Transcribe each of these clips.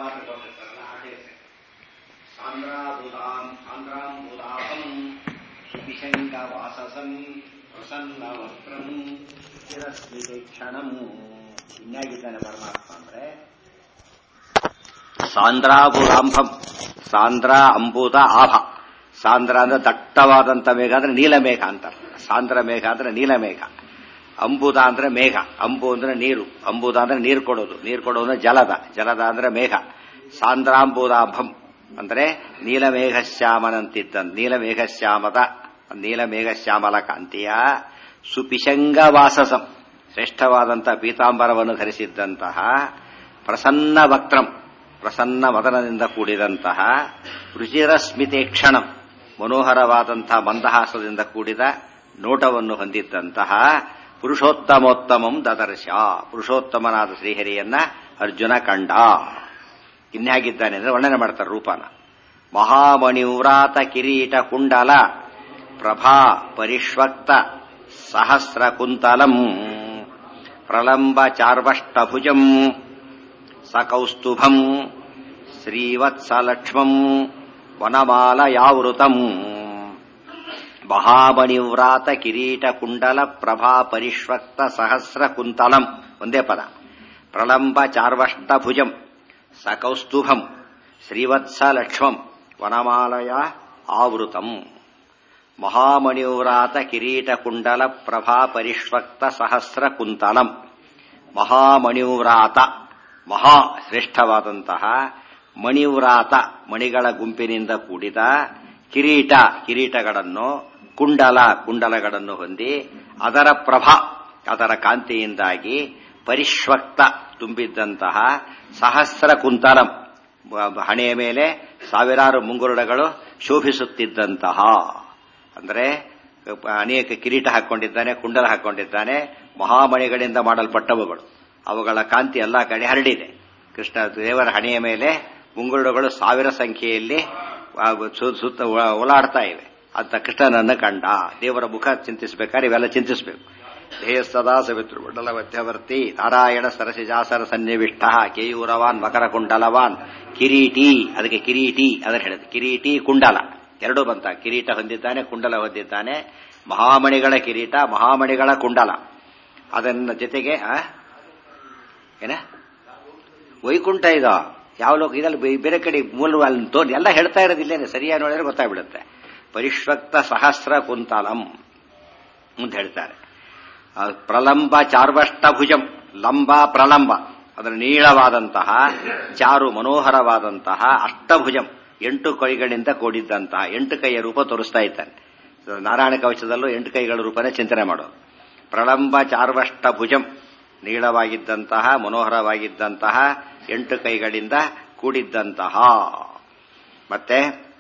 ಸ್ವಾತಂತ್ರ್ಯ ಆಶಯ ಸಾಂದ್ರಾಂಬುದಾಭಂ ಸುಪಿಶಂಕ ವಾಸಸಂ ಪ್ರಸನ್ನ ವಕ್ರಂ ಚಿರಸ್ಮಿತೇಕ್ಷಣಂ. ಇನ್ನಾಗಿದ್ದಾನೆ ಪರಮಾತ್ಮ ಅಂದ್ರೆ ಸಾಂದ್ರಾಬುದಾಂಭಂ, ಸಾಂದ್ರ ಅಂಬುದ ಆಭ. ಸಾಂದ್ರ ಅಂದ್ರೆ ದಟ್ಟವಾದಂತ ಮೇಘ ಅಂದ್ರೆ ನೀಲಮೇಘ ಅಂತಾರೆ. ಸಾಂದ್ರ ಮೇಘ ಅಂದ್ರೆ ನೀಲಮೇಘ. ಅಂಬುದ ಅಂದ್ರೆ ಮೇಘ, ಅಂಬು ಅಂದ್ರೆ ನೀರು, ಅಂಬುದ ಅಂದ್ರೆ ನೀರು ಕೊಡೋದು, ನೀರು ಕೊಡೋದು ಅಂದ್ರೆ ಜಲದ, ಜಲದ ಅಂದ್ರೆ ಮೇಘ. ಸಾಂದ್ರಾಂಬುದಾಭಂ ಅಂದ್ರೆ ನೀಲಮೇಘಶ್ಯಾಮನಂತಿದ್ದ ನೀಲಮೇಘಶ್ಯಾಮದ ನೀಲಮೇಘಶ್ಯಾಮಲ ಕಾಂತಿಯ ಸುಪಿಶಂಗ ವಾಸಸಂ ಶ್ರೇಷ್ಠವಾದಂತಹ ಪೀತಾಂಬರವನ್ನು ಧರಿಸಿದ್ದಂತಹ ಪ್ರಸನ್ನ ವಕ್ರಂ ಪ್ರಸನ್ನ ವದನದಿಂದ ಕೂಡಿದಂತಹ ರುಚಿರಸ್ಮಿತೇಕ್ಷಣಂ ಮನೋಹರವಾದಂತಹ ಮಂದಹಾಸದಿಂದ ಕೂಡಿದ ನೋಟವನ್ನು ಹೊಂದಿದ್ದಂತಹ ಪುರುಷೋತ್ತಮೋತ್ತಮಂ ದದರ್ಶ. ಪುರುಷೋತ್ತಮನಾದ ಶ್ರೀಹರಿಯನ್ನ ಅರ್ಜುನ ಕಂಡ. ಇನ್ಯಾಗಿದ್ದಾನೆ ಅಂದ್ರೆ ವರ್ಣನೆ ಮಾಡ್ತಾರೆ ರೂಪನ. ಮಹಾಮಣಿವ್ರಾತ ಕಿರೀಟ ಕುಂಡಲ ಪ್ರಭಾ ಪರಿಷ್ವಕ್ತ ಸಹಸ್ರ ಕುಂತಲಂ ಪ್ರಲಂಬ ಚಾರ್ವಷ್ಟಭುಜಂ ಸಕೌಸ್ತುಭಂ ಶ್ರೀವತ್ಸಲಕ್ಷ್ಮಂ ವನಮಾಲಯಾವೃತಂ. ಮಹಾಮಣಿವ್ರಾತ ಕಿರೀಟ ಕುಂಡಲ ಪ್ರಭಾ ಪರಿಷ್ವಕ್ತ ಸಹಸ್ರ ಕುಂತಲಂ ಒಂದೇ ಪದ. ಪ್ರಲಂಬ ಚಾರ್ವಷ್ಟಭುಜಂ ಸಕೌಸ್ತುಭಂ ಶ್ರೀವತ್ಸಲಕ್ಷ್ಮಂ ವನಮಾಲಯ ಆವೃತಂ. ಮಹಾಮಣಿವ್ರಾತ ಕಿರೀಟ ಕುಂಡಲ ಪ್ರಭಾ ಪರಿಷ್ವಕ್ತ ಸಹಸ್ರ ಕುಂತಲಂ. ಮಹಾಮಣಿವ್ರಾತ ಮಹಾ ಶ್ರೇಷ್ಠವಾದಂತಹ ಮಣಿವ್ರಾತ ಮಣಿಗಳ ಗುಂಪಿನಿಂದ ಕೂಡಿದ ಕಿರೀಟ ಕಿರೀಟಗಳನ್ನು ಕುಂಡಲ ಕುಂಡಲಗಳನ್ನು ಹೊಂದಿ ಅದರ ಪ್ರಭಾ ಅದರ ಕಾಂತಿಯಿಂದಾಗಿ ಪರಿಷ್ವಕ್ತ ತುಂಬಿದ್ದಂತಹ ಸಹಸ್ರ ಕುಂತಲಂ ಹಣೆಯ ಮೇಲೆ ಸಾವಿರಾರು ಮುಂಗುರುಡಗಳು ಶೋಭಿಸುತ್ತಿದ್ದಂತಹ ಅಂದರೆ ಅನೇಕ ಕಿರೀಟ ಹಾಕೊಂಡಿದ್ದಾನೆ, ಕುಂಡಲ ಹಾಕೊಂಡಿದ್ದಾನೆ. ಮಹಾಮಣಿಗಳಿಂದ ಮಾಡಲ್ಪಟ್ಟವುಗಳು, ಅವುಗಳ ಕಾಂತಿ ಎಲ್ಲಾ ಕಡೆ ಹರಡಿದೆ. ಕೃಷ್ಣ ದೇವರ ಹಣೆಯ ಮೇಲೆ ಮುಂಗುರುಡುಗಳು ಸಾವಿರ ಸಂಖ್ಯೆಯಲ್ಲಿ ಸುತ್ತ ಓಲಾಡ್ತಾ ಇವೆ ಅಂತ ಕೃಷ್ಣನನ್ನು ಕಂಡ. ದೇವರ ಮುಖ ಚಿಂತಿಸಬೇಕಾದ್ರೆ ಇವೆಲ್ಲ ಚಿಂತಿಸಬೇಕು. ಧ್ಯೇಯ ಸದಾ ಸವಿತೃ ಮಂಡಲ ಮಧ್ಯವರ್ತಿ ನಾರಾಯಣ ಸರಸಿಜಾಸರ ಸನ್ನಿವಿಷ್ಟ ಕೇಯೂರವಾನ್ ಮಕರ ಕುಂಡಲವಾನ್ ಕಿರೀಟಿ. ಅದಕ್ಕೆ ಕಿರೀಟಿ ಅದನ್ನು ಹೇಳಿದೆ. ಕಿರೀಟಿ ಕುಂಡಲ ಎರಡೂ ಬಂತ. ಕಿರೀಟ ಹೊಂದಿದ್ದಾನೆ, ಕುಂಡಲ ಹೊಂದಿದ್ದಾನೆ. ಮಹಾಮಣಿಗಳ ಕಿರೀಟ, ಮಹಾಮಣಿಗಳ ಕುಂಡಲ. ಅದನ್ನ ಜೊತೆಗೆ ಏನ ವೈಕುಂಠ ಇದು ಯಾವ ಲೋಕ ಇದೆಲ್ಲ ಬೇರೆ ಕಡೆ ಮೂಲ ಎಲ್ಲ ಹೇಳ್ತಾ ಇರೋದಿಲ್ಲೇನೆ, ಸರಿಯಾಗಿ ನೋಡಿದ್ರೆ ಗೊತ್ತಾಗ್ಬಿಡುತ್ತೆ. ಪರಿಷ್ವಕ್ತ ಸಹಸ್ರ ಕುಂತಲಂ ಅಂತ ಹೇಳ್ತಾರೆ. ಪ್ರಲಂಬ ಚಾರ್ವಷ್ಟಭುಜಂ, ಲಂಬ ಪ್ರಲಂಬ ಅದರ ನೀಳವಾದಂತಹ ಚಾರು ಮನೋಹರವಾದಂತಹ ಅಷ್ಟಭುಜಂ 8 ಕೈಗಳಿಂದ ಕೂಡಿದ್ದಂತಹ 8 ಕೈಯ ರೂಪ ತೋರಿಸ್ತಾ ಇದ್ದಾನೆ. ನಾರಾಯಣ ಕವಚದಲ್ಲೂ 8 ಕೈಗಳ ರೂಪನೇ ಚಿಂತನೆ ಮಾಡೋದು. ಪ್ರಲಂಬ ಚಾರ್ವಷ್ಟಭುಜಂ ನೀಳವಾಗಿದ್ದಂತಹ ಮನೋಹರವಾಗಿದ್ದಂತಹ 8 ಕೈಗಳಿಂದ ಕೂಡಿದ್ದಂತಹ. ಮತ್ತೆ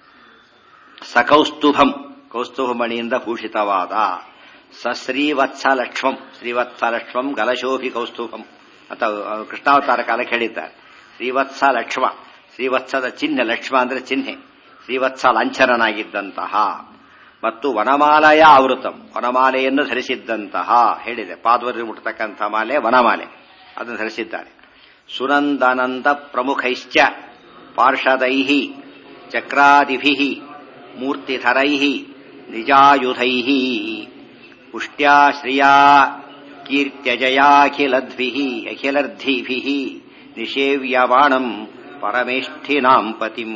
ಸಕೌಸ್ತುಭಂ ಕೌಸ್ತುಭ ಮಣಿಯಿಂದ ಭೂಷಿತವಾದ ಸಶ್ರೀವತ್ಸಲಕ್ಷ್ಮಂ ಶ್ರೀವತ್ಸಲಕ್ಷ್ಮಂ ಗಲಶೋಭಿ ಕೌಸ್ತುಭಂ ಅಂತ ಕೃಷ್ಣಾವತಾರ ಕಾಲಕ್ಕೆ ಹೇಳಿದ್ದಾರೆ. ಶ್ರೀವತ್ಸಲಕ್ಷ್ಮ ಶ್ರೀವತ್ಸದ ಚಿಹ್ನೆ, ಲಕ್ಷ್ಮ ಅಂದ್ರೆ ಚಿಹ್ನೆ, ಶ್ರೀವತ್ಸ ಲಾಂಛನನಾಗಿದ್ದಂತಹ ಮತ್ತು ವನಮಾಲಯ ಆವೃತಂ ವನಮಾಲೆಯನ್ನು ಧರಿಸಿದ್ದಂತಹ ಹೇಳಿದೆ. ಪಾದವರಿಗೆ ಮುಟ್ಟತಕ್ಕಂಥ ಮಾಲೆ ವನಮಾಲೆ ಅದನ್ನು ಧರಿಸಿದ್ದಾರೆ. ಸುನಂದನಂದ ಪ್ರಮುಖೈಶ್ಚ ಪಾರ್ಷದೈಃ ಚಕ್ರಾದಿಭಿಃ ಮೂರ್ತಿಧರೈಃ ನಿಜಾಯುಧೈಃ ಪುಷ್ಟ್ಯಾ ಶ್ರಿಯಾ ಕೀರ್ತ್ಯಜಯಾಖಿಲದ್ಭಿಃ ಅಖಿಲರ್ಧಿಭಿಃ ನಿಷೇವ್ಯಮಾಣಂ ಪರಮೇಷ್ಠಿನಾಂ ಪತಿಂ.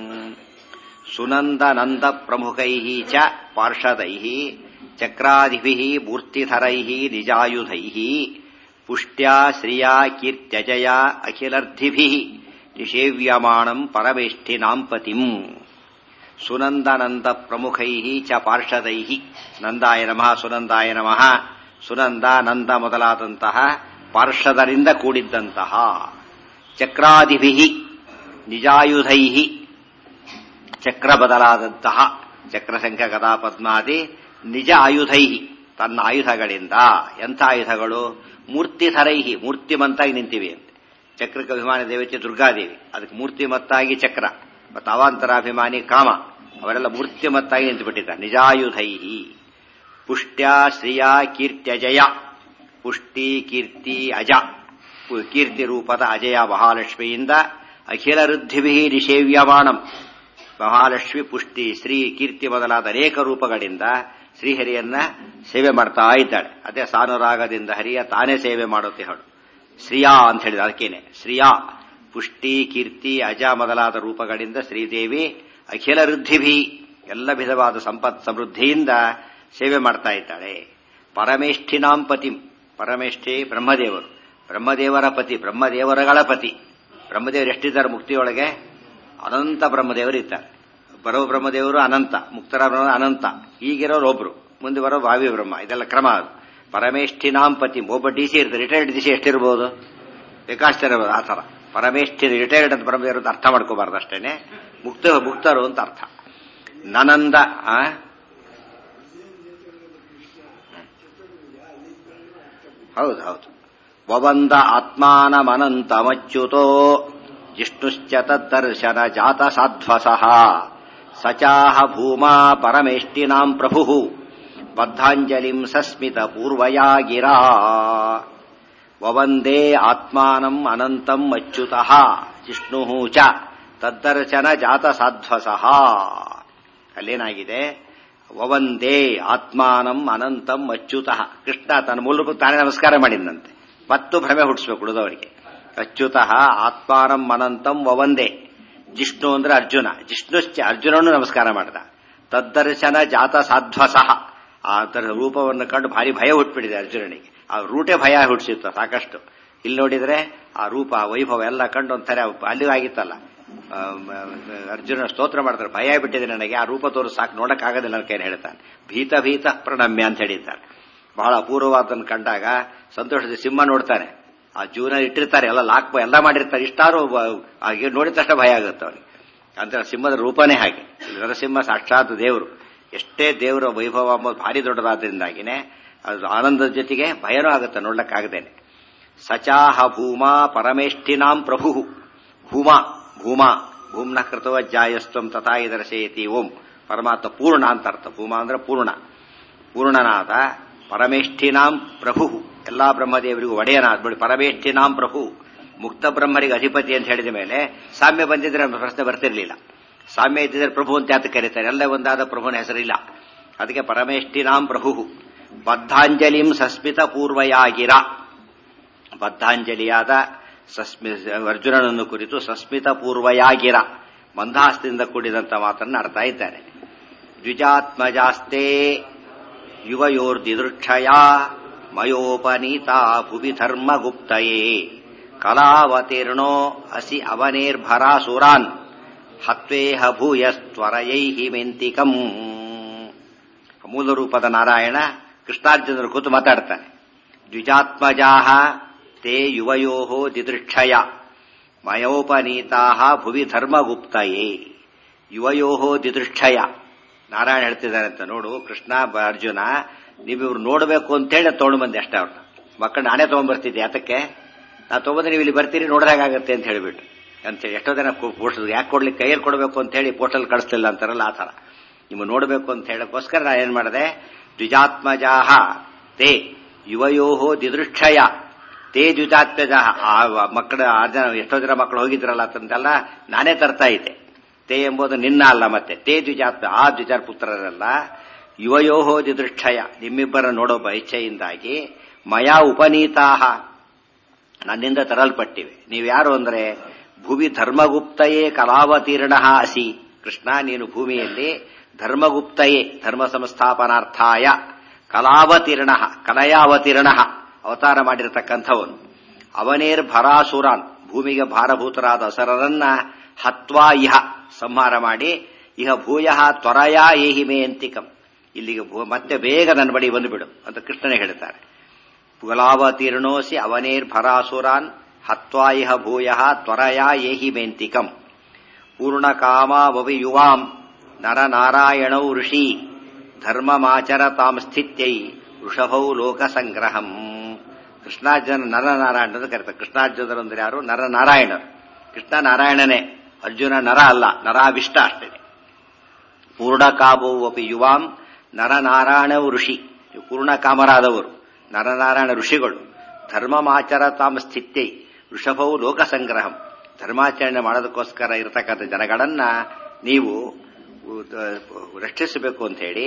ಸುನಂದನಂದ ಪ್ರಮುಖೈಃ ಚ ಪಾರ್ಷದೈಃ ಚಕ್ರಾದಿಭಿಃ ಮೂರ್ತಿಧರೈಃ ನಿಜಾಯುಧೈಃ ಪುಷ್ಟ್ಯಾ ಶ್ರಿಯಾ ಕೀರ್ತ್ಯಜಯಾ ಅಖಿಲರ್ಧಿಭಿಃ ನಿಷೇವ್ಯಮಾಣಂ ಪರಮೇಷ್ಠಿನಾಂ ಪತಿಂ. ಸುನಂದನಂದ ಪ್ರಮುಖೈಃ ಚ ಪಾರ್ಷದೈಃ ನಂದಾಯ ನಮಃ ಸುನಂದಾಯ ನಮಃ. ಸುನಂದ ನಂದ ಮೊದಲಾದಂತಹ ಪಾರ್ಷದರಿಂದ ಕೂಡಿದ್ದಂತಹ ಚಕ್ರಾದಿಭಿಃ ನಿಜಾಯುಧೈಃ ಚಕ್ರ ಬದಲಾದಂತಹ ಚಕ್ರಶಂಖ ಗದಾ ಪದ್ಮಾದಿ ನಿಜ ಆಯುಧೈಃ ತನ್ನ ಆಯುಧಗಳಿಂದ. ಎಂಥ ಆಯುಧಗಳು? ಮೂರ್ತಿಧರೈಹಿ ಮೂರ್ತಿಮಂತಾಗಿ ನಿಂತಿವೆ ಅಂತೆ. ಚಕ್ರಕ್ಕೆ ಅಭಿಮಾನಿ ದೇವತೆ ದುರ್ಗಾದೇವಿ, ಅದಕ್ಕೆ ಮೂರ್ತಿಮತ್ತಾಗಿ ಚಕ್ರ. ಮತ್ತು ಅವಾಂತರಾಭಿಮಾನಿ ಕಾಮ, ಅವರೆಲ್ಲ ಮೂರ್ತಿಮತ್ತಾಗಿ ನಿಂತುಬಿಟ್ಟಿದ್ದಾರೆ. ನಿಜಾಯುಧೈಹಿ ಪುಷ್ಟ್ಯಾ ಶ್ರಿಯಾ ಕೀರ್ತ್ಯಜಯ ಪುಷ್ಟಿ ಕೀರ್ತಿ ಅಜ ಕೀರ್ತಿ ರೂಪದ ಅಜಯ ಮಹಾಲಕ್ಷ್ಮಿಯಿಂದ ಅಖಿಲ ರುದ್ಧಿಭಿ ನಿಷೇವ್ಯಮಾಣಂ ಮಹಾಲಕ್ಷ್ಮಿ ಪುಷ್ಟಿ ಶ್ರೀ ಕೀರ್ತಿ ಮೊದಲಾದ ಅನೇಕ ರೂಪಗಳಿಂದ ಶ್ರೀಹರಿಯನ್ನ ಸೇವೆ ಮಾಡ್ತಾ ಇದ್ದಾಳೆ. ಅದೇ ಸಾನುರಾಗದಿಂದ ಹರಿಯ ತಾನೇ ಸೇವೆ ಮಾಡುತ್ತೆ ಹೇಳು. ಶ್ರೀಯಾ ಅಂತ ಹೇಳಿದ ಅದಕ್ಕೇನೆ ಶ್ರೀಯಾ ಪುಷ್ಟಿ ಕೀರ್ತಿ ಅಜ ಮೊದಲಾದ ರೂಪಗಳಿಂದ ಶ್ರೀದೇವಿ ಅಖಿಲ ರುದ್ಧಿಭಿ ಎಲ್ಲ ವಿಧವಾದ ಸಂಪತ್ ಸಮೃದ್ಧಿಯಿಂದ ಸೇವೆ ಮಾಡ್ತಾ ಇದ್ದಾಳೆ. ಪರಮೇಷ್ಠಿನಾಂ ಪತಿಂ ಪರಮೇಷ್ಠಿ ಬ್ರಹ್ಮದೇವರು ಬ್ರಹ್ಮದೇವರ ಪತಿ ಬ್ರಹ್ಮದೇವರಗಳ ಪತಿ. ಬ್ರಹ್ಮದೇವರು ಎಷ್ಟಿದ್ದಾರೆ ಮುಕ್ತಿಯೊಳಗೆ? ಅನಂತ ಬ್ರಹ್ಮದೇವರು ಇದ್ದಾರೆ. ಬರೋ ಬ್ರಹ್ಮದೇವರು ಅನಂತ, ಮುಕ್ತರ ಬ್ರಹ್ಮ ಅನಂತ. ಈಗಿರೋರು ಒಬ್ರು, ಮುಂದೆ ಬರೋ ಭಾವಿ ಬ್ರಹ್ಮ. ಇದೆಲ್ಲ ಕ್ರಮ. ಅದು ಪರಮೇಷ್ಠಿನಾಂ ಪತಿ. ಒಬ್ಬ ಡಿಸಿ ಇರ್ತಾರೆ, ರಿಟೈರ್ಡ್ ಡಿಸಿ ಎಷ್ಟಿರ್ಬೋದು? ಬೇಕಾಶ್ಚರ್ಯ ಇರ್ಬೋದು. ಆ ಥರ ಪರಮೇಷ್ಠಿ ರಿಟೈರ್ಡ್ ಅಂತ ಬ್ರಹ್ಮದೇವರು ಅಂತ ಅರ್ಥ ಮಾಡ್ಕೋಬಾರ್ದು ಅಷ್ಟೇನೆ. ಮುಕ್ತರು ಅಂತ ಅರ್ಥ. ನನಂದ ಹೌದು ಹೌದು. ವವಂದ ಆತ್ಮಾನಮನಂತಮಚ್ಯುತೋ ಜಿಷ್ಣುಶ್ಚ ತದ್ದರ್ಶನ ಜಾತ ಸಾಧ್ವಸಃ ಸಚಾಹ ಭೂಮಾ ಪರಮೇಷ್ಠಿನಾಂ ಪ್ರಭುಃ ಬದ್ಧಾಂಜಲಿಂ ಸಸ್ಮಿತ ಪೂರ್ವಯಾ ಗಿರಾ. ವವಂದೇ ಆತ್ಮಾನಂ ಅನಂತಂ ಅಚ್ಯುತಃ ಜಿಷ್ಣುಃ ಚ ತದ್ದರ್ಶನ ಜಾತ ಸಾಧ್ವಸಃ. ಅಲ್ಲೇನಾಗಿದೆ? ವವಂದೇ ಆತ್ಮಾನಂ ಅನಂತಂ ಅಚ್ಯುತಃ. ಕೃಷ್ಣ ತನ್ನ ಮೂಲಕ ತಾನೇ ನಮಸ್ಕಾರ ಮಾಡಿದಂತೆ, ಮತ್ತು ಭ್ರಮೆ ಹುಟ್ಟಿಸ್ಬೇಕು ಉಳಿದವರಿಗೆ. ಅಚ್ಯುತಃ ಆತ್ಮಾನಂ ಅನಂತಂ ವವಂದೇ. ಜಿಷ್ಣು ಅಂದ್ರೆ ಅರ್ಜುನ, ಜಿಷ್ಣುಶ್ಚ ಅರ್ಜುನನು ನಮಸ್ಕಾರ ಮಾಡಿದ. ತದ್ದರ್ಶನ ಜಾತ ಸಾಧ್ವಸಃ. ಆ ತರ ರೂಪವನ್ನು ಕಂಡು ಭಾರಿ ಭಯ ಹುಟ್ಟುಬಿಟ್ಟಿದೆ ಅರ್ಜುನನಿಗೆ. ಆ ರೂಟೇ ಭಯ ಹುಟ್ಟಿಸಿತ್ತು ಸಾಕಷ್ಟು. ಇಲ್ಲಿ ನೋಡಿದ್ರೆ ಆ ರೂಪ ವೈಭವ ಎಲ್ಲ ಕಂಡು ಒಂಥರ ಅಲ್ಲಿಯೂ ಆಗಿತ್ತಲ್ಲ, ಅರ್ಜುನ ಸ್ತೋತ್ರ ಮಾಡ್ತಾರೆ, ಭಯ ಬಿಟ್ಟಿದೆ ನನಗೆ, ಆ ರೂಪ ತೋರು ಸಾಕು, ನೋಡಕ್ಕಾಗೋದಿಲ್ಲ ನನ್ನ ಕೈಯಲ್ಲಿ ಹೇಳ್ತಾನೆ. ಭೀತ ಭೀತ ಪ್ರಣಮ್ಯ ಅಂತ ಹೇಳಿದ್ದಾರೆ. ಬಹಳ ಅಪೂರ್ವವಾದನ್ನು ಕಂಡಾಗ ಸಂತೋಷದ ಸಿಂಹ ನೋಡ್ತಾನೆ. ಆ ಜೂನ ಇಟ್ಟಿರ್ತಾರೆ, ಎಲ್ಲ ಲಾಕ್ ಎಲ್ಲ ಮಾಡಿರ್ತಾರೆ, ಇಷ್ಟಾರು ನೋಡಿದ ತಕ್ಷಣ ಭಯ ಆಗುತ್ತೆ ಅವನಿಗೆ. ಅಂತ ಸಿಂಹದ ರೂಪನೇ ಹಾಗೆ. ನರಸಿಂಹ ಸಾಕ್ಷಾತ್ ದೇವರು. ಎಷ್ಟೇ ದೇವರ ವೈಭವ ಅಂಬೋದು ಭಾರಿ ದೊಡ್ಡದಾದ್ರಿಂದಾಗಿನೇ ಅದು ಆನಂದದ ಜೊತೆಗೆ ಭಯನೂ ಆಗುತ್ತೆ ನೋಡ್ಲಕ್ಕಾಗದೇನೆ. ಸಚಾಹ ಭೂಮಾ ಪರಮೇಷ್ಠಿನಾಂ ಪ್ರಭು. ಭೂಮಾ ಭೂಮಾ ಭೂಮ್ನ ಕೃತವ ಜಾಯಸ್ತ್ವಂ ತಥಾಯಿ ದರ್ಶಯತಿ ಓಂ. ಪರಮಾತ್ಮ ಪೂರ್ಣ ಅಂತ ಅರ್ಥ. ಭೂಮಾ ಅಂದ್ರೆ ಪೂರ್ಣ, ಪೂರ್ಣನಾದ ಪರಮೇಷ್ಠಿನಾಂ ಪ್ರಭು. ಎಲ್ಲಾ ಬ್ರಹ್ಮದೇವರಿಗೂ ಒಡೆಯನಾದ ಪರಮೇಷ್ಠಿನಾಂ ಪ್ರಭು. ಮುಕ್ತ ಬ್ರಹ್ಮರಿಗೆ ಅಧಿಪತಿ ಅಂತ ಹೇಳಿದ ಮೇಲೆ ಸಾಮ್ಯ ಬಂದಿದ್ರೆ ಪ್ರಶ್ನೆ ಬರ್ತಿರ್ಲಿಲ್ಲ. ಸಾಮ್ಯ ಇದ್ದಿದ್ರೆ ಪ್ರಭು ಅಂತ ಯಾತ ಕರೀತಾರೆ? ಎಲ್ಲ ಒಂದಾದ ಪ್ರಭುನ ಹೆಸರಿಲ್ಲ. ಅದಕ್ಕೆ ಪರಮೇಷ್ಠಿನಾಂ ಪ್ರಭು. ಬದ್ಧಾಂಜಲಿಂ ಸಸ್ಮಿತ ಪೂರ್ವಯಾಗಿರ. ಬದ್ಧಾಂಜಲಿಯಾದ ಅರ್ಜುನನನ್ನು ಕುರಿತು ಸಸ್ಮಿತ ಪೂರ್ವಯಾಗಿರ ಮಂದಹಾಸದಿಂದ ಕೂಡಿದಂತ ಮಾತನ್ನು ಆಡ್ತಾ ಇದ್ದಾನೆ. ದ್ವಿಜಾತ್ಮಜಾಸ್ತೆ ಯುವಯೋರ್ದಿದೃಕ್ಷಯ ಮಯೋಪನೀತಾ ಭುವಿ ಧರ್ಮಗುಪ್ತಯೇ ಕಲಾವತೀರ್ಣೋ ಅಸಿ ಅವನೇರ್ಭರಾಸುರಾನ್ ಹತ್ವೇಹ ಭೂಯಸ್ತ್ವರಯೈಹಿ ಮೆಂತಿಕಂ. ಮೂಲ ರೂಪದ ನಾರಾಯಣ ಕೃಷ್ಣಾರ್ಜುನರು ಕೂತು ಮಾತಾಡ್ತಾನೆ. ದ್ವಿಜಾತ್ಮಜಾಹ ತೇ ಯುವಯೋಃ ದಿದೃಕ್ಷಯ ಮಯೋಪನೀತಾ ಭುವಿ ಧರ್ಮಗುಪ್ತಯೇ. ಯುವಯೋಃ ದಿದೃಕ್ಷಯ. ನಾರಾಯಣ ಹೇಳ್ತಿದ್ದಾರೆ ಅಂತ ನೋಡು ಕೃಷ್ಣ ಅರ್ಜುನ, ನೀವಿವ್ರು ನೋಡಬೇಕು ಅಂತೇಳಿ ತಗೊಂಡು ಬಂದೆ ಅಷ್ಟೇ. ಅವ್ರನ್ನ ಮಕ್ಕಳು ನಾನೇ ತಗೊಂಡ್ಬರ್ತಿದ್ದೆ. ಯಾತಕ್ಕೆ? ನಾ ತಗೊಂಡ್ರೆ ನೀವು ಇಲ್ಲಿ ಬರ್ತೀರಿ ನೋಡ್ದಾಗತ್ತೆ ಅಂತ ಹೇಳಿಬಿಟ್ಟು ಅಂತೇಳಿ. ಎಷ್ಟೋ ಜನ ಪೋಸ್ಟ್ ಯಾಕೆ ಕೊಡ್ಲಿಕ್ಕೆ ಕೈಯಲ್ಲಿ ಕೊಡಬೇಕು ಅಂತ ಹೇಳಿ ಪೋಸ್ಟಲ್ ಕಳಿಸ್ತಿಲ್ಲ ಅಂತಾರಲ್ಲ, ಆ ಥರ ನೀವು ನೋಡಬೇಕು ಅಂತ ಹೇಳಕ್ಕೋಸ್ಕರ ನಾ ಏನ್ ಮಾಡಿದೆ? ದ್ವಿಜಾತ್ಮಜಾಹ ತೇ ಯುವಯೋಃ ದಿದೃಕ್ಷಯ ತೇ ದ್ವಿಜಾತ್ಮಜಾಹ. ಆ ಮಕ್ಕಳ ಎಷ್ಟೋ ಜನ ಮಕ್ಕಳು ಹೋಗಿದ್ರಲ್ಲ ಅಂತಂದೆಲ್ಲ ನಾನೇ ತರ್ತಾ ಇದ್ದೆ. ತೇ ಎಂಬುದು ನಿನ್ನ ಅಲ್ಲ, ಮತ್ತೆ ತೇ ದ್ವಿಜಾತ್ಮ ಆ ದ್ವಿಜಾರ್ ಪುತ್ರರಲ್ಲ. ಯುವಯೋಃ ದಿದೃಕ್ಷಯ ನಿಮ್ಮಿಬ್ಬರ ನೋಡೋ ಇಚ್ಛೆಯಿಂದಾಗಿ ಮಯಾ ಉಪನೀತಾಹ ನನ್ನಿಂದ ತರಲ್ಪಟ್ಟಿವೆ. ನೀವ್ಯಾರು ಅಂದ್ರೆ ಭುವಿ ಧರ್ಮಗುಪ್ತಯೇ ಕಲಾವತೀರ್ಣ ಅಸಿ. ಕೃಷ್ಣ ನೀನು ಭೂಮಿಯಲ್ಲಿ ಧರ್ಮಗುಪ್ತಯೇ ಧರ್ಮ ಸಂಸ್ಥಾಪನಾರ್ಥಾಯ ಕಲಾವತೀರ್ಣ ಕಲಯಾವತೀರ್ಣ ಅವತಾರ ಮಾಡಿರತಕ್ಕಂಥವನು. ಅವನೇರ್ಭರಾಸುರಾನ್ ಭೂಮಿಗೆ ಭಾರಭೂತರಾದ ಅಸರರನ್ನ ಹತ್ವಾ ಇಹ ಸಂಹಾರ ಮಾಡಿ ಇಹ ಭೂಯ ತ್ವರಯಾ ಏಹಿ ಮೇ ಅಂತಿಕಂ. ಇಲ್ಲಿಗೆ ಮತ್ತೆ ಬೇಗ ನನ್ನ ಬಳಿ ಬಂದುಬಿಡು ಅಂತ ಕೃಷ್ಣನೇ ಹೇಳ್ತಾರೆ. ಕುಲಾವತೀರ್ಣೋಸಿ ಅವನೇರ್ಭರಾಸುರಾನ್ ಹತ್ವಾ ಇಹ ಭೂಯ ತ್ವರಯಾ ಏಹಿ ಮೇಂತಿಕಂ. ಪೂರ್ಣಕಾಮಾವವಿ ಯುವಾಂ ನರನಾರಾಯಣೌ ಋಷಿ ಧರ್ಮಮಾಚರತಾಂ ಸ್ಥಿತ್ಯೈ ವೃಷಭೌ ಲೋಕಸಂಗ್ರಹಂ. ಕೃಷ್ಣಾರ್ಜುನ ನರನಾರಾಯಣ ಅಂತ ಕರೀತಾರೆ. ಕೃಷ್ಣಾರ್ಜುನರು ಅಂದ್ರೆ ಯಾರು? ನರನಾರಾಯಣರು. ಕೃಷ್ಣ ನಾರಾಯಣನೇ, ಅರ್ಜುನ ನರ ಅಲ್ಲ, ನರಾವಿಷ್ಟ ಅಷ್ಟೇ. ಪೂರ್ಣಕಾಮೌ ಅಪಿ ಯುವಾಂ ನರನಾರಾಯಣೌ ಋಷಿ. ಪೂರ್ಣಕಾಮರಾದವರು ನರನಾರಾಯಣ ಋಷಿಗಳು. ಧರ್ಮಮಾಚರತಾಂ ಸ್ಥಿತ್ಯೈ ವೃಷಭೌ ಲೋಕಸಂಗ್ರಹಂ. ಧರ್ಮಾಚರಣೆ ಮಾಡೋದಕ್ಕೋಸ್ಕರ ಇರತಕ್ಕಂಥ ಜನಗಳನ್ನ ನೀವು ರಕ್ಷಿಸಬೇಕು ಅಂತ ಹೇಳಿ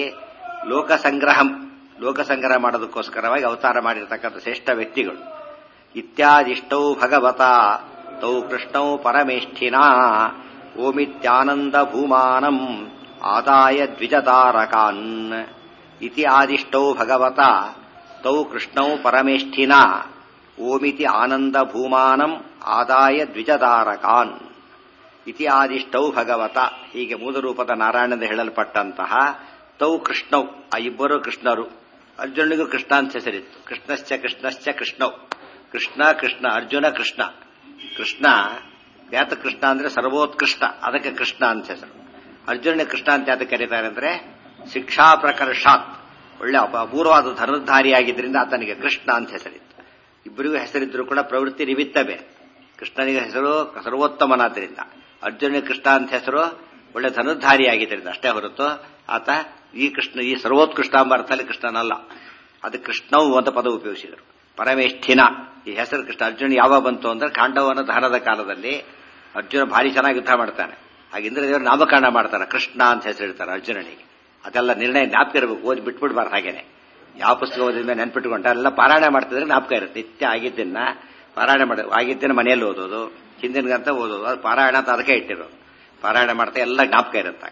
ಲೋಕ ಸಂಗ್ರಹ ಮಾಡೋದಕ್ಕೋಸ್ಕರವಾಗಿ ಅವತಾರ ಮಾಡಿರತಕ್ಕಂಥ ಶ್ರೇಷ್ಠ ವ್ಯಕ್ತಿಗಳು. ಇತ್ಯಾದಿಷ್ಟೌ ಭಗವತ ತೌ ಕೃಷ್ಣೌ ಪರಮೇಷ್ಠಿನಾ ಓಮಿತ್ಯಾನಂದ ಭೂಮಾನಂ ಆದಾಯ ದ್ವಿಜತಾರಕಾನ್. ಇತಿ ಆದಿಷ್ಟೌ ಭಗವತ ತೌ ಕೃಷ್ಣೌ ಪರಮೇಷ್ಠಿನಾ ಓಮಿತಿ ಆನಂದ ಭೂಮಾನಂ ಆದಾಯ ದ್ವಿಜತಾರಕಾನ್. ಇತಿ ಆದಿಷ್ಟೌ ಭಗವತ, ಹೀಗೆ ಮೂಲ ರೂಪದ ನಾರಾಯಣದ ಹೇಳಲ್ಪಟ್ಟಂತಹ ತೌ ಕೃಷ್ಣೌ, ಆ ಇಬ್ಬರು ಕೃಷ್ಣರು. ಅರ್ಜುನಿಗೂ ಕೃಷ್ಣ ಅಂತ ಹೆಸರಿತ್ತು. ಕೃಷ್ಣಶ್ಚ ಕೃಷ್ಣೌ, ಕೃಷ್ಣ ಅರ್ಜುನ ಕೃಷ್ಣ. ಕೃಷ್ಣ ಯಾತ ಕೃಷ್ಣ ಅಂದ್ರೆ ಸರ್ವೋತ್ಕೃಷ್ಟ, ಅದಕ್ಕೆ ಕೃಷ್ಣ ಅಂತ ಹೆಸರು. ಅರ್ಜುನ ಕೃಷ್ಣ ಅಂತ ಯಾತಕ್ಕೆ ಕರೀತಾರೆ ಅಂದ್ರೆ ಶಿಕ್ಷಾ ಪ್ರಕರ್ಷಾತ್, ಒಳ್ಳೆ ಅಪೂರ್ವವಾದ ಧನುರ್ಧಾರಿಯಾಗಿದ್ದರಿಂದ ಆತನಿಗೆ ಕೃಷ್ಣ ಅಂತ ಹೆಸರಿತ್ತು. ಇಬ್ಬರಿಗೂ ಹೆಸರಿದ್ರು ಕೂಡ ಪ್ರವೃತ್ತಿ ನಿಮಿತ್ತ ಬೇರೆ. ಕೃಷ್ಣನಿಗೆ ಹೆಸರು ಸರ್ವೋತ್ತಮನಾದ್ರಿಂದ, ಅರ್ಜುನಿಗೆ ಕೃಷ್ಣ ಅಂತ ಹೆಸರು ಒಳ್ಳೆ ಧನುರ್ಧಾರಿಯಾಗಿದ್ದರಿಂದ ಅಷ್ಟೇ ಹೊರತು ಆತ ಈ ಕೃಷ್ಣ ಈ ಸರ್ವೋತ್ಕೃಷ್ಟ ಎಂಬ ಅರ್ಥದಲ್ಲಿ ಕೃಷ್ಣನಲ್ಲ. ಅದು ಕೃಷ್ಣವು ಅಂತ ಪದ ಉಪಯೋಗಿಸಿದರು. ಪರಮೇಷ್ಠಿನ ಈ ಹೆಸರು ಕೃಷ್ಣ. ಅರ್ಜುನ ಯಾವಾಗ ಬಂತು ಅಂದ್ರೆ ಖಾಂಡವನ ದಹನದ ಕಾಲದಲ್ಲಿ ಅರ್ಜುನ ಭಾರಿ ಚೆನ್ನಾಗಿ ಯುದ್ಧ ಮಾಡ್ತಾನೆ. ಹಾಗೆ ಇಂದ್ರದೇವರು ನಾಮಕರಣ ಮಾಡ್ತಾರೆ, ಕೃಷ್ಣ ಅಂತ ಹೆಸರಿಡ್ತಾರೆ ಅರ್ಜುನನಿಗೆ. ಅದೆಲ್ಲ ನಿರ್ಣಯ ಜ್ಞಾಪಕ ಇರಬೇಕು, ಓದಿ ಬಿಟ್ಬಿಡ್ಬಾರ್ದು. ಹಾಗೇನೆ ಯಾವ ಪುಸ್ತಕ ಓದಿದ ಮೇಲೆ ನೆನ್ಪಿಟ್ಕೊಂಡ ಎಲ್ಲ ಪಾರಾಯಣ ಮಾಡ್ತಿದ್ರೆ ಜ್ಞಾಪಕ ಇರುತ್ತೆ. ನಿತ್ಯ ಆಗಿದ್ದನ್ನ ಪಾರಾಯಣ ಆಗಿದ್ದನ್ನ ಮನೆಯಲ್ಲಿ ಓದೋದು, ಹಿಂದಿನ ಗಂತ ಓದೋದು, ಅದು ಪಾರಾಯಣ ಅಂತ ಅದಕ್ಕೆ ಇಟ್ಟಿರೋದು. ಪಾರಾಯಣ ಮಾಡ್ತಾ ಎಲ್ಲ ಜ್ಞಾಪಕ ಇರುತ್ತೆ.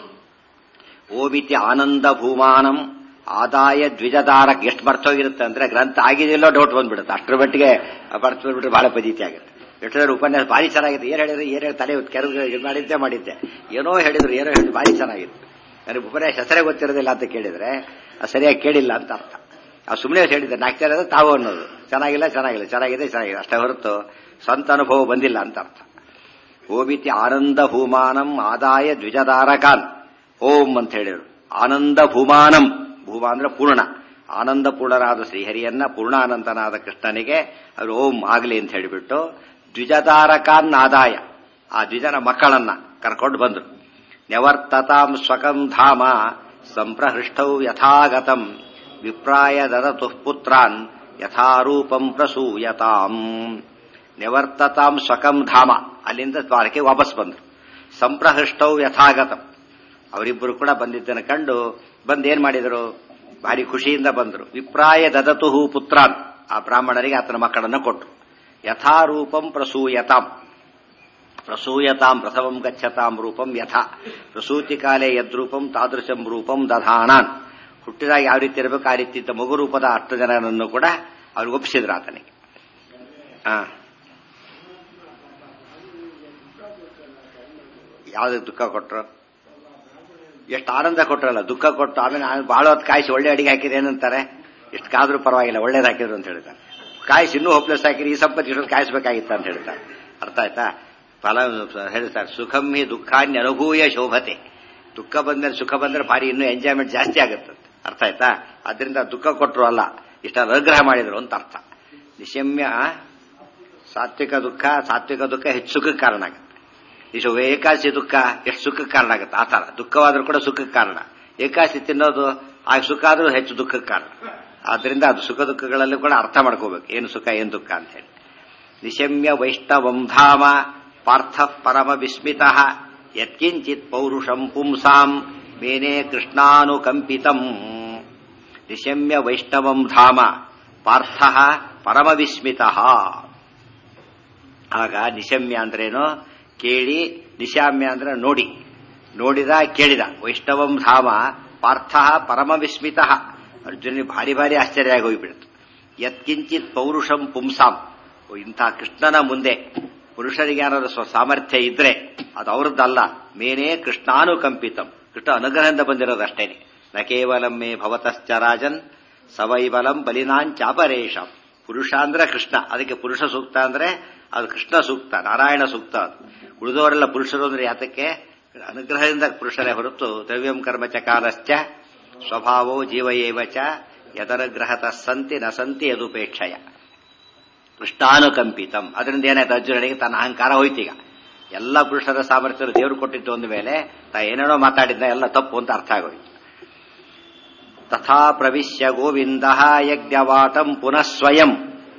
ಓಮಿತಿ ಆನಂದ ಭೂಮಾನಂ ಆದಾಯ ದ್ವಿಜದಾರಕ್. ಎಷ್ಟು ಮರ್ತೋಗಿರುತ್ತೆ ಅಂದ್ರೆ ಗ್ರಂಥ ಆಗಿದೆಯಲ್ಲೋ ಡೌಟ್ ಬಂದ್ಬಿಡುತ್ತೆ. ಅಷ್ಟರ ಮಟ್ಟಿಗೆ ಬರ್ತು ಬಂದ್ಬಿಟ್ರೆ ಬಹಳ ಪದ್ಧತಿ ಆಗುತ್ತೆ. ಎಷ್ಟರ ಉಪನ್ಯಾಸ ಭಾರಿ ಚೆನ್ನಾಗಿದೆ. ಏನ್ ಹೇಳಿದ್ರು ತಲೆ ಕೆರೆದು ಮಾಡಿದ್ದೆ ಏನೋ ಹೇಳಿದ್ರು ಭಾರಿ ಚೆನ್ನಾಗಿತ್ತು. ನನಗೆ ಉಪನ್ಯಾಸ ಹೆಸರೇ ಗೊತ್ತಿರೋದಿಲ್ಲ ಅಂತ ಕೇಳಿದ್ರೆ ಅದು ಸರಿಯಾಗಿ ಕೇಳಿಲ್ಲ ಅಂತ ಅರ್ಥ. ಆ ಸುಮ್ಮನೆ ಹೇಳಿದ್ದೆ, ನಾಲ್ಕು ಜನ ತಾವು ಅನ್ನೋದು ಚೆನ್ನಾಗಿದೆ ಅಷ್ಟೇ ಹೊರತು ಸ್ವಂತ ಅನುಭವ ಬಂದಿಲ್ಲ ಅಂತ ಅರ್ಥ. ಓಮಿತಿ ಆನಂದ ಭೂಮಾನಂ ಆದಾಯ ದ್ವಿಜದಾರಕಾನ್. ಓಂ ಅಂತ ಹೇಳಿದ್ರು. ಆನಂದ ಭೂಮಾನಂ, ಭೂಮ ಅಂದ್ರೆ ಪೂರ್ಣ, ಆನಂದ ಪೂರ್ಣರಾದ ಶ್ರೀಹರಿಯನ್ನ ಪೂರ್ಣಾನಂದನಾದ ಕೃಷ್ಣನಿಗೆ ಅವರು ಓಂ ಆಗಲಿ ಅಂತ ಹೇಳಿಬಿಟ್ಟು ದ್ವಿಜದಾರಕಾನ್ ಆದಾಯ, ಆ ದ್ವಿಜನ ಮಕ್ಕಳನ್ನ ಕರ್ಕೊಂಡು ಬಂದ್ರು. ನ್ಯವರ್ತತಾಂ ಸ್ವಕಂ ಧಾಮ ಸಂಪ್ರಹೃಷ್ಟೌ ಯಥಾಗತಂ ವಿಪ್ರಾಯ ದದತು ಪುತ್ರಾನ್ ಯಥಾರೂಪಂ ಪ್ರಸೂಯತಾಂ. ನ್ಯವರ್ತತಾಂ ಸ್ವಕಂ ಧಾಮ, ಅಲ್ಲಿಂದ ದ್ವಾರಕ್ಕೆ ವಾಪಸ್ ಬಂದ್ರು. ಸಂಪ್ರಹೃಷ್ಟೌ ಯಥಾಗತಂ, ಅವರಿಬ್ಬರು ಕೂಡ ಬಂದಿದ್ದನ್ನು ಕಂಡು ಬಂದೇನ್ ಮಾಡಿದರು, ಭಾರಿ ಖುಷಿಯಿಂದ ಬಂದರು. ವಿಪ್ರಾಯ ದದತು ಪುತ್ರಾನ್, ಆ ಬ್ರಾಹ್ಮಣರಿಗೆ ಆತನ ಮಕ್ಕಳನ್ನು ಕೊಟ್ಟರು. ಯಥಾರೂಪಂ ಪ್ರಸೂಯತಾಂ, ಪ್ರಸವಂ ಗಚ್ಚತಾಂ ರೂಪಂ ಯಥಾ ಪ್ರಸೂತಿ ಕಾಲೇ ಯದ್ರೂಪಂ ತಾದೃಶಂ ರೂಪಂ ದಧಾನಾನ್. ಹುಟ್ಟಿದಾಗ ಯಾವ ರೀತಿ ಇರಬೇಕು ಆ ರೀತಿ ಇದ್ದ ಮಗು ರೂಪದ 10 ಜನರನ್ನು ಕೂಡ ಅವ್ರಿಗೆ ಒಪ್ಪಿಸಿದ್ರು ಆತನಿಗೆ. ಯಾವ್ದಕ್ಕೆ ದುಃಖ ಕೊಟ್ರು, ಎಷ್ಟು ಆನಂದ ಕೊಟ್ರಲ್ಲ. ದುಃಖ ಕೊಟ್ಟು ಆಮೇಲೆ ಬಹಳ ಹೊತ್ತು ಕಾಯಿಸಿ ಒಳ್ಳೆ ಅಡಿಗೆ ಹಾಕಿದ್ರೆ ಏನಂತಾರೆ, ಎಷ್ಟು ಕಾದ್ರೂ ಪರವಾಗಿಲ್ಲ ಒಳ್ಳೇದು ಹಾಕಿದ್ರು ಅಂತ ಹೇಳ್ತಾರೆ. ಕಾಯಿಸಿ ಇನ್ನೂ ಹೋಪ್ಲೆಸ್ ಹಾಕಿರಿ, ಈ ಸಂಪತ್ತಿ ಇಷ್ಟೊಂದು ಕಾಯಿಸಬೇಕಾಗಿತ್ತ ಅಂತ ಹೇಳ್ತಾರೆ. ಅರ್ಥ ಆಯ್ತಾ? ಫಲ ಹೇಳ್ತಾರೆ, ಸುಖಂ ಹಿ ದುಃಖಾನ್ಯ ಅನುಭೂಯ ಶೋಭತೆ. ದುಃಖ ಬಂದ್ಮೇಲೆ ಸುಖ ಬಂದ್ರೆ ಭಾರಿ ಇನ್ನೂ ಎಂಜಾಯ್ಮೆಂಟ್ ಜಾಸ್ತಿ ಆಗುತ್ತೆ. ಅರ್ಥ ಆಯ್ತಾ? ಅದರಿಂದ ದುಃಖ ಕೊಟ್ಟರು ಅಲ್ಲ, ಇಷ್ಟ ಅನುಗ್ರಹ ಮಾಡಿದ್ರು ಅಂತ ಅರ್ಥ. ನಿಶಮ್ಯ ಸಾತ್ವಿಕ ದುಃಖ ಹೆಚ್ಚು ಸುಖಕ್ಕೆ ಕಾರಣ ಆಗುತ್ತೆ. ಇಷ್ಟು ಏಕಾದಶಿ ದುಃಖ ಎಷ್ಟು ಸುಖಕ್ಕೆ ಕಾರಣ ಆಗುತ್ತೆ. ಆ ತರ ದುಃಖವಾದ್ರೂ ಕೂಡ ಸುಖಕ್ಕೆ ಕಾರಣ. ಏಕಾದಶಿ ತಿನ್ನೋದು ಆಗ ಸುಖ ಆದ್ರೂ ಹೆಚ್ಚು ದುಃಖಕ್ಕೆ ಕಾರಣ. ಆದ್ರಿಂದ ಅದು ಸುಖ ದುಃಖಗಳಲ್ಲಿ ಕೂಡ ಅರ್ಥ ಮಾಡ್ಕೋಬೇಕು, ಏನು ಸುಖ ಏನು ದುಃಖ ಅಂತ ಹೇಳಿ. ನಿಶಮ್ಯ ವೈಷ್ಣವಂ ಧಾಮ ಪಾರ್ಥ ಪರಮ ವಿಸ್ಮಿತ ಯತ್ಕಿಂಚಿತ್ ಪೌರುಷಂ ಪುಂಸಾಂ ಮೇನೆ ಕೃಷ್ಣಾನುಕಂಪಿತಂ. ನಿಶಮ್ಯ ವೈಷ್ಣವಂ ಧಾಮ ಪಾರ್ಥ ಪರಮ ವಿಸ್ಮಿತ. ಆಗ ನಿಶಮ್ಯ ಅಂದ್ರೇನು ಕೇಳಿ, ನಿಶಾಮ್ಯ ಅಂದ್ರೆ ನೋಡಿ, ನೋಡಿದ ಕೇಳಿದ. ವೈಷ್ಣವಂ ಧಾಮ ಪಾರ್ಥ ಪರಮ ವಿಸ್ಮಿತ. ಅರ್ಜುನಿಗೆ ಭಾರಿ ಭಾರಿ ಆಶ್ಚರ್ಯ ಆಗಿ ಹೋಗಿಬಿಡ್ತು. ಯತ್ಕಿಂಚಿತ್ ಪೌರುಷಂ ಪುಂಸಾಂ, ಇಂಥ ಕೃಷ್ಣನ ಮುಂದೆ ಪುರುಷರಿಗೆ ಏನಾದ್ರು ಸಾಮರ್ಥ್ಯ ಇದ್ರೆ ಅದು ಅವ್ರದ್ದಲ್ಲ. ಮೇನೇ ಕೃಷ್ಣಾನುಕಂಪಿತಂ, ಕೃಷ್ಣ ಅನುಗ್ರಹದಿಂದ ಬಂದಿರೋದಷ್ಟೇನೆ. ನ ಕೇವಲಂ ಮೇ ಭವತಶ್ಚ ರಾಜನ್ ಸವೈಬಲಂ ಬಲಿನಾಂಚಾಪರೇಶಂ. ಪುರುಷ ಅಂದ್ರೆ ಕೃಷ್ಣ, ಅದಕ್ಕೆ ಪುರುಷ ಸೂಕ್ತ ಅಂದ್ರೆ ಅದು ಕೃಷ್ಣ ಸೂಕ್ತ, ನಾರಾಯಣ ಸೂಕ್ತ. ಅದು ಉಳಿದವರೆಲ್ಲ ಪುರುಷರು ಅಂದ್ರೆ ಯಾತಕ್ಕೆ? ಅನುಗ್ರಹದಿಂದ ಪುರುಷರೇ ಹೊರತು ದ್ರವ್ಯಂ ಕರ್ಮ ಚಕಾರಶ್ಚ ಸ್ವಭಾವೋ ಜೀವಯೇವ ಚ ಯದನುಗ್ರಹತ ಸಂತಿ ನ ಸಂತಿ ಯದುಪೇಕ್ಷಯ. ಕೃಷ್ಣಾನುಕಂಪಿತಂ. ಅದರಿಂದ ಏನಾಯ್ತು, ಅರ್ಜುನನಿಗೆ ತನ್ನ ಅಹಂಕಾರ ಹೋಯ್ತೀಗ. ಎಲ್ಲ ಪುರುಷರ ಸಾಮರ್ಥ್ಯ ದೇವರು ಕೊಟ್ಟಿದ್ದು ಒಂದು ಮೇಲೆ ಏನೇನೋ ಮಾತಾಡಿದ್ದ ಎಲ್ಲ ತಪ್ಪು ಅಂತ ಅರ್ಥ ಆಗೋಯ್ತು. ತಥಾ ಪ್ರವಿಶ್ಯ ಗೋವಿಂದ ಯಜ್ಞವಾಟಂ ಪುನಃ ಸ್ವಯಂ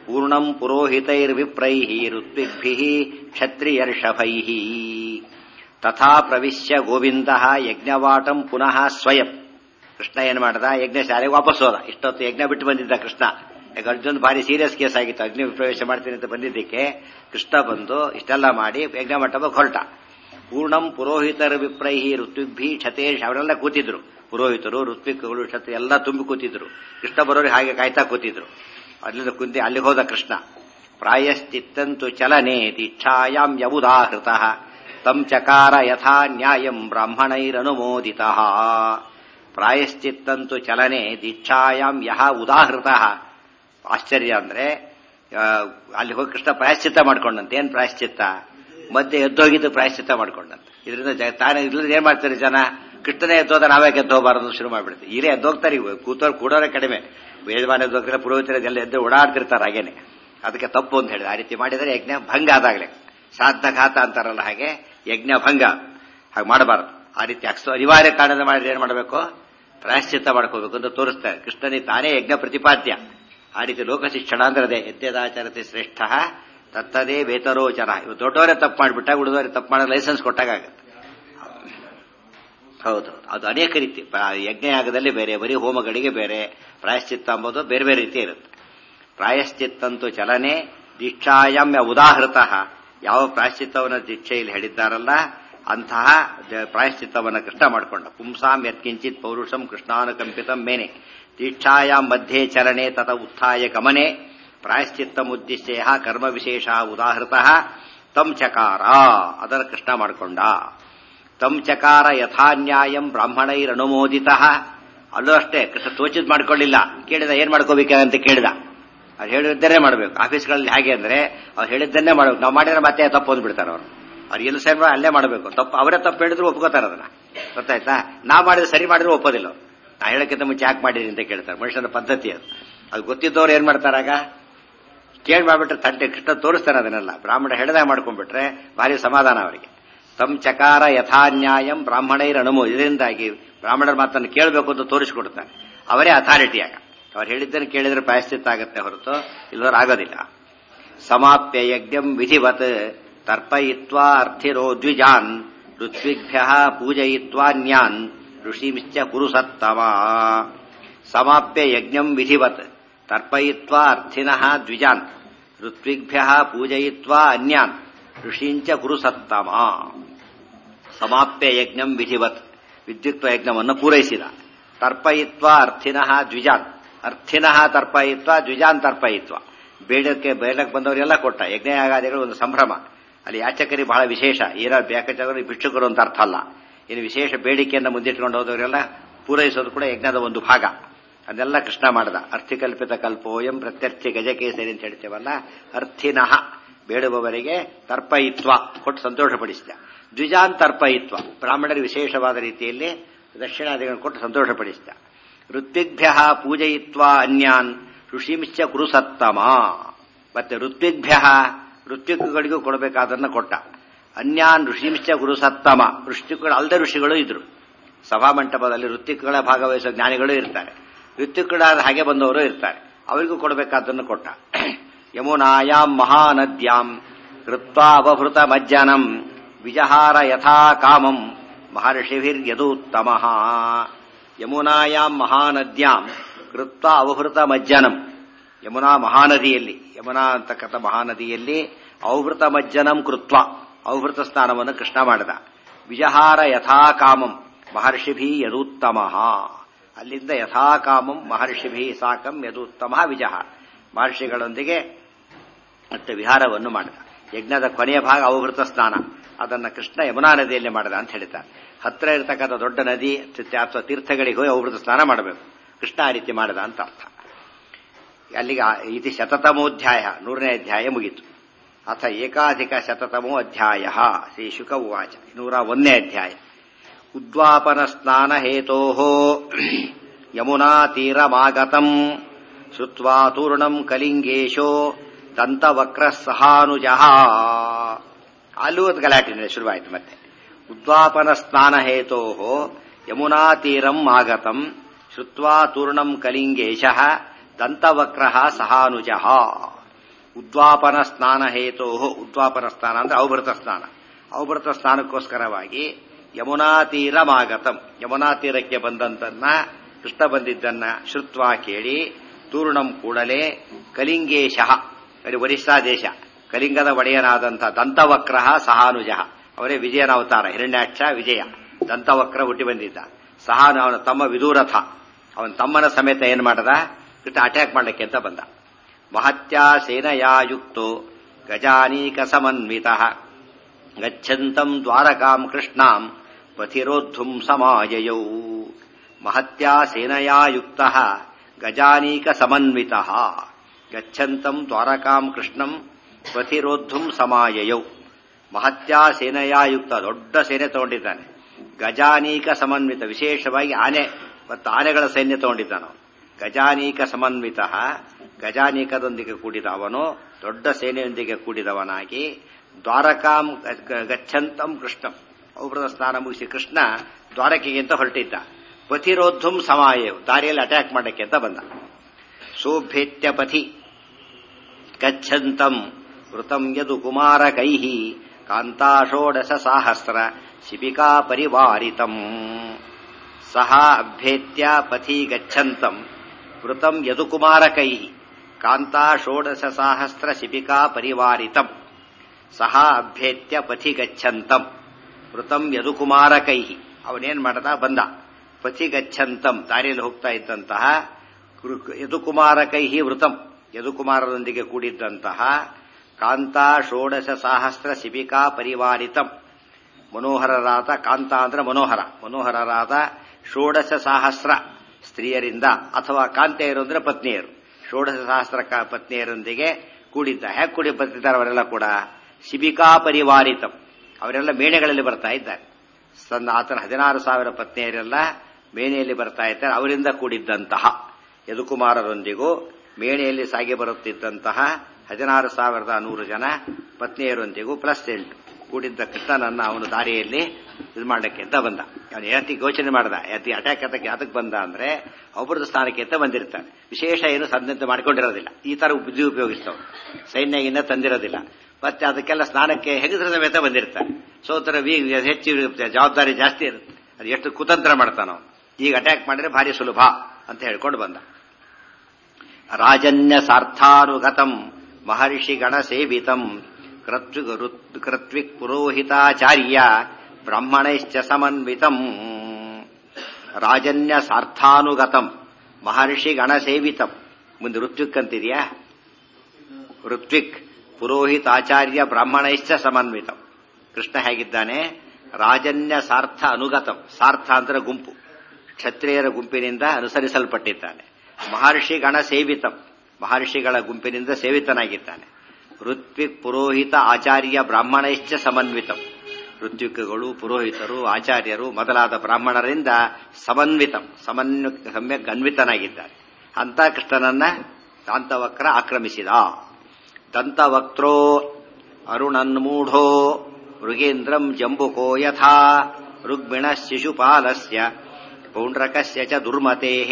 ಪೂರ್ಣಂ ಪುರೋಹಿತೈರ್ವಿಪ್ರೈಃ ಋತ್ವಿಗ್ಭಿಃ ಕ್ಷತ್ರಿಯರ್ಷಭೈಃ ತಥಾ ಪ್ರವಿಶ್ಯ ಗೋವಿಂದಃ ಯಜ್ಞವಾಟಂ ಪುನಃ ಸ್ವಯಂ. ಕೃಷ್ಣ ಏನ್ ಮಾಡ್ದ, ಯಜ್ಞಶಾಲೆಗೆ ವಾಪಸ್ ಹೋದ. ಇಷ್ಟೊತ್ತು ಯಜ್ಞ ಬಿಟ್ಟು ಬಂದಿದ್ದ ಕೃಷ್ಣ. ಯಾಕೆ ಅರ್ಜುನ್ ಭಾರಿ ಸೀರಿಯಸ್ ಕೇಸ್ ಆಗಿತ್ತು, ಅಗ್ನಿ ಪ್ರವೇಶ ಮಾಡ್ತೀನಿ ಅಂತ ಬಂದಿದ್ದಕ್ಕೆ ಕೃಷ್ಣ ಬಂದು ಇಷ್ಟೆಲ್ಲ ಮಾಡಿ ಯಜ್ಞ ಮಂಟಪಕ್ಕೆ ಹೊರಟ. ಪೂರ್ಣಂ ಪುರೋಹಿತರ ವಿಪ್ರೈಃ ಋತ್ವಿಗ್ಭಿಃ ಕ್ಷತೇಶ್ ಅವರೆಲ್ಲ ಕೂತಿದ್ರು. ಪುರೋಹಿತರು, ಋತ್ವಿಕ್ಗಳು, ಕ್ಷತ್ರಿ ಎಲ್ಲ ತುಂಬಿ ಕೂತಿದ್ರು. ಕೃಷ್ಣ ಬರೋರಿಗೆ ಹಾಗೆ ಕಾಯ್ತಾ ಕೂತಿದ್ರು. ಅಲ್ಲಿಂದ ಕುಂತಿ ಅಲ್ಲಿಗೆ ಹೋದ ಕೃಷ್ಣ. ಪ್ರಾಯಶ್ಚಿತ್ತಂತು ಚಲನೆ ದೀಕ್ಷಾಯಾಂ ಯವುದಾಹೃತಃ ತಂ ಚಕಾರ ಯಥಾ ನ್ಯಾಯಂ ಬ್ರಾಹ್ಮಣೈರನುಮೋದಿತಃ. ಪ್ರಾಯಶ್ಚಿತ್ತಂತು ಚಲನೆ ದೀಕ್ಷಾಯಾಂ ಯಹ ಉದಾಹೃತಃ. ಆಶ್ಚರ್ಯ ಅಂದ್ರೆ ಅಲ್ಲಿ ಹೋಗಿ ಕೃಷ್ಣ ಪ್ರಾಯಶ್ಚಿತ್ತ ಮಾಡ್ಕೊಂಡಂತೆ. ಏನ್ ಪ್ರಾಯಶ್ಚಿತ್ತ? ಮಧ್ಯೆ ಎದ್ದೋಗಿದ್ದು ಪ್ರಾಯಶ್ಚಿತ್ತ ಮಾಡ್ಕೊಂಡಂತೆ. ಇದರಿಂದ ತಾನೇ ಇಲ್ಲದ ಏನ್ ಮಾಡ್ತಾರೆ ಜನ, ಕೃಷ್ಣನೇ ಎದ್ದೋದ ನಾವೇ ಎದ್ದೋಬಾರದು ಶುರು ಮಾಡ್ಬಿಡ್ತೀವಿ. ಇಲ್ಲೇ ಎದ್ದೋಗ್ತಾರೆ, ಕೂಡೋರೆ ಕಡಿಮೆ. ವೇದವಾನ ಎದ್ದೋಗ್ತಾರೆ, ಪುರೋಹಿತರೆಲ್ಲ ಎದ್ದು ಓಡಾಡ್ತಿರ್ತಾರೆ ಹಾಗೇನೆ. ಅದಕ್ಕೆ ತಪ್ಪು ಅಂತ ಹೇಳಿದ. ಆ ರೀತಿ ಮಾಡಿದರೆ ಯಜ್ಞ ಭಂಗ ಆದಾಗಲೇ. ಶ್ರಾದ್ದಘಾತ ಅಂತಾರಲ್ಲ ಹಾಗೆ, ಯಜ್ಞ ಭಂಗ. ಹಾಗೆ ಮಾಡಬಾರದು. ಆ ರೀತಿ ಅನಿವಾರ್ಯ ಕಾರಣದ ಮಾಡಿದ್ರೆ ಏನ್ ಮಾಡಬೇಕು? ಪ್ರಾಯಶ್ಚಿತ್ತ ಮಾಡ್ಕೋಬೇಕು ಅಂತ ತೋರಿಸ್ತಾರೆ. ಕೃಷ್ಣನಿಗೆ ತಾನೇ ಯಜ್ಞ ಪ್ರತಿಪಾದ್ಯ. ಆ ರೀತಿ ಲೋಕ ಶಿಕ್ಷಣ ಅಂದ್ರೆ ಅದೇ. ಯದ್ಯದಾಚರತೆ ಶ್ರೇಷ್ಠ ತತ್ತದೇ ವೇತರೋಚನ. ಇವು ದೊಡ್ಡವರೇ ತಪ್ಪು ಮಾಡಿಬಿಟ್ಟಾಗ ಉಳಿದವರೇ ತಪ್ಪು ಮಾಡೋ ಲೈಸೆನ್ಸ್ ಕೊಟ್ಟಾಗತ್ತೆ. ಹೌದು, ಅದು ಅನೇಕ ರೀತಿ. ಯಜ್ಞಯಾಗದಲ್ಲಿ ಬೇರೆ, ಬರೀ ಹೋಮಗಳಿಗೆ ಬೇರೆ. ಪ್ರಾಯಶ್ಚಿತ್ತ ಎಂಬುದು ಬೇರೆ ಬೇರೆ ರೀತಿ ಇರುತ್ತೆ. ಪ್ರಾಯಶ್ಚಿತ್ತಂತೂ ಚಲನೆ ದೀಕ್ಷಾಯಾಮ್ಯ ಉದಾಹೃತಃ. ಯಾವ ಪ್ರಾಯಶ್ಚಿತ್ತವನ್ನ ದೀಕ್ಷೆಯಲ್ಲಿ ಹೇಳಿದ್ದಾರಲ್ಲ ಅಂತಹ ಪ್ರಾಯಶ್ಚಿತ್ತವನ್ನ ಕೃಷ್ಣ ಮಾಡಿಕೊಂಡ. ಪುಂಸಾಂ ಯತ್ಕಿಂಚಿತ್ ಪೌರುಷಂ ಕೃಷ್ಣಾನುಕಂಪಿತಂ ಮೇನೆ ದೀಕ್ಷಾಯಾಂ ಮಧ್ಯೆ ಚಲನೆ ತತ ಉತ್ಥಾಯ ಗಮನೆ ಪ್ರಾಯಶ್ಚಿತ್ತಮುದ್ದಿಶ್ಯ ಕರ್ಮ ವಿಶೇಷ ಉದಾಹೃತಃ ತಂ ಚಕಾರ. ಅದರ ಕೃಷ್ಣ ಮಾಡಿಕೊಂಡ. ತಂ ಚಕಾರ ಯಥಾನ್ಯಾಯಂ ಬ್ರಾಹ್ಮಣೈರನುಮೋದಿತಃ. ಅಲ್ಲೂ ಅಷ್ಟೇ ಕೃಷ್ಣ ತೋಚಿದ್ ಮಾಡ್ಕೊಳ್ಳಿಲ್ಲ. ಕೇಳಿದ ಏನ್ ಮಾಡ್ಕೋಬೇಕಂತ ಕೇಳಿದ. ಅವ್ರು ಹೇಳಿದ್ದನ್ನೇ ಮಾಡಬೇಕು. ಆಫೀಸ್ಗಳಲ್ಲಿ ಹಾಗೆ ಅಂದ್ರೆ ಅವ್ರು ಹೇಳಿದ್ದನ್ನೇ ಮಾಡಬೇಕು. ನಾವು ಮಾಡಿದ್ರೆ ಮತ್ತೆ ತಪ್ಪು ಅಂದ್ಬಿಡ್ತಾರೆ ಅವರು. ಅವ್ರು ಎಲ್ಲಿ ಸರಿ ಅಲ್ಲೇ ಮಾಡಬೇಕು. ತಪ್ಪು ಅವರೇ ತಪ್ಪು ಹೇಳಿದ್ರು ಒಪ್ಕೋತಾರೆ. ಅದನ್ನ ಗೊತ್ತಾಯ್ತಾ? ನಾ ಮಾಡಿದ್ರೆ ಸರಿ ಮಾಡಿದ್ರು ಒಪ್ಪೋದಿಲ್ಲ. ನಾ ಹೇಳಕ್ಕಿಂತ ಮುಂಚೆ ಯಾಕೆ ಮಾಡಿರಿ ಅಂತ ಕೇಳ್ತಾರೆ. ಮನುಷ್ಯನ ಪದ್ಧತಿ ಅದು. ಅದು ಗೊತ್ತಿದ್ದವ್ರು ಏನ್ ಮಾಡ್ತಾರಾಗ ಕೇಳಿ ಮಾಡ್ಬಿಟ್ರೆ ತಂಟೆ. ಕೃಷ್ಣ ತೋರಿಸ್ತಾರೆ ಅದನ್ನೆಲ್ಲ. ಬ್ರಾಹ್ಮಣ ಹೇಳ್ದಾಗ ಮಾಡ್ಕೊಂಡ್ಬಿಟ್ರೆ ಭಾರಿ ಸಮಾಧಾನ ಅವರಿಗೆ. ತಂ ಚಕಾರ ಯಥಾನ್ಯಾಯಂ ಬ್ರಾಹ್ಮಣೈರನುಮೋ. ಇದರಿಂದಾಗಿ ಬ್ರಾಹ್ಮಣರ ಮಾತನ್ನು ಕೇಳಬೇಕು ಅಂತ ತೋರಿಸಿಕೊಡ್ತಾರೆ. ಅವರೇ ಅಥಾರಿಟಿಯಾಗ. ಅವ್ರು ಹೇಳಿದ್ದನ್ನು ಕೇಳಿದ್ರೆ ಪ್ರಾಯಶ್ಚಿತ್ತ ಆಗತ್ತೆ ಹೊರತು ಇಲ್ಲವರು ಆಗೋದಿಲ್ಲ. ಸಮಾಪ್ಯ ಯಜ್ಞಂ ವಿಧಿವತ್ ತರ್ಪಯಿತ್ವಾ ಅರ್ಥಿರೋ ದ್ವಿಜಾನ್ ಋತ್ವಿಭ್ಯ ಪೂಜಯಿತ್ವಾನ್ಯಾನ್ ಋಷಿಮಿಶ್ಚ ಕುರುಸತ್ತಮ. ಸಮಾಪ್ಯ ಯಜ್ಞಂ ವಿಧಿವತ್ ತರ್ಪಯಿತ್ವಾ ಅರ್ಥಿನಃ ದ್ವಿಜಾನ್ ಋತ್ವಿಭ್ಯ ಪೂಜಯಿತ್ವಾ ಅನ್ಯಾನ್ ಋಷಿಂಚ ಕುರುಸತ್ತಮ. ಸಮಾಪ್ಯ ಯಜ್ಞಂ ವಿಧಿವತ್ ವಿದ್ಯುಕ್ತ ಯಜ್ಞವನ್ನು ಪೂರೈಸಿದ. ತರ್ಪಯಿತ್ವಾ ಅರ್ಥಿನಃ ದ್ವಿಜಾನ್. ಅರ್ಥಿನಃ ತರ್ಪಯಿತ್ವ ದ್ವಿಜಾನ್ ತರ್ಪಯಿತ್ವ. ಬೇಡಕ್ಕೆ ಬಂದವರೆಲ್ಲ ಕೊಟ್ಟ. ಯಜ್ಞಯಾಗಾದಿಗಳು ಒಂದು ಸಂಭ್ರಮ. ಅಲ್ಲಿ ಯಾಚಕರಿ ಬಹಳ ವಿಶೇಷ. ಯಾಕಂದ್ರೆ ಭಿಕ್ಷುಕರು ಅಂತ ಅರ್ಥ ಅಲ್ಲ. ಇನ್ನು ವಿಶೇಷ ಬೇಡಿಕೆಯನ್ನು ಮುಂದಿಟ್ಕೊಂಡು ಹೋದವರೆಲ್ಲ ಪೂರೈಸೋದು ಕೂಡ ಯಜ್ಞದ ಒಂದು ಭಾಗ. ಅದೆಲ್ಲ ಕೃಷ್ಣ ಮಾಡಿದ. ಅರ್ಥಿಕಲ್ಪಿತ ಕಲ್ಪೋಯಂ ಪ್ರತ್ಯರ್ಥಿ ಗಜಕೇಸರಿ ಅಂತ ಹೇಳ್ತೇವಲ್ಲ. ಅರ್ಥಿನಃ ಬೇಡುವವರಿಗೆ ತರ್ಪಯಿತ್ವ ಕೊಟ್ಟು ಸಂತೋಷಪಡಿಸಿದ. ದ್ವಿಜಾನ್ ತರ್ಪಯಿತ್ವ ಬ್ರಾಹ್ಮಣರಿಗೆ ವಿಶೇಷವಾದ ರೀತಿಯಲ್ಲಿ ದಕ್ಷಿಣಾದಿಗಳನ್ನು ಕೊಟ್ಟು ಸಂತೋಷಪಡಿಸಿದ. ಋತ್ವಿಗ್ಭ್ಯ ಪೂಜಯಿತ್ವ ಅನ್ಯಾನ್ ಋಷಿಮಿಶ್ಚ ಕುರುಸತ್ತಮ. ಮತ್ತೆ ಋತ್ವಿಕ್ಗಳಿಗೂ ಕೊಡಬೇಕಾದನ್ನ ಕೊಟ್ಟ. ಅನ್ಯಾನ್ ಋಷಿಮಿಶ್ಚ ಗುರುಸತ್ತಮ. ಋಷಿಗಳು ಅಲ್ದ ಋಷಿಗಳು ಇದ್ರು. ಸಭಾಮಂಟಪದಲ್ಲಿ ಋತ್ವಿಕ್ಗಳ ಭಾಗವಹಿಸುವ ಜ್ಞಾನಿಗಳು ಇರ್ತಾರೆ. ಋತ್ವಿಕ್ಗಳಾದ ಹಾಗೆ ಬಂದವರು ಇರ್ತಾರೆ. ಅವರಿಗೂ ಕೊಡಬೇಕಾದನ್ನು ಕೊಟ್ಟ. ಯಮುನಾಯಾಂ ಮಹಾನದ್ಯಾಂ ಕೃತ್ವಾ ಅವಭೃತ ಮಜ್ಜನಂ ವಿಜಹಾರ ಯಥಾ ಕಾಮಂ ಮಹರ್ಷಿಭಿರ್ಯದೂತ್ತಮಃ. ಯಮುನಾಯಾಂ ಮಹಾನದ್ಯಾಂ ಕೃತ್ವಾ ಅವಭೃತ ಮಜ್ಜನಂ. ಯಮುನಾ ಮಹಾನದಿಯಲ್ಲಿ, ಯಮುನಾ ಅಂತಕ್ಕಂಥ ಮಹಾನದಿಯಲ್ಲಿ ಅವಭೃತ ಮಜ್ಜನಂ ಕೃತ್ವ ಅವಭೃತ ಸ್ನಾನವನ್ನು ಕೃಷ್ಣ ಮಾಡಿದ. ವಿಜಹಾರ ಯಥಾ ಕಾಮಂ ಮಹರ್ಷಿಭಿ ಯದೂತ್ತಮಃ. ಅಲ್ಲಿಂದ ಯಥಾ ಕಾಮಂ ಮಹರ್ಷಿಭಿ ಸಾಕಂ ಯದೂತ್ತಮಃ ವಿಜಹಾರ. ಮಹರ್ಷಿಗಳೊಂದಿಗೆ ಮತ್ತೆ ವಿಹಾರವನ್ನು ಮಾಡಿದ. ಯಜ್ಞದ ಕೊನೆಯ ಭಾಗ ಅವಭೃತ ಸ್ನಾನ. ಅದನ್ನ ಕೃಷ್ಣ ಯಮುನಾ ನದಿಯಲ್ಲಿ ಮಾಡಿದ ಅಂತ ಹೇಳ್ತಾರೆ. ಹತ್ತಿರ ಇರತಕ್ಕಂಥ ದೊಡ್ಡ ನದಿ ಅಥವಾ ತೀರ್ಥಗಳಿಗೆ ಹೋಗಿ ಅವಭೃತ ಸ್ನಾನ ಮಾಡಬೇಕು. ಕೃಷ್ಣ ಆ ರೀತಿ ಮಾಡಿದ ಅಂತ ಅರ್ಥ. ಅಲ್ಲಿಗೆ ಇತಿ ಶತತಮೋಧ್ಯಾಯ 100ನೇ ಅಧ್ಯಾಯ ಮುಗಿತು. ಅಥ ಏಕಾಧಿಕ ಶತತಮೋ ಅಧ್ಯಾಯ. ಶ್ರೀ ಶುಕ ಉವಾಚ 101ನೇ ಅಧ್ಯಾಯ. ಉದ್ವಾಪನ ಸ್ನಾನ ಹೇತೋ ಯಮುನಾ ತೀರಮಾಗತಂ ಶ್ರುತ್ವಾ ತೂರ್ಣಂ ಕಲಿಂಗೇಶೋ ದಂತವಕ್ರ ಸಹಾನುಜಃ. ಅಲ್ಲೂ ಅದು ಗಲಾಟೆ ಶುರುವಾಯಿತು ಮತ್ತೆ. ಉದ್ವಾಪನ ಸ್ನಾನ ಹೇತೋ ಯಮುನಾ ತೀರಂ ಆಗತಂ ಶ್ರುತ್ವಾ ತೂರ್ಣಂ ಕಲಿಂಗೇಶ ದಂತವಕ್ರ ಸಹಾನುಜಃ. ಉದ್ವಾಪನ ಸ್ನಾನ ಹೇತೋ, ಉದ್ವಾಪನ ಸ್ನಾನ ಅಂದ್ರೆ ಅವಭೃತ ಸ್ನಾನ. ಅವಭೃತ ಸ್ನಾನಕ್ಕೋಸ್ಕರವಾಗಿ ಯಮುನಾ ತೀರಮಾಗತಂ, ಯಮುನಾ ತೀರಕ್ಕೆ ಬಂದಂತನ್ನ, ಕೃಷ್ಣ ಬಂದಿದ್ದನ್ನ ಶ್ರುತ್ವಾ ಕೇಳಿ, ತೂರ್ಣಂ ಕೂಡಲೇ ಕಲಿಂಗೇಶ, ಒರಿಸ್ಸಾ ದೇಶ, ಕಲಿಂಗದ ಒಡೆಯನಾದಂಥ ದಂತವಕ್ರ ಸಹಾನುಜ, ಅವರೇ ವಿಜಯನ ಅವತಾರ, ಹಿರಣ್ಯಾಕ್ಷ ವಿಜಯ, ದಂತವಕ್ರ ಹುಟ್ಟಿ ಬಂದಿದ್ದ. ಸಹಾನು ಅವನ ತಮ್ಮ ವಿದೂರಥ, ಅವನ ತಮ್ಮನ ಸಮೇತ ಏನ್ ಮಾಡದ, ಕೃಷ್ಣ ಅಟ್ಯಾಕ್ ಮಾಡಲಿಕ್ಕೆ ಅಂತ ಬಂದ. ಮಹತ್ಯಾ ಸೇನಯಾ ಯುಕ್ತೋ ಗಜಾನೀಕ ಸಮನ್ವಿತ ಗಚ್ಚಂತಂ ದ್ವಾರಕಾಂ ಕೃಷ್ಣಾಂ ಪಥಿರೋದ್ಧುಂ ಸಮಾಯಯೌ. ಮಹತ್ಯಾ ಸೇನಯಾ ಯುಕ್ತ ಗಜಾನೀಕ ಸಮನ್ವಿತ ಗಚ್ಚಂತಂ ದ್ವಾರಕಾಂ ಕೃಷ್ಣಂ ಪಥಿರೋದ್ಧುಂ ಸಮಾಯಯೌ. ಮಹತ್ಯಾ ಸೇನಯಾ ಯುಕ್ತ, ದೊಡ್ಡ ಸೇನೆ ತಗೊಂಡಿದ್ದಾನೆ. ಗಜಾನೀಕ ಸಮನ್ವಿತ, ವಿಶೇಷವಾಗಿ ಆನೆ ಮತ್ತು ಆನೆಗಳ ಸೈನ್ಯ ತಗೊಂಡಿದ್ದಾನೆ. ಗಜಾನೀಕ ಸಮನ್ವಿತ, ಗಜಾನೀಕದೊಂದಿಗೆ ಕೂಡಿದ ಅವನು, ದೊಡ್ಡ ಸೇನೆಯೊಂದಿಗೆ ಕೂಡಿದವನಾಗಿ, ದ್ವಾರಕಾಂ ಗಚ್ಚಂತಂ ಕೃಷ್ಣಂ, ಅವಭೃತ ಸ್ನಾನ ಮುಗಿಸಿ ಕೃಷ್ಣ ದ್ವಾರಕೆಗೆ ಅಂತ ಹೊರಟಿದ್ದ. ಪಥಿರೋದ್ಧುಂ ಸಮಾಯವು, ದಾರಿಯಲ್ಲಿ ಅಟ್ಯಾಕ್ ಮಾಡಕ್ಕೆ ಅಂತ ಬಂದ. ಸೋಭ್ಯೇತ್ಯ ಪಥಿ ಗಚ್ಚಂತಂ ವೃತಂ ಯದು ಕುಮಾರಕೈಃ ಕಾಂತಾಷೋಡಶ ಸಾಹಸ್ರ ಶಿಬಿಕಾ ಪರಿವಾರಿತಂ. ಸಹ ಅಭ್ಯೇತ್ಯ ಪಥಿ ಗಚ್ಚಂತಂ ವೃತಂ ಯದು ಕುಮಾರಕೈಃ ಕಾಂತಾಷೋಡಶ ಸಾಹಸ್ರ ಶಿಬಿಕಾ ಪರಿವಾರಿತಂ. ಸಹ ಅಭ್ಯೇತ್ಯ ಪಥಿ ಗಚ್ಚಂತಂ ವೃತಂ ಯದು ಕುಮಾರಕೈಃ, ಅವನೇನ್ ಮಾಡದ ಬಂದ. ಪಥಿ ಗಚ್ಚಂತಂ, ದಾರಿಯಲ್ಲಿ ಹೋಗ್ತಾ ಇದ್ದಂತಹ ಯದುಕುಮಾರಕೈಹಿ ವೃತಂ, ಯದುಕುಮಾರರೊಂದಿಗೆ ಕೂಡಿದ್ದಂತಹ ಕಾಂತಾ ಷೋಡಶ ಸಹಸ್ರ ಶಿಬಿಕಾ ಪರಿವಾರಿತಂ, ಮನೋಹರರಾದ, ಕಾಂತ ಅಂದ್ರೆ ಮನೋಹರ, ಮನೋಹರರಾದ ಷೋಡಶ ಸಹಸ್ರ ಸ್ತ್ರೀಯರಿಂದ, ಅಥವಾ ಕಾಂತೆಯರು ಅಂದ್ರೆ ಪತ್ನಿಯರು, ಷೋಡಶ ಸಹಸ್ರ ಪತ್ನಿಯರೊಂದಿಗೆ ಕೂಡಿದ್ದ. ಹೇಗೆ ಕೂಡಿ ಬರ್ತಿದ್ದಾರೆ ಅವರೆಲ್ಲ ಕೂಡ? ಶಿಬಿಕಾ ಪರಿವಾರಿತಂ, ಅವರೆಲ್ಲ ಮೇಣೆಗಳಲ್ಲಿ ಬರ್ತಾ ಇದ್ದಾರೆ. ಆತನ 16,000 ಪತ್ನಿಯರೆಲ್ಲ ಮೇಣೆಯಲ್ಲಿ ಬರ್ತಾ ಇದ್ದಾರೆ, ಅವರಿಂದ ಕೂಡಿದ್ದಂತಹ ಯದುಕುಮಾರರೊಂದಿಗೂ ಮೇಣೆಯಲ್ಲಿ ಸಾಗಿ ಬರುತ್ತಿದ್ದಂತಹ 16,100 ಜನ ಪತ್ನಿಯರೊಂದಿಗೂ +8 ಕೂಡಿದ್ದ ಕೃಷ್ಣನನ್ನ ಅವನು ದಾರಿಯಲ್ಲಿ ಇದು ಮಾಡಕ್ಕೆ ಅಂತ ಬಂದ. ಅವನು ಯಾತಿ ಯೋಚನೆ ಮಾಡ್ದ, ಯಾತಿ ಅಟ್ಯಾಕ್ ಅದಕ್ಕೆ ಬಂದ ಅಂದ್ರೆ ಒಬ್ಬರದ ಸ್ಥಾನಕ್ಕೆ ಅಂತ ಬಂದಿರ್ತಾನೆ. ವಿಶೇಷ ಏನು ಸಂದಂತ ಮಾಡ್ಕೊಂಡಿರೋದಿಲ್ಲ, ಈ ತರ ಬುದ್ಧಿ ಉಪಯೋಗಿಸ್ತವ್, ಸೈನ್ಯಗಿನ್ನ ತಂದಿರೋದಿಲ್ಲ. ಮತ್ತೆ ಅದಕ್ಕೆಲ್ಲ ಸ್ನಾನಕ್ಕೆ ಹೆಗದ್ರ ಸಮೇತ ಬಂದಿರ್ತಾನೆ. ಸೋತರ ಹೆಚ್ಚು ಜವಾಬ್ದಾರಿ ಜಾಸ್ತಿ ಇರುತ್ತೆ, ಅದು ಎಷ್ಟು ಕುತಂತ್ರ ಮಾಡ್ತಾನೋ. ಈಗ ಅಟ್ಯಾಕ್ ಮಾಡಿದ್ರೆ ಭಾರಿ ಸುಲಭ ಅಂತ ಹೇಳ್ಕೊಂಡು ಬಂದ. ರಾಜನ್ಯ ಸಾರ್ಥಾನುಗತಂ ಮಹರ್ಷಿ ಗಣ ಸೇವಿತಂ ಕೃತ್ವಿಕ್ ಪುರೋಹಿತಾಚಾರ್ಯ ಬ್ರಾಹ್ಮಣೈಶ್ಚ ಸಮನ್ವಿತಂ. ರಾಜನ್ಯ ಸಾರ್ಥಾನುಗತಂ ಮಹರ್ಷಿ ಗಣ ಸೇವಿತಂ. ಮುಂದೆ ಋತ್ವಿಕ್ ಅಂತಿದೆಯಾ? ಋತ್ವಿಕ್ ಪುರೋಹಿತಾಚಾರ್ಯ ಬ್ರಾಹ್ಮಣೈಶ್ಚ ಸಮನ್ವಿತಂ. ಕೃಷ್ಣ ಹೇಗಿದ್ದಾನೆ? ರಾಜನ್ಯ ಸಾರ್ಥ ಅನುಗತಂ, ಸಾರ್ಥ ಅಂದ್ರೆ ಗುಂಪು, ಕ್ಷತ್ರಿಯರ ಗುಂಪಿನಿಂದ ಅನುಸರಿಸಲ್ಪಟ್ಟಿದ್ದಾನೆ. ಮಹರ್ಷಿ ಗಣ ಸೇವಿತಂ, ಮಹರ್ಷಿಗಳ ಗುಂಪಿನಿಂದ ಸೇವಿತನಾಗಿದ್ದಾನೆ. ಋತ್ವಿಕ್ ಪುರೋಹಿತ ಆಚಾರ್ಯ ಬ್ರಾಹ್ಮಣೈಶ್ಚ ಸಮನ್ವಿತಂ. ಋತ್ವಿಕ್ಗಳು, ಪುರೋಹಿತರು, ಆಚಾರ್ಯರು ಮೊದಲಾದ ಬ್ರಾಹ್ಮಣರಿಂದ ಸಮನ್ವಿತಂ, ಸಮ್ಯಕ್ ಅನ್ವಿತನಾಗಿದ್ದಾನೆ. ಅಂತ ಕೃಷ್ಣನನ್ನ ದಾಂತವಕ್ರ ಆಕ್ರಮಿಸಿದ. ದಂತವಕ್ತ್ರೋ ಅರುಣನ್ಮೂಢೋ ಮೃಗೇಂದ್ರಂ ಜಂಬುಕೋ ಯಥಾ ರುಗ್ಮಿಣ ಶಿಶುಪಾಲಸ್ಯ ಪೌಂಡ್ರಕಸ್ಯ ಚ ದುರ್ಮತೇಃ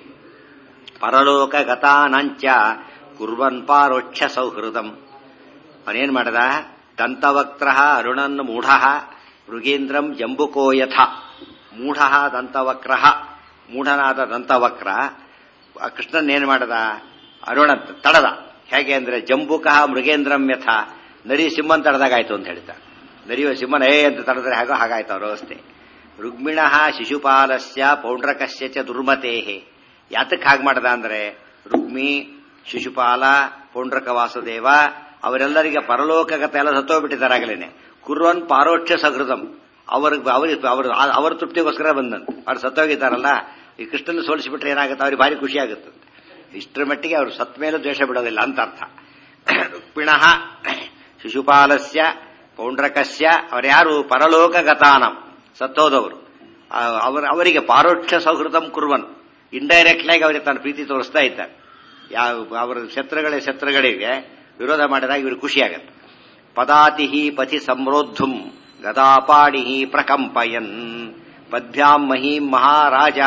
ಪರಲೋಕಗತಾನಾಂಚ ಕುರ್ವನ್ ಪಾರೋಕ್ಷ ಸೌಹೃದಂ. ಅವನೇನ್ ಮಾಡದ? ದಂತವಕ್ತ್ರ ಅರುಣನ್ ಮೂಢ ಮೃಗೇಂದ್ರಂ ಜಂಬುಕೋ ಯಥ. ಮೂಢ ದಂತವಕ್ರ, ಮೂಢನಾದ ದಂತವಕ್ರ ಕೃಷ್ಣನ್ ಏನ್ ಮಾಡದ? ಅರುಣ ತಡದ. ಹೇಗೆ ಅಂದ್ರೆ ಜಂಬುಕ ಮೃಗೇಂದ್ರಂ ಯಥ, ನರಿ ಸಿಂಹನ್ ತಡದಾಗಾಯ್ತು ಅಂತ ಹೇಳ್ತಾರೆ. ನರಿಯೋ ಸಿಂಹನ ಅಂತ ತಡದ್ರೆ ಹೇಗೋ ಹಾಗಾಯ್ತು ಅವ್ರ ಅವಸ್ಥೆ. ರುಗ್ಮಿಣ ಶಿಶುಪಾಲಸ್ಯ ಪೌಂಡ್ರಕಸ್ಯ ಚ ದುರ್ಮತೇಃ. ಯಾತಕ್ಕೆ ಹಾಗೆ ಮಾಡದ ಅಂದ್ರೆ ರುಗ್ಮಿ, ಶಿಶುಪಾಲ, ಪೌಂಡ್ರಕ ವಾಸುದೇವ ಅವರೆಲ್ಲರಿಗೆ ಪರಲೋಕಗತ ಎಲ್ಲ ಸತ್ತೋಗ್ಬಿಟ್ಟಿದ್ದಾರೆ ಆಗಲೇನೆ. ಕುರ್ವನ್ ಪಾರೋಕ್ಷ ಸಹೃದಂ, ಅವರ ತೃಪ್ತಿಗೋಸ್ಕರ ಬಂದಂತೆ. ಅವ್ರು ಸತ್ತೋಗಿದ್ದಾರಲ್ಲ, ಈ ಕೃಷ್ಣನ ಸೋಲಿಸಿಬಿಟ್ರೆ ಏನಾಗುತ್ತೆ? ಅವ್ರಿಗೆ ಭಾರಿ ಖುಷಿ ಆಗುತ್ತೆ. ಇಷ್ಟರ ಮಟ್ಟಿಗೆ ಅವರು ಸತ್ ಮೇಲೂ ದ್ವೇಷ ಬಿಡೋದಿಲ್ಲ ಅಂತ ಅರ್ಥ. ರುಕ್ಮಿಣ ಶಿಶುಪಾಲಸ್ಯ ಪೌಂಡ್ರಕಸ್ಯ, ಅವರ್ಯಾರು? ಪರಲೋಕಗತಾನಂ, ಸತ್ತೋದವರು. ಅವರಿಗೆ ಪಾರೋಕ್ಷ ಸೌಹೃದಂ ಕುರ್ವನ್, ಇಂಡೈರೆಕ್ಟ್ ಆಗಿ ಅವರಿಗೆ ತನ್ನ ಪ್ರೀತಿ ತೋರಿಸ್ತಾ ಇದ್ದಾರೆ. ಅವರ ಶತ್ರುಗಳಿಗೆ ವಿರೋಧ ಮಾಡಿದಾಗ ಇವ್ರಿಗೆ ಖುಷಿಯಾಗತ್ತೆ. ಪದಾತಿ ಪಥಿ ಸಂರೋದ್ಧುಂ ಗದಾಪಾಣಿ ಪ್ರಕಂಪಯನ್ ಪದ್ಭ್ಯಾಂ ಮಹೀಂ ಮಹಾರಾಜ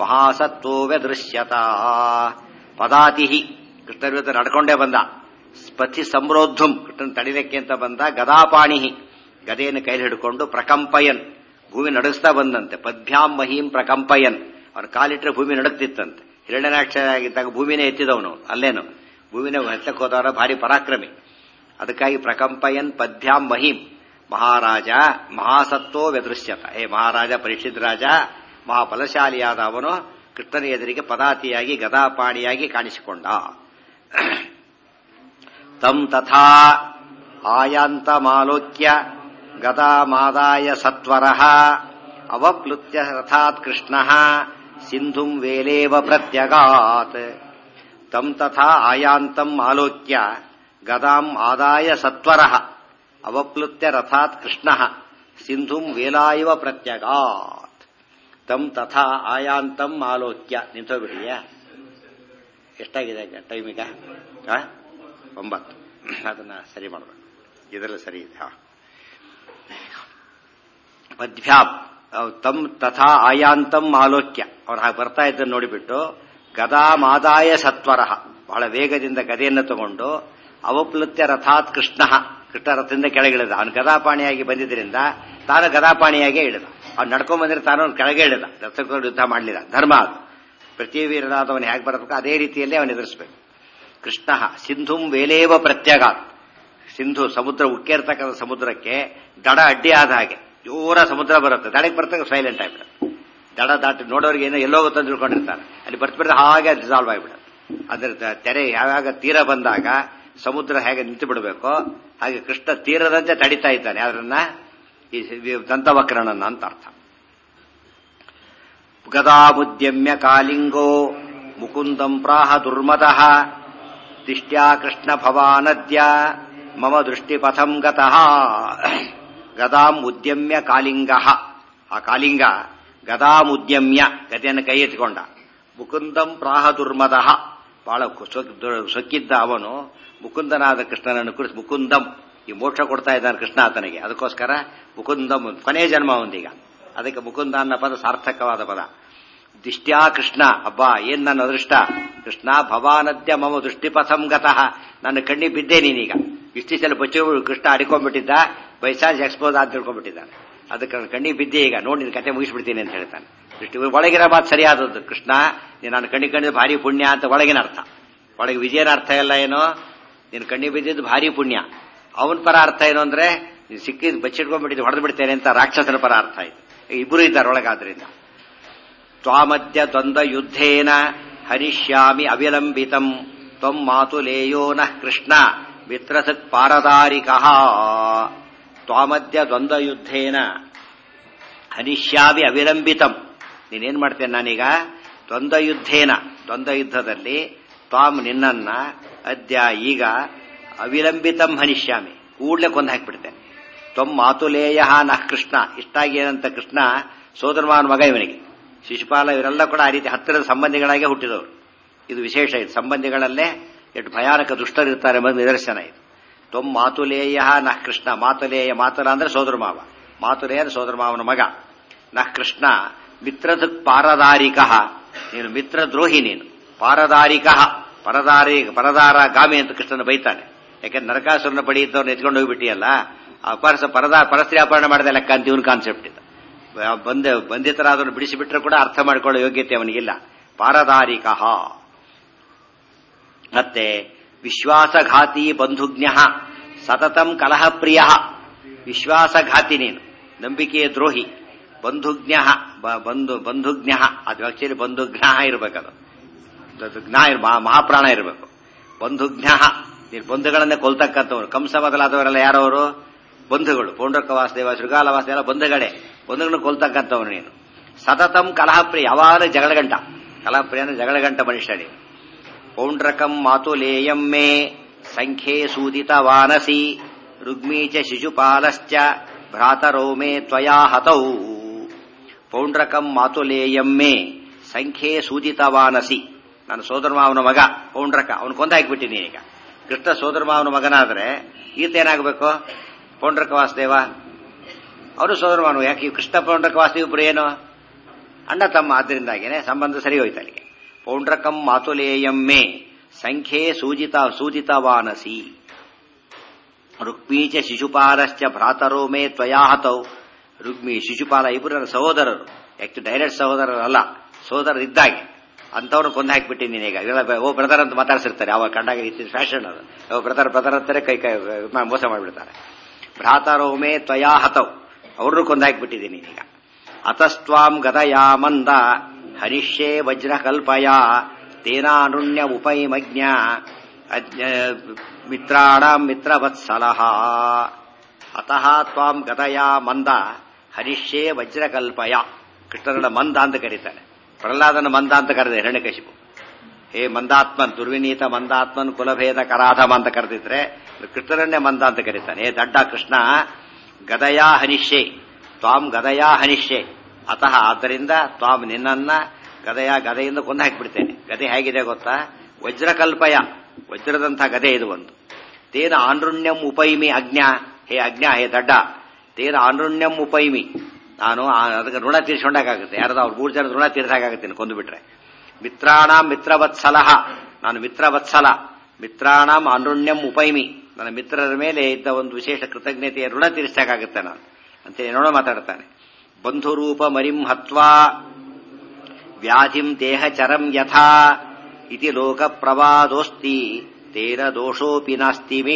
ಮಹಾಸತ್ವೋ ವ್ಯದೃಶ್ಯತ. ಪದಾತಿ ಕೃಷ್ಣ ವಿರುದ್ಧ ನಡ್ಕೊಂಡೇ ಬಂದ. ಪಥಿ ಸಂರೋಧಂ ಕೃಷ್ಣನ್ ತಡಿಲಿಕ್ಕೆ ಅಂತ ಬಂದ ಗದಾಪಾಣಿ ಗದೆಯನ್ನು ಕೈಲಿ ಹಿಡ್ಕೊಂಡು ಪ್ರಕಂಪಯನ್ ಭೂಮಿ ನಡುಗಿಸ್ತಾ ಬಂದಂತೆ ಪದ್ಭ್ಯಾಂ ಮಹೀಂ ಪ್ರಕಂಪಯನ್ ಅವನ ಕಾಲಿಟ್ರೆ ಭೂಮಿ ನಡುಗ್ತಿತ್ತಂತೆ ಹಿರಣ್ಯನಾಕ್ಷ ಆಗಿದ್ದಾಗ ಭೂಮಿನೇ ಎತ್ತಿದವನು ಅಲ್ಲೇನು ಭೂಮಿನ ಎತ್ತಕ್ಕೆ ಹೋದವರ ಭಾರಿ ಪರಾಕ್ರಮಿ ಅದಕ್ಕಾಗಿ ಪ್ರಕಂಪಯನ್ ಪದ್ಭ್ಯಾಂ ಮಹೀಂ ಮಹಾರಾಜ ಮಹಾಸತ್ವೋ ವ್ಯದೃಶ್ಯತ ಹೇ ಮಹಾರಾಜ ಪರೀಕ್ಷಿತ್ ರಾಜ ಮಹಾಬಲಶಾಲಿಯಾದ ಅವನು ಕೃಷ್ಣನ ಎದುರಿಗೆ ಪದಾತಿಯಾಗಿ ಗದಾಪಾಣಿಯಾಗಿ ಕಾಣಿಸಿಕೊಂಡ ತಂ ತಥಾ ಆಯಾಂತಮಾಲೋಕ್ಯ ಗದಾಮಾದಾಯ ಸತ್ವರಃ ಅವಪ್ಲುತ್ಯ ರಥಾತ್ ಕೃಷ್ಣಃ ಸಿಂಧುಂ ವೇಲೇವ ಪ್ರತ್ಯಗಾತ್ ತಂ ತಥಾ ಆಯಾಂತಂ ಆಲೋಕ್ಯ ಗದಾಂ ಆದಾಯ ಸತ್ವರಃ ಅವಪ್ಲುತ್ಯ ರಥಾತ್ ಕೃಷ್ಣಃ ಸಿಂಧುಂ ವೇಲಾಯವ ಪ್ರತ್ಯಗಾತ್ ತಂ ತಥಾ ಆಯಾಂತಂ ಆಲೋಕ್ಯ ನಿಂತೋಗ್ಬಿಟ್ಟಿದೆಯಾ ಎಷ್ಟಾಗಿದೆ ಟೈಮ್ ಈಗ 9 ಅದನ್ನ ಸರಿ ಮಾಡಬೇಕು ಇದರಲ್ಲಿ ಸರಿ ಇದೆ ಪದ್ಭ್ಯಾಂ ತಂ ತಥಾ ಆಯಾಂತಂ ಆಲೋಕ್ಯ ಅವ್ರು ಹಾಗೆ ಬರ್ತಾ ಇದ್ದನ್ನು ನೋಡಿಬಿಟ್ಟು ಗದಾಮಾದಾಯ ಸತ್ವರಃ ಬಹಳ ವೇಗದಿಂದ ಗದೆಯನ್ನು ತಗೊಂಡು ಅವಪ್ಲುತ್ಯ ರಥಾತ್ ಕೃಷ್ಣ ರಥದಿಂದ ಕೆಳಗಿಳಿದ ಅವನು ಗದಾಪಾಣಿಯಾಗಿ ಬಂದಿದ್ದರಿಂದ ತಾನು ಗದಾಪಾಣಿಯಾಗೇ ಇಳಿದ ಅವ್ನು ನಡ್ಕೊಂಡ್ ಬಂದ್ರೆ ತಾನು ಕೆಳಗೆ ಇಳಿದ ರಥಕೊಂಡು ಯುದ್ಧ ಮಾಡಲಿಲ್ಲ ಧರ್ಮ ಅದು ಪ್ರತಿ ವೀರನಾದವನು ಹೇಗೆ ಬರಬೇಕು ಅದೇ ರೀತಿಯಲ್ಲೇ ಅವನು ಎದುರಿಸಬೇಕು ಕೃಷ್ಣ ಸಿಂಧುಂ ವೇಲೇವ ಪ್ರತ್ಯಗಾತ್ ಸಿಂಧು ಸಮುದ್ರ ಉಕ್ಕೇರ್ತಕ್ಕಂಥ ಸಮುದ್ರಕ್ಕೆ ದಡ ಅಡ್ಡಿ ಆದ ಹಾಗೆ ಜೋರ ಸಮುದ್ರ ಬರುತ್ತೆ ದಡಕ್ಕೆ ಬರ್ತಕ್ಕ ಸೈಲೆಂಟ್ ಆಗಿಬಿಡುತ್ತೆ ದಡ ದಾಟಿ ನೋಡೋರಿಗೆ ಏನೋ ಎಲ್ಲೋಗುತ್ತೋ ತಿಳ್ಕೊಂಡಿರ್ತಾರೆ ಅಲ್ಲಿ ಬರ್ತಿಬಿಡ್ರೆ ಹಾಗೆ ಡಿಸಾಲ್ವ್ ಆಗಿಬಿಡುತ್ತೆ ಅದ್ರ ತೆರೆ ಯಾವಾಗ ತೀರ ಬಂದಾಗ ಸಮುದ್ರ ಹೇಗೆ ನಿಂತು ಬಿಡಬೇಕೋ ಹಾಗೆ ಕೃಷ್ಣ ತೀರದಂತೆ ತಡಿತಾ ಇದ್ದಾನೆ ಅದನ್ನ ಈ ದಂತವಕ್ರನನ್ನ ಅಂತ ಅರ್ಥ ಗದಾಮುದ್ಯಮ್ಯ ಕಾಲಿಂಗೋ ಮುಕುಂದಂ ಪ್ರಾಹ ದುರ್ಮತಃ ದಿಷ್ಟ್ಯಾ ಕೃಷ್ಣ ಭವಾನದ್ಯ ಮಮ ದೃಷ್ಟಿಪಥಂ ಗತಃ ಗದಾಂ ಉದ್ಯಮ್ಯ ಕಾಲಿಂಗ ಆ ಕಾಲಿಂಗ ಗದಾಮುದ್ಯಮ್ಯ ಗದೆಯನ್ನು ಕೈ ಎತ್ತಿಕೊಂಡ ಮುಕುಂದಂ ಪ್ರಾಹ ದುರ್ಮದಃ ಬಹಳ ಸೊಕ್ಕಿದ್ದ ಅವನು ಮುಕುಂದನಾದ ಕೃಷ್ಣನನ್ನು ಕುರಿತು ಮುಕುಂದಂ ಈ ಮೋಕ್ಷ ಕೊಡ್ತಾ ಇದ್ದಾನೆ ಕೃಷ್ಣ ಆತನಿಗೆ ಅದಕ್ಕೋಸ್ಕರ ಮುಕುಂದಂ ಕೊನೆಯ ಜನ್ಮ ಒಂದೀಗ ಅದಕ್ಕೆ ಮುಕುಂದ ಅನ್ನೋ ಪದ ಸಾರ್ಥಕವಾದ ಪದ ದಿಷ್ಟ್ಯಾ ಕೃಷ್ಣ ಅಬ್ಬಾ ಏನ್ ನನ್ನ ಅದೃಷ್ಟ ಕೃಷ್ಣ ಭವಾನದ್ಯ ಮಮ ದೃಷ್ಟಿಪಥಂ ಗತಃ ನನ್ನ ಕಣ್ಣಿ ಬಿದ್ದೆ ನೀನೀಗ ಇಷ್ಟು ಸಲ ಬಚ್ಚು ಕೃಷ್ಣ ಅಡಿಕೊಂಡ್ಬಿಟ್ಟಿದ್ದ ಬೈಸಾಜ್ ಎಕ್ಸ್ಪೋಸ್ ಅಂತ ತಿಳ್ಕೊಂಡ್ಬಿಟ್ಟಿದ್ದಾನೆ ಅದಕ್ಕೆ ನನ್ನ ಕಣ್ಣಿ ಬಿದ್ದೆ ಈಗ ನೋಡಿ ನಿನ್ನ ಕತೆ ಮುಗಿಸ್ಬಿಡ್ತೀನಿ ಅಂತ ಹೇಳ್ತಾನೆ ದೃಷ್ಟಿ ಒಳಗಿನ ಮಾತು ಸರಿಯಾದದ್ದು ಕೃಷ್ಣ ನಾನು ಕಣ್ಣಿ ಕಂಡಿದ್ದು ಭಾರಿ ಪುಣ್ಯ ಅಂತ ಒಳಗಿನ ಅರ್ಥ ಒಳಗೆ ವಿಜಯನ ಅರ್ಥ ಎಲ್ಲ ಏನೋ ನೀನು ಕಣ್ಣಿ ಬಿದ್ದಿದ್ದು ಭಾರಿ ಪುಣ್ಯ ಅವನ ಪರ ಅರ್ಥ ಏನು ಅಂದ್ರೆ ನೀನು ಸಿಕ್ಕಿದ್ದು ಬಚ್ಚಿಟ್ಕೊಂಡ್ಬಿಟ್ಟಿದ್ದು ಹೊಡೆದು ಬಿಡ್ತೇನೆ ಅಂತ ರಾಕ್ಷಸನ ಪರ ಅರ್ಥ ಆಯ್ತು ಇಬ್ಬರು ಇದ್ದಾರೆ ಒಳಗಾದ್ರಿಂದ ತ್ವಾಮದ್ಯ ದ್ವಂದ್ವ ಯುದ್ಧೇನ ಹರಿಷ್ಯಾಮಿ ಅವಿಲಂಬಿತಂ ತ್ವಂ ಮಾತುಲೇಯೋ ನಃ ಕೃಷ್ಣ ಮಿತ್ರಸಕ್ ಪಾರದಾರಿಕಃ ತ್ವಾಮದ್ಯ ದ್ವಂದ್ವ ಯುದ್ಧೇನ ಹರಿಷ್ಯಾಮಿ ಅವಿಲಂಬಿತಂ ನೀನೇನ್ ಮಾಡ್ತೇನೆ ನಾನೀಗ ದ್ವಂದ್ವ ಯುದ್ಧದಲ್ಲಿ ತ್ವಾಮ್ ನಿನ್ನನ್ನ ಅದ್ಯ ಈಗ ಅವಿಲಂಬಿತಂ ಹನಿಷ್ಯಾಮಿ ಕೂಡ್ಲೆ ಕೊಂದು ಹಾಕಿಬಿಡ್ತೇನೆ ತ್ವಂ ಮಾತುಲೇಯ ನಃ ಕೃಷ್ಣ ಇಷ್ಟಾಗಿ ಏನಂತ ಕೃಷ್ಣ ಸೋದರಮಾವನ ಮಗ ಇವನಿಗೆ ಶಿಶುಪಾಲ ಇವರೆಲ್ಲ ಕೂಡ ಆ ರೀತಿ ಹತ್ತಿರದ ಸಂಬಂಧಿಗಳಾಗೆ ಹುಟ್ಟಿದವರು ಇದು ವಿಶೇಷ ಇದು ಸಂಬಂಧಿಗಳಲ್ಲೇ ಎಷ್ಟು ಭಯಾನಕ ದುಷ್ಟರಿರ್ತಾರೆ ಎಂಬುದು ನಿದರ್ಶನ ಇದು ತ್ವಂ ಮಾತುಲೇಯ ನಃ ಕೃಷ್ಣ ಮಾತುಲೇಯ ಮಾತುಲ ಅಂದ್ರೆ ಸೋದರಮಾವ ಮಾತುಲೇಯ ಸೋದರಮಾವನ ಮಗ ನಃ ಕೃಷ್ಣ ಮಿತ್ರದಕ್ ಪಾರದಾರಿಕಃ ನೀನು ಮಿತ್ರದ್ರೋಹಿ ನೀನು ಪಾರದಾರಿಕಃ ಪರದಾರ ಗಾಮಿ ಅಂತ ಕೃಷ್ಣನ ಬೈತಾನೆ ಯಾಕೆಂದ್ರೆ ನರಕಾಸುರನ ಬಳಿ ಇದ್ದವ್ರನ್ನ ಎತ್ಕೊಂಡು ಹೋಗ್ಬಿಟ್ಟಿಯಲ್ಲ ಪರಸ್ತ್ರೀ ಅಪಹರಣ ಮಾಡಿದ ಲೆಕ್ಕ ಅಂತ ಇವನ್ ಕಾನ್ಸೆಪ್ಟ್ ಇದು ಬಂಧಿತರಾದವ್ರನ್ನ ಬಿಡಿಸಿಬಿಟ್ರೆ ಕೂಡ ಅರ್ಥ ಮಾಡಿಕೊಳ್ಳೋ ಯೋಗ್ಯತೆ ಅವನಿಗಿಲ್ಲ ಪಾರದಾರಿಕಃ ಮತ್ತೆ ವಿಶ್ವಾಸಘಾತಿ ಬಂಧುಜ್ಞ ಸತತಂ ಕಲಹಪ್ರಿಯ ವಿಶ್ವಾಸಘಾತಿ ನೀನು ನಂಬಿಕೆಯ ದ್ರೋಹಿ ಬಂಧುಜ್ಞ ಬಂಧುಜ್ಞ ಅದು ಆಕ್ಚುಲಿ ಬಂಧುಜ್ಞ ಇರಬೇಕದು ಜ್ಞ ಮಹಾಪ್ರಾಣ ಇರಬೇಕು ಬಂಧುಜ್ಞ ನೀನು ಬಂಧುಗಳನ್ನೇ ಕೊಲ್ತಕ್ಕಂಥವ್ರು ಕಂಸ ಬದಲಾದವರೆಲ್ಲ ಯಾರವರು ಬಂಧುಗಳು ಪೌಂಡ್ರಕ ವಾಸುದೇವ ಶೃಗಾಲ ವಾಸುದೇವ ಎಲ್ಲ ಬಂಧುಗಳನ್ನ ಕೊಲ್ತಕ್ಕಂಥವ್ರು ನೀನು ಸತತಂ ಕಲಹಪ್ರಿಯ ಯಾವಾಗಲೂ ಜಗಳಗಂಟ ಕಲಹಪ್ರಿಯ ಅಂದ್ರೆ ಜಗಳಗಂಟ ಮನುಷ್ಯ ನೀನು ಪೌಂಡ್ರಕಂ ಮಾತುಲೇಯಂ ಮೇ ಸಂಖ್ಯೆ ಸೂದಿತ ವಾನಸಿ ರುಗ್ಮೀಚ ಶಿಶುಪಾಲಶ್ಚ ಭ್ರಾತರೋ ಮೇ ತ್ವಯಾ ಹತೌ ಪೌಂಡ್ರಕಂ ಮಾತುಲೇಯಂ ಮೇ ಸಂಖ್ಯೆ ಸೂದಿತ ವಾನಸಿ ನನ್ನ ಸೋದರಮಾವನ ಮಗ ಪೌಂಡ್ರಕ ಅವನು ಕೊಂದ ಹಾಕಿಬಿಟ್ಟಿನಿ ಈಗ ಕೃಷ್ಣ ಸೋದರಮಾವನ ಮಗನಾದ್ರೆ ಈತ ಏನಾಗಬೇಕು ಪೌಂಡ್ರಕ ವಾಸುದೇವ ಅವರು ಸೋದರಮಾವನು ಯಾಕೆ ಕೃಷ್ಣ ಪೌಂಡ್ರಕ ವಾಸುದೇವ ಇಬ್ಬರು ಏನು ಅಣ್ಣ ತಮ್ಮ ಆದ್ದರಿಂದಾಗೇನೆ ಸಂಬಂಧ ಸರಿ ಹೋಯ್ತು ಅಲ್ಲಿಗೆ ಪೌಂಡ್ರಕಂ ಮಾತುಲೇಯಂ ಮೇ ಸಂಖ್ಯೆ ಸೂಜಿತ ವಾನಸಿ ರುಕ್ಮೀಚ ಶಿಶುಪಾಲಶ್ಚ ಭ್ರಾತರೋ ಮೇ ತ್ವಯಾ ಹತೌ. ರುಕ್ಮಿ ಶಿಶುಪಾಲ ಇಬ್ಬರು ನನ್ನ ಸಹೋದರರು, ಆಕ್ಚುಲಿ ಡೈರೆಕ್ಟ್ ಸಹೋದರರಲ್ಲ, ಸಹೋದರರಿದ್ದಾಗೆ. ಅಂತವ್ರು ಕೊಂದು ಹಾಕಿಬಿಟ್ಟು ನೀನೀಗ ಓ ಬ್ರದರ್ ಅಂತ ಮಾತಾಡ್ಸಿರ್ತಾರೆ. ಅವಾಗ ಕಂಡಾಗ ಇತ್ತಿನ ಫ್ಯಾಷನ್ ಅದು. ಬ್ರದರ್ ಬ್ರದರ್ ಅಂತಾರೆ, ಕೈ ಮೋಸ ಮಾಡಿಬಿಡ್ತಾರೆ. ಭ್ರಾತರೋ ಮೇ ತ್ವಯಾ ಹತೌ, ಅವ್ರನ್ನೂ ಕೊಂದು ಹಾಕಿಬಿಟ್ಟಿದ್ದೀನಿ ನೀನೀಗ. ಅತಸ್ತ್ವಾಂ ಗದಯಾ ಮಂದ ಹನಿಷ್ಯೇ ವಜ್ರಕಲ್ಪಯ ತೇನಾನುಣ್ಯ ಉಪೈಮಜ್ಞ ಮಿತ್ರಾಣಾಂ ಮಿತ್ರವತ್ಸಲಃ. ಅತಃ ತ್ವಾಂ ಗದಯಾ ಮಂದ ಹನಿಷ್ಯೇ ವಜ್ರಕಲ್ಪಯ. ಕೃಷ್ಣನ ಮಂದ ಅಂತ ಕರೀತಾನೆ, ಪ್ರಹ್ಲಾದನ ಮಂದ ಅಂತ ಕರೆದೆ ಹಿರಣ್ಯಕಶಿಪು. ಹೇ ಮಂದಾತ್ಮನ್, ದುರ್ವಿನೀತ ಮಂದಾತ್ಮನ್ ಕುಲಭೇದ ಕರಾಧಮ ಅಂತ ಕರೆದಿದ್ರೆ ಕೃಷ್ಣರನ್ನೇ ಮಂದ ಅಂತ ಕರೀತಾನೆ. ಹೇ ದಡ್ಡ ಕೃಷ್ಣ, ಗದಯಾ ಹನಿಷ್ಯೆ, ತ್ವಾಂ ಗದಯಾ ಹನಿಷ್ಯೆ. ಅತಃ ಆದ್ದರಿಂದ ತ್ವಾಂ ನಿನ್ನನ್ನ ಗದೆಯಿಂದ ಕೊಂದು ಹಾಕಿಬಿಡ್ತೇನೆ. ಗದೆ ಹೇಗಿದೆ ಗೊತ್ತಾ? ವಜ್ರಕಲ್ಪಯ, ವಜ್ರದಂಥ ಗದೆ ಇದು ಒಂದು. ತೇನ ಆನ್ರುಣ್ಯಂ ಉಪೈಮಿ ಅಜ್ಞಾ, ಹೇ ಅಜ್ಞಾ, ಹೇ ದಡ್ಡ, ತೇನ ಆನ್ರುಣ್ಯಂ ಉಪೈಮಿ, ನಾನು ಅದಕ್ಕೆ ಋಣ ತೀರ್ಸ್ಕೊಂಡಾಗುತ್ತೆ. ಯಾರದ ಅವ್ರು 3 ಜನ ಋಣ ತೀರ್ಸಾಗುತ್ತೆ ಕೊಂದು ಬಿಟ್ರೆ. ಮಿತ್ರಾಣಾಂ ಮಿತ್ರವತ್ಸಲಃ, ನಾನು ಮಿತ್ರವತ್ಸಲ. ಮಿತ್ರಾಣಾಂ ಆನ್ರುಣ್ಯಂ ಉಪೈಮಿ, ನನ್ನ ಮಿತ್ರರ ಮೇಲೆ ಇದ್ದ ಒಂದು ವಿಶೇಷ ಕೃತಜ್ಞತೆಯ ಋಣ ತೀರಿಸಾಗುತ್ತೆ ನಾನು ಅಂತೇಳಿ ನೋಡ ಮಾತಾಡ್ತಾನೆ. ಬಂಧುರೂಪ ಮರಿಂ ಹತ್ವಾ ವ್ಯಾಧಿಂ ದೇಹಚರಂ ಯಥಾ ಇತಿ ಲೋಕ ಪ್ರವಾದೋಸ್ತಿ ತೇನ ದೋಷೋಪಿ ನಾಸ್ತಿ ಮೇ.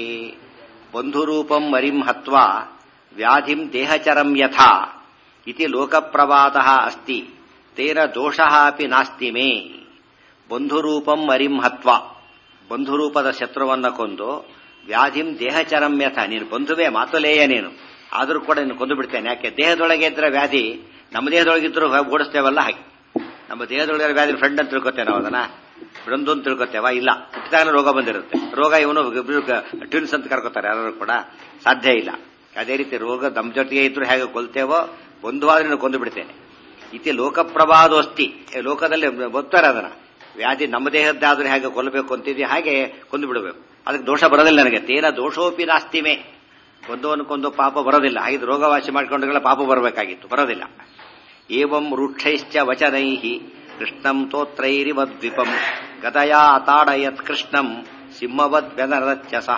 ಬಂಧುರೂಪಂ ಮರಿಂ ಹತ್ವಾ ವ್ಯಾಧಿಂ ದೇಹಚರಂ ಯಥಾ ಇತಿ ಲೋಕ ಪ್ರವಾದಃ ಅಸ್ತಿ ತೇನ ದೋಷಃ ಅಪಿ ನಾಸ್ತಿ ಮೇ. ಬಂಧುರೂಪಂ ಮರಿಂ ಹತ್ವಾ, ಬಂಧುರೂಪದ ಶತ್ರುವನ್ನ ಕೊಂದು ವ್ಯಾಧಿಂ ದೇಹಚರಂ ಯಥ, ನೀನು ಬಂಧುವೇ ಮಾತುಲೇಯ ನೀನು, ಆದರೂ ಕೂಡ ನೀನು ಕೊಂದು ಬಿಡ್ತೇನೆ. ಯಾಕೆ? ದೇಹದೊಳಗೆ ಇದ್ರೆ ವ್ಯಾಧಿ ನಮ್ಮ ದೇಹದೊಳಗಿದ್ರು ಓಡಿಸ್ತೇವಲ್ಲ ಹಾಗೆ. ನಮ್ಮ ದೇಹದೊಳಗೆ ವ್ಯಾಧಿ ಫ್ರೆಂಡ್ ಅಂತ ತಿಳ್ಕೊತೇವೆ ನಾವು, ಅದನ್ನ ಬಂಧು ಅಂತ ತಿಳ್ಕೊತೇವ? ಇಲ್ಲ, ಹುಟ್ಟಿದಾಗ ರೋಗ ಬಂದಿರುತ್ತೆ. ರೋಗ ಇವನು ಟ್ವಿನ್ಸ್ ಅಂತ ಕರ್ಕೋತಾರೆ, ಯಾರು ಕೂಡ ಸಾಧ್ಯ ಇಲ್ಲ. ಅದೇ ರೀತಿ ರೋಗ ನಮ್ಮ ಜೊತೆಗೆ ಇದ್ರು ಹೇಗೆ ಕೊಲ್ತೇವೋ ಬಂಧುವಾದ್ರೆ ನೀನು ಕೊಂದು ಬಿಡ್ತೇನೆ. ಇತಿ ಲೋಕಪ್ರವಾದೋಸ್ತಿ, ಲೋಕದಲ್ಲಿ ಗೊತ್ತಾರೆ ಅದನ್ನ, ವ್ಯಾಧಿ ನಮ್ಮ ದೇಹದ್ದಾದ್ರೆ ಹೇಗೆ ಕೊಲ್ಲಬೇಕು ಅಂತಿದ್ವಿ ಹಾಗೆ ಕೊಂದು ಬಿಡಬೇಕು. ಅದಕ್ಕೆ ದೋಷ ಬರೋದಿಲ್ಲ ನನಗೆ. ತೇನ ದೋಷೋಪಿ ನಾಸ್ತಿಮೆ, ಕೊಂದವನು ಕೊಂದು ಪಾಪ ಬರೋದಿಲ್ಲ. ಹಾಗೆ ರೋಗವಾಸಿ ಮಾಡ್ಕೊಂಡ್ರೆಲ್ಲ ಪಾಪ ಬರಬೇಕಾಗಿತ್ತು, ಬರೋದಿಲ್ಲ. ಏವಂ ರೂಕ್ಷೈಶ್ಚ ವಚನೈಹಿ ಕೃಷ್ಣಂ ತೋತ್ರೈರಿವದ್ವಿಪಂ ಗದಯಾ ಅತಾಡಯತ್ ಕೃಷ್ಣಂ ಸಿಂಹವದ್ ವ್ಯನರತ್ಯ ಸಹ.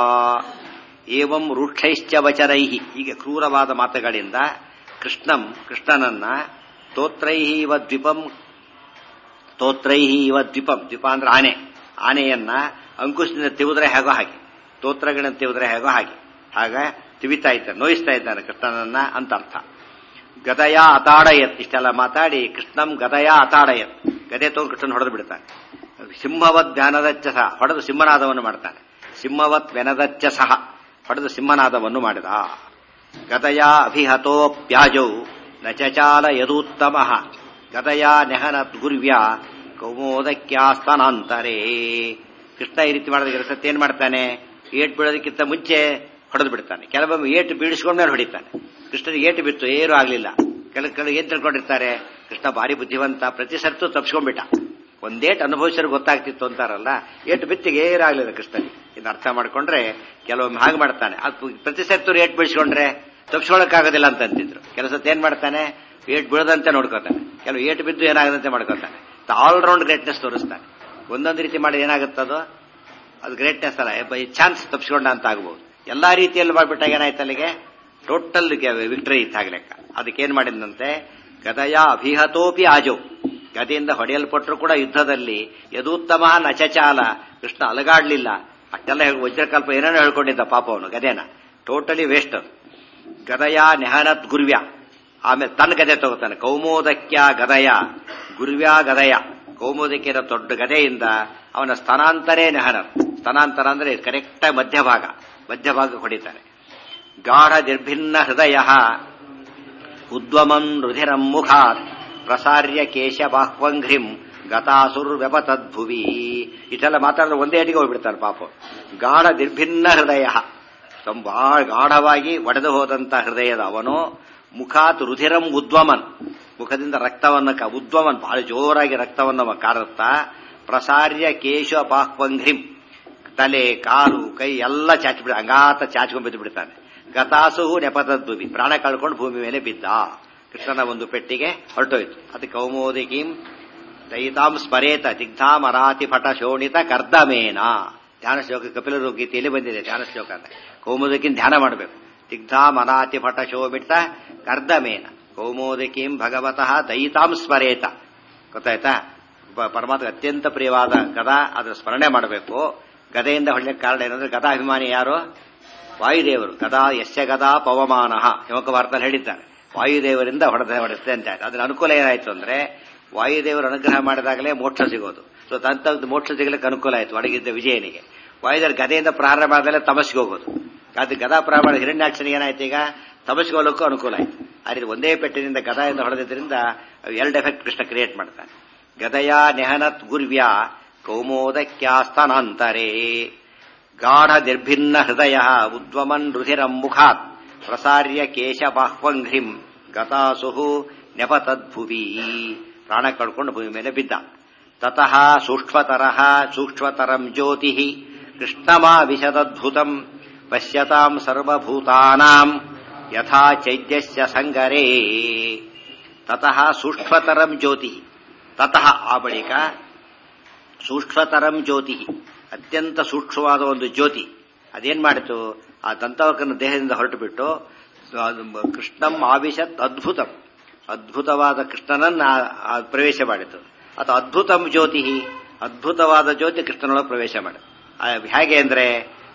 ಏವಂ ರೂಕ್ಷೈಶ್ಚ ವಚನೈಹಿ, ಹೀಗೆ ಕ್ರೂರವಾದ ಮಾತುಗಳಿಂದ ಕೃಷ್ಣನನ್ನ ತೋತ್ರೈಹಿ ಇವ ದ್ವಿಪಂ, ತೋತ್ರೈಹಿ ಇವ ದ್ವಿಪಂ, ದ್ವಿಪ ಅಂದ್ರೆ ಆನೆಯನ್ನ ಅಂಕುಶದಿಂದ ತಿವಿದ್ರೆ ಹೇಗೋ ಹಾಗೆ, ತೋತ್ರಗಳನ್ನು ತಿವಿದ್ರೆ ಹೇಗೋ ಹಾಗೆ ತಿವಿತಾ ಇದ್ದಾನೆ, ನೋಯಿಸ್ತಾ ಇದ್ದಾನೆ ಕೃಷ್ಣನನ್ನ ಅಂತ ಅರ್ಥ. ಗದಯ ಅತಾಡಯತ್, ಇಷ್ಟೆಲ್ಲ ಮಾತಾಡಿ ಕೃಷ್ಣಂ ಗದಯ ಅತಾಡಯತ್, ಗದೆ ತಗೊಂಡು ಕೃಷ್ಣನ್ ಹೊಡೆದು ಬಿಡ್ತಾನೆ. ಸಿಂಹವತ್ ವ್ಯಾನದಚ್ಚ ಸಹ, ಹೊಡೆದು ಸಿಂಹನಾದವನ್ನು ಮಾಡ್ತಾನೆ. ಸಿಂಹವತ್ ವ್ಯನದಚ್ಚ ಸಹ, ಹೊಡೆದು ಸಿಂಹನಾದವನ್ನು ಮಾಡಿದ. ಗದಯ ಅಭಿಹತೋಪ್ಯಾಜೌ ನ ಚಚಾಲ ಯದೂತ್ತಮಃ ಗದಯ ನೆಹನತ್ ಗುರ್ವ್ಯ ಕೌಮೋದಕ್ಯಾಸ್ತನಾಂತರೇ. ಕೃಷ್ಣ ಈ ರೀತಿ ಮಾಡಿದ ಸತ್ಯ ಏನ್ ಮಾಡ್ತಾನೆ? ಏಟು ಬೀಳೋದಕ್ಕಿಂತ ಮುಂಚೆ ಹೊಡೆದು ಬಿಡ್ತಾನೆ. ಕೆಲವೊಮ್ಮೆ ಏಟು ಬೀಳಿಸ್ಕೊಂಡ್ಮೇಲೆ ಹೊಡಿತಾನೆ. ಕೃಷ್ಣನಿಗೆ ಏಟು ಬಿತ್ತು, ಏನೂ ಆಗಲಿಲ್ಲ. ಕೆಲವು ಏನ್ ತಿಳ್ಕೊಂಡಿರ್ತಾರೆ, ಕೃಷ್ಣ ಭಾರಿ ಬುದ್ಧಿವಂತ, ಪ್ರತಿ ಸರ್ತು ತಪ್ಪಿಸ್ಕೊಂಡ್ಬಿಟ್ಟ. ಒಂದೇಟು ಅನುಭವಿಸರು ಗೊತ್ತಾಗ್ತಿತ್ತು ಅಂತಾರಲ್ಲ, ಏಟು ಬಿತ್ತಿಗೆ ಏನಾಗಲಿಲ್ಲ ಕೃಷ್ಣನಿಗೆ. ಇದನ್ನ ಅರ್ಥ ಮಾಡ್ಕೊಂಡ್ರೆ ಕೆಲವೊಮ್ಮೆ ಹಾಗೆ ಮಾಡ್ತಾನೆ. ಅದು ಪ್ರತಿ ಸರ್ತು ಏಟು ಬೀಳಿಸ್ಕೊಂಡ್ರೆ ತಪ್ಪಿಸ್ಕೊಳಕ್ಕಾಗೋದಿಲ್ಲ ಅಂತ ಅಂತಿದ್ರು. ಕೆಲವು ಸತಿ ಏನ್ ಮಾಡ್ತಾನೆ, ಏಟು ಬೀಳದಂತೆ ನೋಡ್ಕೋತಾನೆ. ಕೆಲವು ಏಟು ಬಿದ್ದು ಏನಾಗದಂತೆ ಮಾಡ್ಕೋತಾನೆ. ಆಲ್ರೌಂಡ್ ಗ್ರೇಟ್ನೆಸ್ ತೋರಿಸ್ತಾನೆ. ಒಂದೊಂದು ರೀತಿ ಮಾಡಿ ಏನಾಗುತ್ತದೋ ಅದು ಗ್ರೇಟ್ನೆಸ್ ಅಲ್ಲ, ಬೈ ಚಾನ್ಸ್ ತಪ್ಪಿಸ್ಕೊಂಡ ಅಂತ ಆಗ್ಬಹುದು. ಎಲ್ಲಾ ರೀತಿಯಲ್ಲಿ ಮಾಡ್ಬಿಟ್ಟಾಗ ಏನಾಯ್ತು, ಅಲ್ಲಿಗೆ ಟೋಟಲ್ ವಿಕ್ಟರಿ ಇತ್ತಾಗ ಲೆಕ್ಕ. ಅದಕ್ಕೇನ್ ಮಾಡಿದಂತೆ, ಗದಯ ಅಭಿಹತೋಪಿ ಆಜೋ, ಗದೆಯಿಂದ ಹೊಡೆಯಲ್ಪಟ್ಟರು ಕೂಡ ಯುದ್ಧದಲ್ಲಿ ಯದೂತ್ತಮ ನಚಚಾಲ, ಕೃಷ್ಣ ಅಲಗಾಡ್ಲಿಲ್ಲ. ಅಷ್ಟೆಲ್ಲ ವಜ್ರಕಲ್ಪ ಏನೇನೋ ಹೇಳ್ಕೊಂಡಿದ್ದ ಪಾಪ ಅವನು, ಗದೆನ ಟೋಟಲಿ ವೇಸ್ಟ್. ಗದಯ ನೆಹನತ್ ಗುರ್ವ್ಯ, ಆಮೇಲೆ ತನ್ನ ಗದೆ ತಗೋತಾನೆ. ಕೌಮೋದಕ್ಯ ಗದಯ ಗುರ್ವ್ಯ ಗದಯ, ಕೌಮೋದಕ್ಯದ ದೊಡ್ಡ ಗದೆಯಿಂದ ಅವನ ಸ್ಥಾನಾಂತರೇ ನೆಹನತ್. ಸ್ಥಾನಾಂತರ ಅಂದ್ರೆ ಕರೆಕ್ಟಾಗಿ ಮಧ್ಯಭಾಗ ಹೊಡಿತಾನೆ. ಗಾಢ ನಿರ್ಭಿನ್ನ ಹೃದಯ ಉದ್ವಮನ್ ರುಧಿರಂ ಮುಖಾತ್ ಪ್ರಸಾರ್ಯ ಕೇಶ ಬಾಹ್ವಂಘ್ರಿಂ ಗತಾಸುರ್ವ್ಯಪತದ್ಭುವಿ. ಇಷ್ಟೆಲ್ಲ ಮಾತಾಡಿದ್ರೆ ಒಂದೇ ಅಡಿಗೆ ಹೋಗ್ಬಿಡ್ತಾನೆ ಪಾಪ. ಗಾಢ ನಿರ್ಭಿನ್ನ ಹೃದಯ, ಬಹಳ ಗಾಢವಾಗಿ ಒಡೆದು ಹೋದಂತ ಹೃದಯದ ಅವನು. ಮುಖಾತ್ ರುಧಿರಂ ಉದ್ವಮನ್, ಮುಖದಿಂದ ರಕ್ತವನ್ನ ಉದ್ವಮನ್, ಬಹಳ ಜೋರಾಗಿ ರಕ್ತವನ್ನ ಕಾರುತ್ತಾ. ಪ್ರಸಾರ್ಯ ಕೇಶ ಬಾಹ್ವಂಘ್ರಿಂ, ತಲೆ ಕಾಲು ಕೈ ಎಲ್ಲ ಚಾಚಿಬಿಡ, ಅಂಗಾತ ಚಾಚ್ಕೊಂಡ್ ಬಿದ್ದು ಬಿಡ್ತಾನೆ. ಗತಾಸು ನೆಪತದ್ಭುವಿ, ಪ್ರಾಣ ಕಳ್ಕೊಂಡು ಭೂಮಿ ಮೇಲೆ ಬಿದ್ದ. ಕೃಷ್ಣನ ಒಂದು ಪೆಟ್ಟಿಗೆ ಹೊರಟೋಯ್ತು. ಅದು ಕೌಮೋದಿಕೀಂ ದಯಿತಾಂ ಸ್ಮರೇತ ದಿಗ್ಧಾಮರಾತಿ ಪಟ ಶೋಣಿತ ಕರ್ದಮೇನ. ಧ್ಯಾನ ಶ್ಲೋಕ ಕಪಿಲ ಗೀತೆಯಲ್ಲಿ ಬಂದಿದೆ ಧ್ಯಾನ ಶ್ಲೋಕ ಅಂತ. ಕೌಮುದಕಿನ್ ಧ್ಯಾನ ಮಾಡಬೇಕು. ತಿಗ್ಧಾ ಮನಾತಿ ಪಟ ಶೋಭಿತ ಕರ್ದಮೇನ ಕೌಮೋದಕೀಂ ಭಗವತಃ ದಯಿತಾಂ ಸ್ಮರೇತ. ಗೊತ್ತಾಯ್ತಾ? ಪರಮಾತ್ಮ ಅತ್ಯಂತ ಪ್ರಿಯವಾದ ಗದಾ, ಅದರ ಸ್ಮರಣೆ ಮಾಡಬೇಕು. ಗದೆಯಿಂದ ಹೊಳ್ಳಿಕ್ಕೆ ಕಾರಣ ಏನಂದ್ರೆ ಗದಾಭಿಮಾನಿ ಯಾರು? ವಾಯುದೇವರು. ಗದಾ ಯಸ್ಯ ಗದಾ ಪವಮಾನಃ ಹಿಮಕವಾರ್ತಲ್ಲಿ ಹೇಳಿದ್ದಾರೆ. ವಾಯುದೇವರಿಂದ ಹೊಡೆಯುತ್ತೆ ಅಂತ. ಅದ್ರ ಅನುಕೂಲ ಏನಾಯ್ತು ಅಂದ್ರೆ ವಾಯುದೇವರು ಅನುಗ್ರಹ ಮಾಡಿದಾಗಲೇ ಮೋಕ್ಷ ಸಿಗೋದು. ಸೊ ತಂತ ಮೋಕ್ಷ ಸಿಗಲಿಕ್ಕೆ ಅನುಕೂಲ ಆಯ್ತು ಒಳಗಿದ್ದ ವಿಜಯನಿಗೆ. ವಾಯುದೇವರು ಗದೆಯಿಂದ ಪ್ರಾರಂಭ ಆದಮೇಲೆ ತಮಸ್ಸಿಗೆ ಹೋಗೋದು. ಅದು ಗದಾ ಪ್ರಾರಂಭ ಹಿರಣ್ಯಾಕ್ಷನಿಗೆ ಏನಾಯ್ತು, ಈಗ ತಮಸ್ಸಿಗೆ ಹೋಗಲಿಕ್ಕೂ ಅನುಕೂಲ ಆಯ್ತು. ಆ ಒಂದೇ ಪೆಟ್ಟಿನಿಂದ ಗದಾಯಿಂದ ಹೊಡೆದಿದ್ದರಿಂದ ಎರಡು ಎಫೆಕ್ಟ್ ಕೃಷ್ಣ ಕ್ರಿಯೇಟ್ ಮಾಡ್ತಾನೆ. ಗದಯಾ ನೆಹನತ್ ಗುರ್ವ್ಯ ಕೌಮೋದಕ್ಯಾಸ್ತನಾಂತರೇ ಗಾಢ ನಿರ್ಭಿನ್ನ ಹೃದಯ ಉದ್ವಮನ್ ರುಧಿರಂ ಮುಖಾತ್ ಪ್ರಸಾರ್ಯ ಕೇಶ ಬಾಹ್ವಂಘ್ರಿಂ ಗತಾಸುಹು ನೆಪತದ್ಭುವಿ. ಪ್ರಾಣ ಕಳ್ಕೊಂಡು ಭೂಮಿ ಮೇಲೆ ಬಿದ್ದ. ತತಃ ಸೂಕ್ಷ್ಮತರಂ ಜ್ಯೋತಿ ಕೃಷ್ಣಮಾವಿಶದದ್ಭುತಂ ಪಶ್ಯತಾಂ ಸರ್ವಭೂತಾನಾಂ ಯಥಾ ಚೈದ್ಯಸ್ಯ ಸಂಗರೇ. ತತಃ ಸೂಕ್ಷ್ಮತರಂ ಜ್ಯೋತಿ. ತತಃ ಆ ಬಳಿಕ ಸೂಕ್ಷ್ಮತರಂ ಜ್ಯೋತಿ, ಅತ್ಯಂತ ಸೂಕ್ಷ್ಮವಾದ ಒಂದು ಜ್ಯೋತಿ ಅದೇನ್ ಮಾಡಿತು, ಆ ದಂತವಕನ ದೇಹದಿಂದ ಹೊರಟು ಬಿಟ್ಟು ಕೃಷ್ಣಂ ಆವಿಶತ್ ಅದ್ಭುತಂ, ಅದ್ಭುತವಾದ ಕೃಷ್ಣನನ್ನ ಪ್ರವೇಶ ಮಾಡಿತು. ಅಥವಾ ಅದ್ಭುತಂ ಜ್ಯೋತಿ, ಅದ್ಭುತವಾದ ಜ್ಯೋತಿ ಕೃಷ್ಣನೊಳಗೆ ಪ್ರವೇಶ ಮಾಡಿತು. ಹೇಗೆ ಅಂದ್ರೆ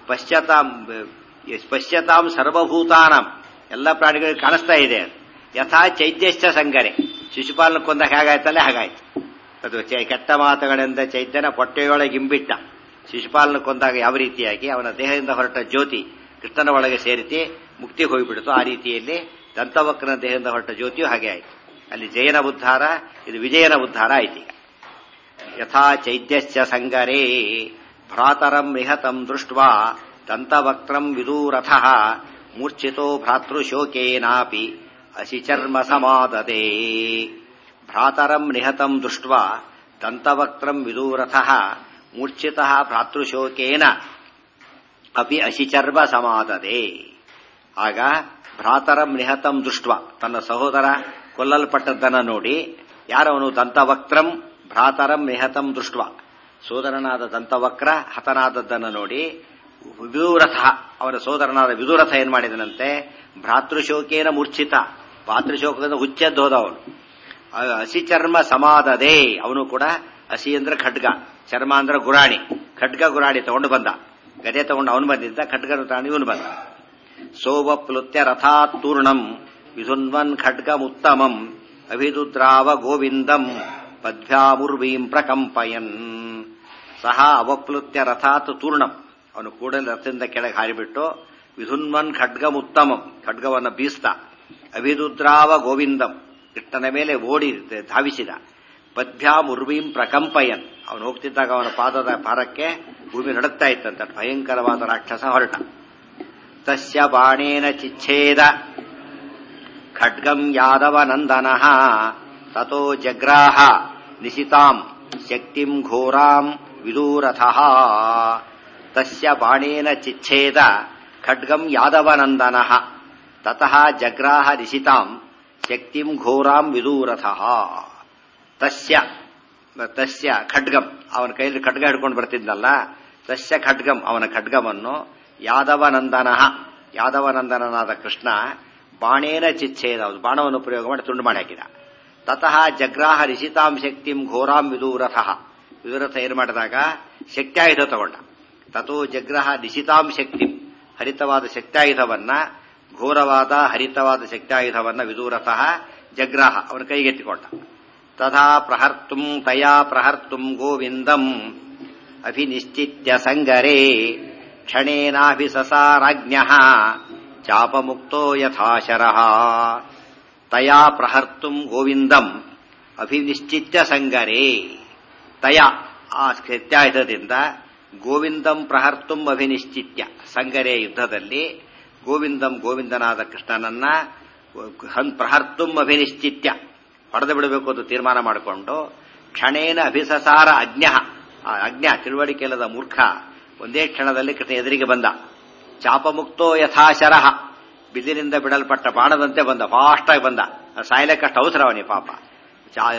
ಪಶ್ಯತಾಂ ಸರ್ವಭೂತಾನಾಂ, ಎಲ್ಲ ಪ್ರಾಣಿಗಳಿಗೆ ಕಾಣಿಸ್ತಾ ಇದೆ. ಯಥಾ ಚೈತ್ಯಶ್ಚ ಸಂಗರೆ, ಶಿಶುಪಾಲನ ಕೊಂದಾಗ ಹೇಗಾಯ್ತಲ್ಲೇ ಹಾಗಾಯ್ತು. ಅದು ಕೆಟ್ಟ ಮಾತುಗಳಿಂದ ಚೈತನ್ಯ ಹೊಟ್ಟೆಯೊಳಗೆ ಇಂಬಿಟ್ಟ. ಶಿಶುಪಾಲನ ಕೊಂದಾಗ ಯಾವ ರೀತಿಯಾಗಿ ಅವನ ದೇಹದಿಂದ ಹೊರಟ ಜ್ಯೋತಿ ಕೃಷ್ಣನ ಒಳಗೆ ಸೇರಿಸಿ ಮುಕ್ತಿಗೆ ಹೋಗಿಬಿಡ್ತು, ಆ ರೀತಿಯಲ್ಲಿ ದಂತವಕ್ರನ ದೇಹದಿಂದ ಹೊರಟ ಜ್ಯೋತಿಯು ಹಾಗೆ ಆಯ್ತು. ಅಲ್ಲಿ ಜಯನ ಉದ್ಧಾರ, ಇದು ವಿಜಯನ ಉದ್ಧಾರ ಆಯ್ತು. ಈಗ ಯಥಾ ಚೈದ್ಯಶ್ಚ ಸಂಗರೇ ಭ್ರಾತರಂ ನಿಹತಂ ದೃಷ್ಟ್ವಾ ದಂತವಕ್ತ್ರಂ ವಿದೂರಥಃ ಮೂರ್ಛಿತೋ ಭ್ರಾತೃಶೋಕೇನಾಪಿ ಅಶಿಚರ್ಮ ಸಮಾದದೇ. ಭ್ರಾತರಂ ನಿಹತಂ ದೃಷ್ಟ್ವಾ ದಂತವಕ್ತ್ರಂ ವಿದೂರಥಃ ಮೂರ್ಛಿತಃ ಭ್ರಾತೃಶೋಕೇನ ಅಪಿ ಅಶಿಚರ್ಮ ಸಮಾದದೇ. ಆಗ ಭ್ರಾತರಂ ನಿಹತಂ ದೃಷ್ಟ್ವಾ, ತನ್ನ ಸಹೋದರ ಕೊಲ್ಲಲ್ಪಟ್ಟದ್ದನ್ನು ನೋಡಿ, ಯಾರವನು ದಂತವಕ್ತ್ರಂ ಭ್ರಾತರಂ ನಿಹತಂ ದೃಷ್ಟ್ವಾ, ಸೋದರನಾದ ದಂತವಕ್ರ ಹತನಾದದ್ದನ್ನು ನೋಡಿ, ವಿದೂರಥ ಅವರ ಸೋದರನಾದ ವಿದೂರಥ ಏನ್ ಮಾಡಿದನಂತೆ, ಭ್ರಾತೃಶೋಕೇನ ಮೂರ್ಛಿತ, ಭಾತೃಶೋಕದಿಂದ ಹುಚ್ಚೆದ್ದೋದ ಅವನು. ಅಸಿಚರ್ಮ ಸಮಾದದೇ, ಅವನು ಕೂಡ ಅಸಿ ಅಂದ್ರೆ ಖಡ್ಗ, ಚರ್ಮ ಅಂದ್ರೆ ಗುರಾಣಿ, ಖಡ್ಗ ಗುರಾಣಿ ತಗೊಂಡು ಬಂದ. ಗದೆ ತಗೊಂಡು ಅವನು ಬಂದಿದ್ದ, ಖಡ್ಗ ಗುರಾಣಿ ಇವನು ಬಂದ. ಸೋವಪ್ಲುತ್ಯ ರಥಾತ್ತೂರ್ಣಂ ವಿಧುನ್ವನ್ ಖಡ್ಗಮುತ್ತಮಂ ಅಭಿದುದ್ರಾವ ಗೋವಿಂದಂ ಪದ್ಭ್ಯಾಮುರ್ವೀಂ ಪ್ರಕಂಪಯನ್. ಸಹ ಅವಪ್ಲುತ್ಯ ರಥಾತ್ ತೂರ್ಣಂ, ಅವನು ಕೂಡಲೇ ರಥದಿಂದ ಕೆಳಗೆ ಹಾರಿಬಿಟ್ಟು ವಿಧುನ್ವನ್ ಖಡ್ಗಮುತ್ತಮಂ, ಖಡ್ಗವನ್ನು ಬೀಸ್ತ. ಅಭಿದುದ್ರಾವ ಗೋವಿಂದಂ, ಕೃಷ್ಣನ ಮೇಲೆ ಓಡಿ ಧಾವಿಸಿದ. ಪದ್ಭ್ಯಾಮುರ್ವೀಂ ಪ್ರಕಂಪಯನ್, ಅವನು ಹೋಗ್ತಿದ್ದಾಗ ಅವನ ಪಾದದ ಭಾರಕ್ಕೆ ಭೂಮಿ ನಡುತ್ತಾ ಇತ್ತಂತ. ಭಯಂಕರವಾದ ರಾಕ್ಷಸ ಹೊರಟ. ತಸ್ಯ ಬಾಣೇನ ಚಿಚ್ಛೇದ ಖಡ್ಗಂ ಯಾದವನಂದನಃ ತತೋ ಜಗ್ರಾಹ ನಿಶಿತಾಂ ಶಕ್ತಿಂ ಘೋರಾಂ ವಿದೂರಥಃ. ತಸ್ಯ ಬಾಣೇನ ಚಿಚ್ಛೇದ ಖಡ್ಗಂ ಯಾದವನಂದನಃ ತತಃ ಜಗ್ರಾಹ ನಿಶಿತಾಂ ಶಕ್ತಿಂ ಘೋರಾಂ ವಿದೂರಥಃ. ತಸ್ಯ ಖಡ್ಗಂ, ಅವನ ಕೈಯಲ್ಲಿ ಖಡ್ಗ ಹಿಡ್ಕೊಂಡು ಬರ್ತಿದ್ನಲ್ಲ, ತಸ್ಯ ಖಡ್ಗಂ, ಅವನ ಖಡ್ಗವನ್ನು ಯಾದವನಂದನಃ, ಯಾದವನಂದನನಾದ ಕೃಷ್ಣ ಬಾಣೇನ ಚಿಚ್ಛೇದ, ಬಾಣವನ್ನು ಪ್ರಯೋಗ ಮಾಡಿ ತುಂಡು ಮಾಡಿ ಹಾಕಿದ. ತತಃ ಜಗ್ರಾಹ ನಿಶಿತಾಂ ಶಕ್ತಿಂ ಘೋರಾಂ ವಿದೂರಥಃ, ವಿದೂರಥ ಏನು ಮಾಡಿದಾಗ ಶಕ್ತ್ಯಾಯುಧ ತಗೊಂಡ. ತಥೋ ಜಗ್ರಹ ನಿಶಿತಾಂ ಶಕ್ತಿಂ, ಹರಿತವಾದ ಶಕ್ತ್ಯಾಯುಧವನ್ನ, ಘೋರವಾದ ಹರಿತವಾದ ಶಕ್ತ್ಯಾಯುಧವನ್ನ ವಿದೂರತಃ ಜಗ್ರಾಹ, ಅವನ ಕೈಗೆತ್ತಿಕೊಂಡ. ತಥಾ ತಯಾ ಪ್ರಹರ್ತುಂ ಗೋವಿಂದಂ ಅಭಿನಿಶ್ಚಿತ್ಯ ಸಂಗರೇ ಕ್ಷಣೇನಾಭಿಸಸಾರಾಜ್ಞಃ ಚಾಪಮುಕ್ತೋ ಯಥಾಶರಃ. ತಯಾ ಪ್ರಹರ್ತುಂ ಗೋವಿಂದಂ ಅಭಿನಿಶ್ಚಿತ್ಯ ಸಂಗರೇ, ತಯಾ ಆ ಶಕ್ತ್ಯಾಯುಧದಿಂದ ಗೋವಿಂದಂ ಪ್ರಹರ್ತುಂ ಅಭಿನಿಶ್ಚಿತ್ಯ, ಸಂಗರೇ ಯುದ್ಧದಲ್ಲಿ ಗೋವಿಂದಂ ಗೋವಿಂದನಾದ ಕೃಷ್ಣನನ್ನ ಪ್ರಹರ್ತುಂ ಅಭಿನಿಶ್ಚಿತ್ಯ ಹೊಡೆದು ಬಿಡಬೇಕು ಅಂತ ತೀರ್ಮಾನ ಮಾಡಿಕೊಂಡು, ಕ್ಷಣೇನ ಅಭಿಸಸಾರ ಅಜ್ಞ, ಆ ಅಜ್ಞ ತಿಳುವಳಿಕೆ ಇಲ್ಲದ ಮೂರ್ಖ ಒಂದೇ ಕ್ಷಣದಲ್ಲಿ ಕೃಷ್ಣ ಎದುರಿಗೆ ಬಂದ. ಚಾಪಮುಕ್ತೋ ಯಥಾಶರಃ, ಬಿದಿನಿಂದ ಬಿಡಲ್ಪಟ್ಟ ಬಾಣದಂತೆ ಬಂದ, ಫಾಸ್ಟ್ ಆಗಿ ಬಂದ. ಸಾಯಲಕ್ಕಷ್ಟು ಅವಸರ ಅವನಿ ಪಾಪ.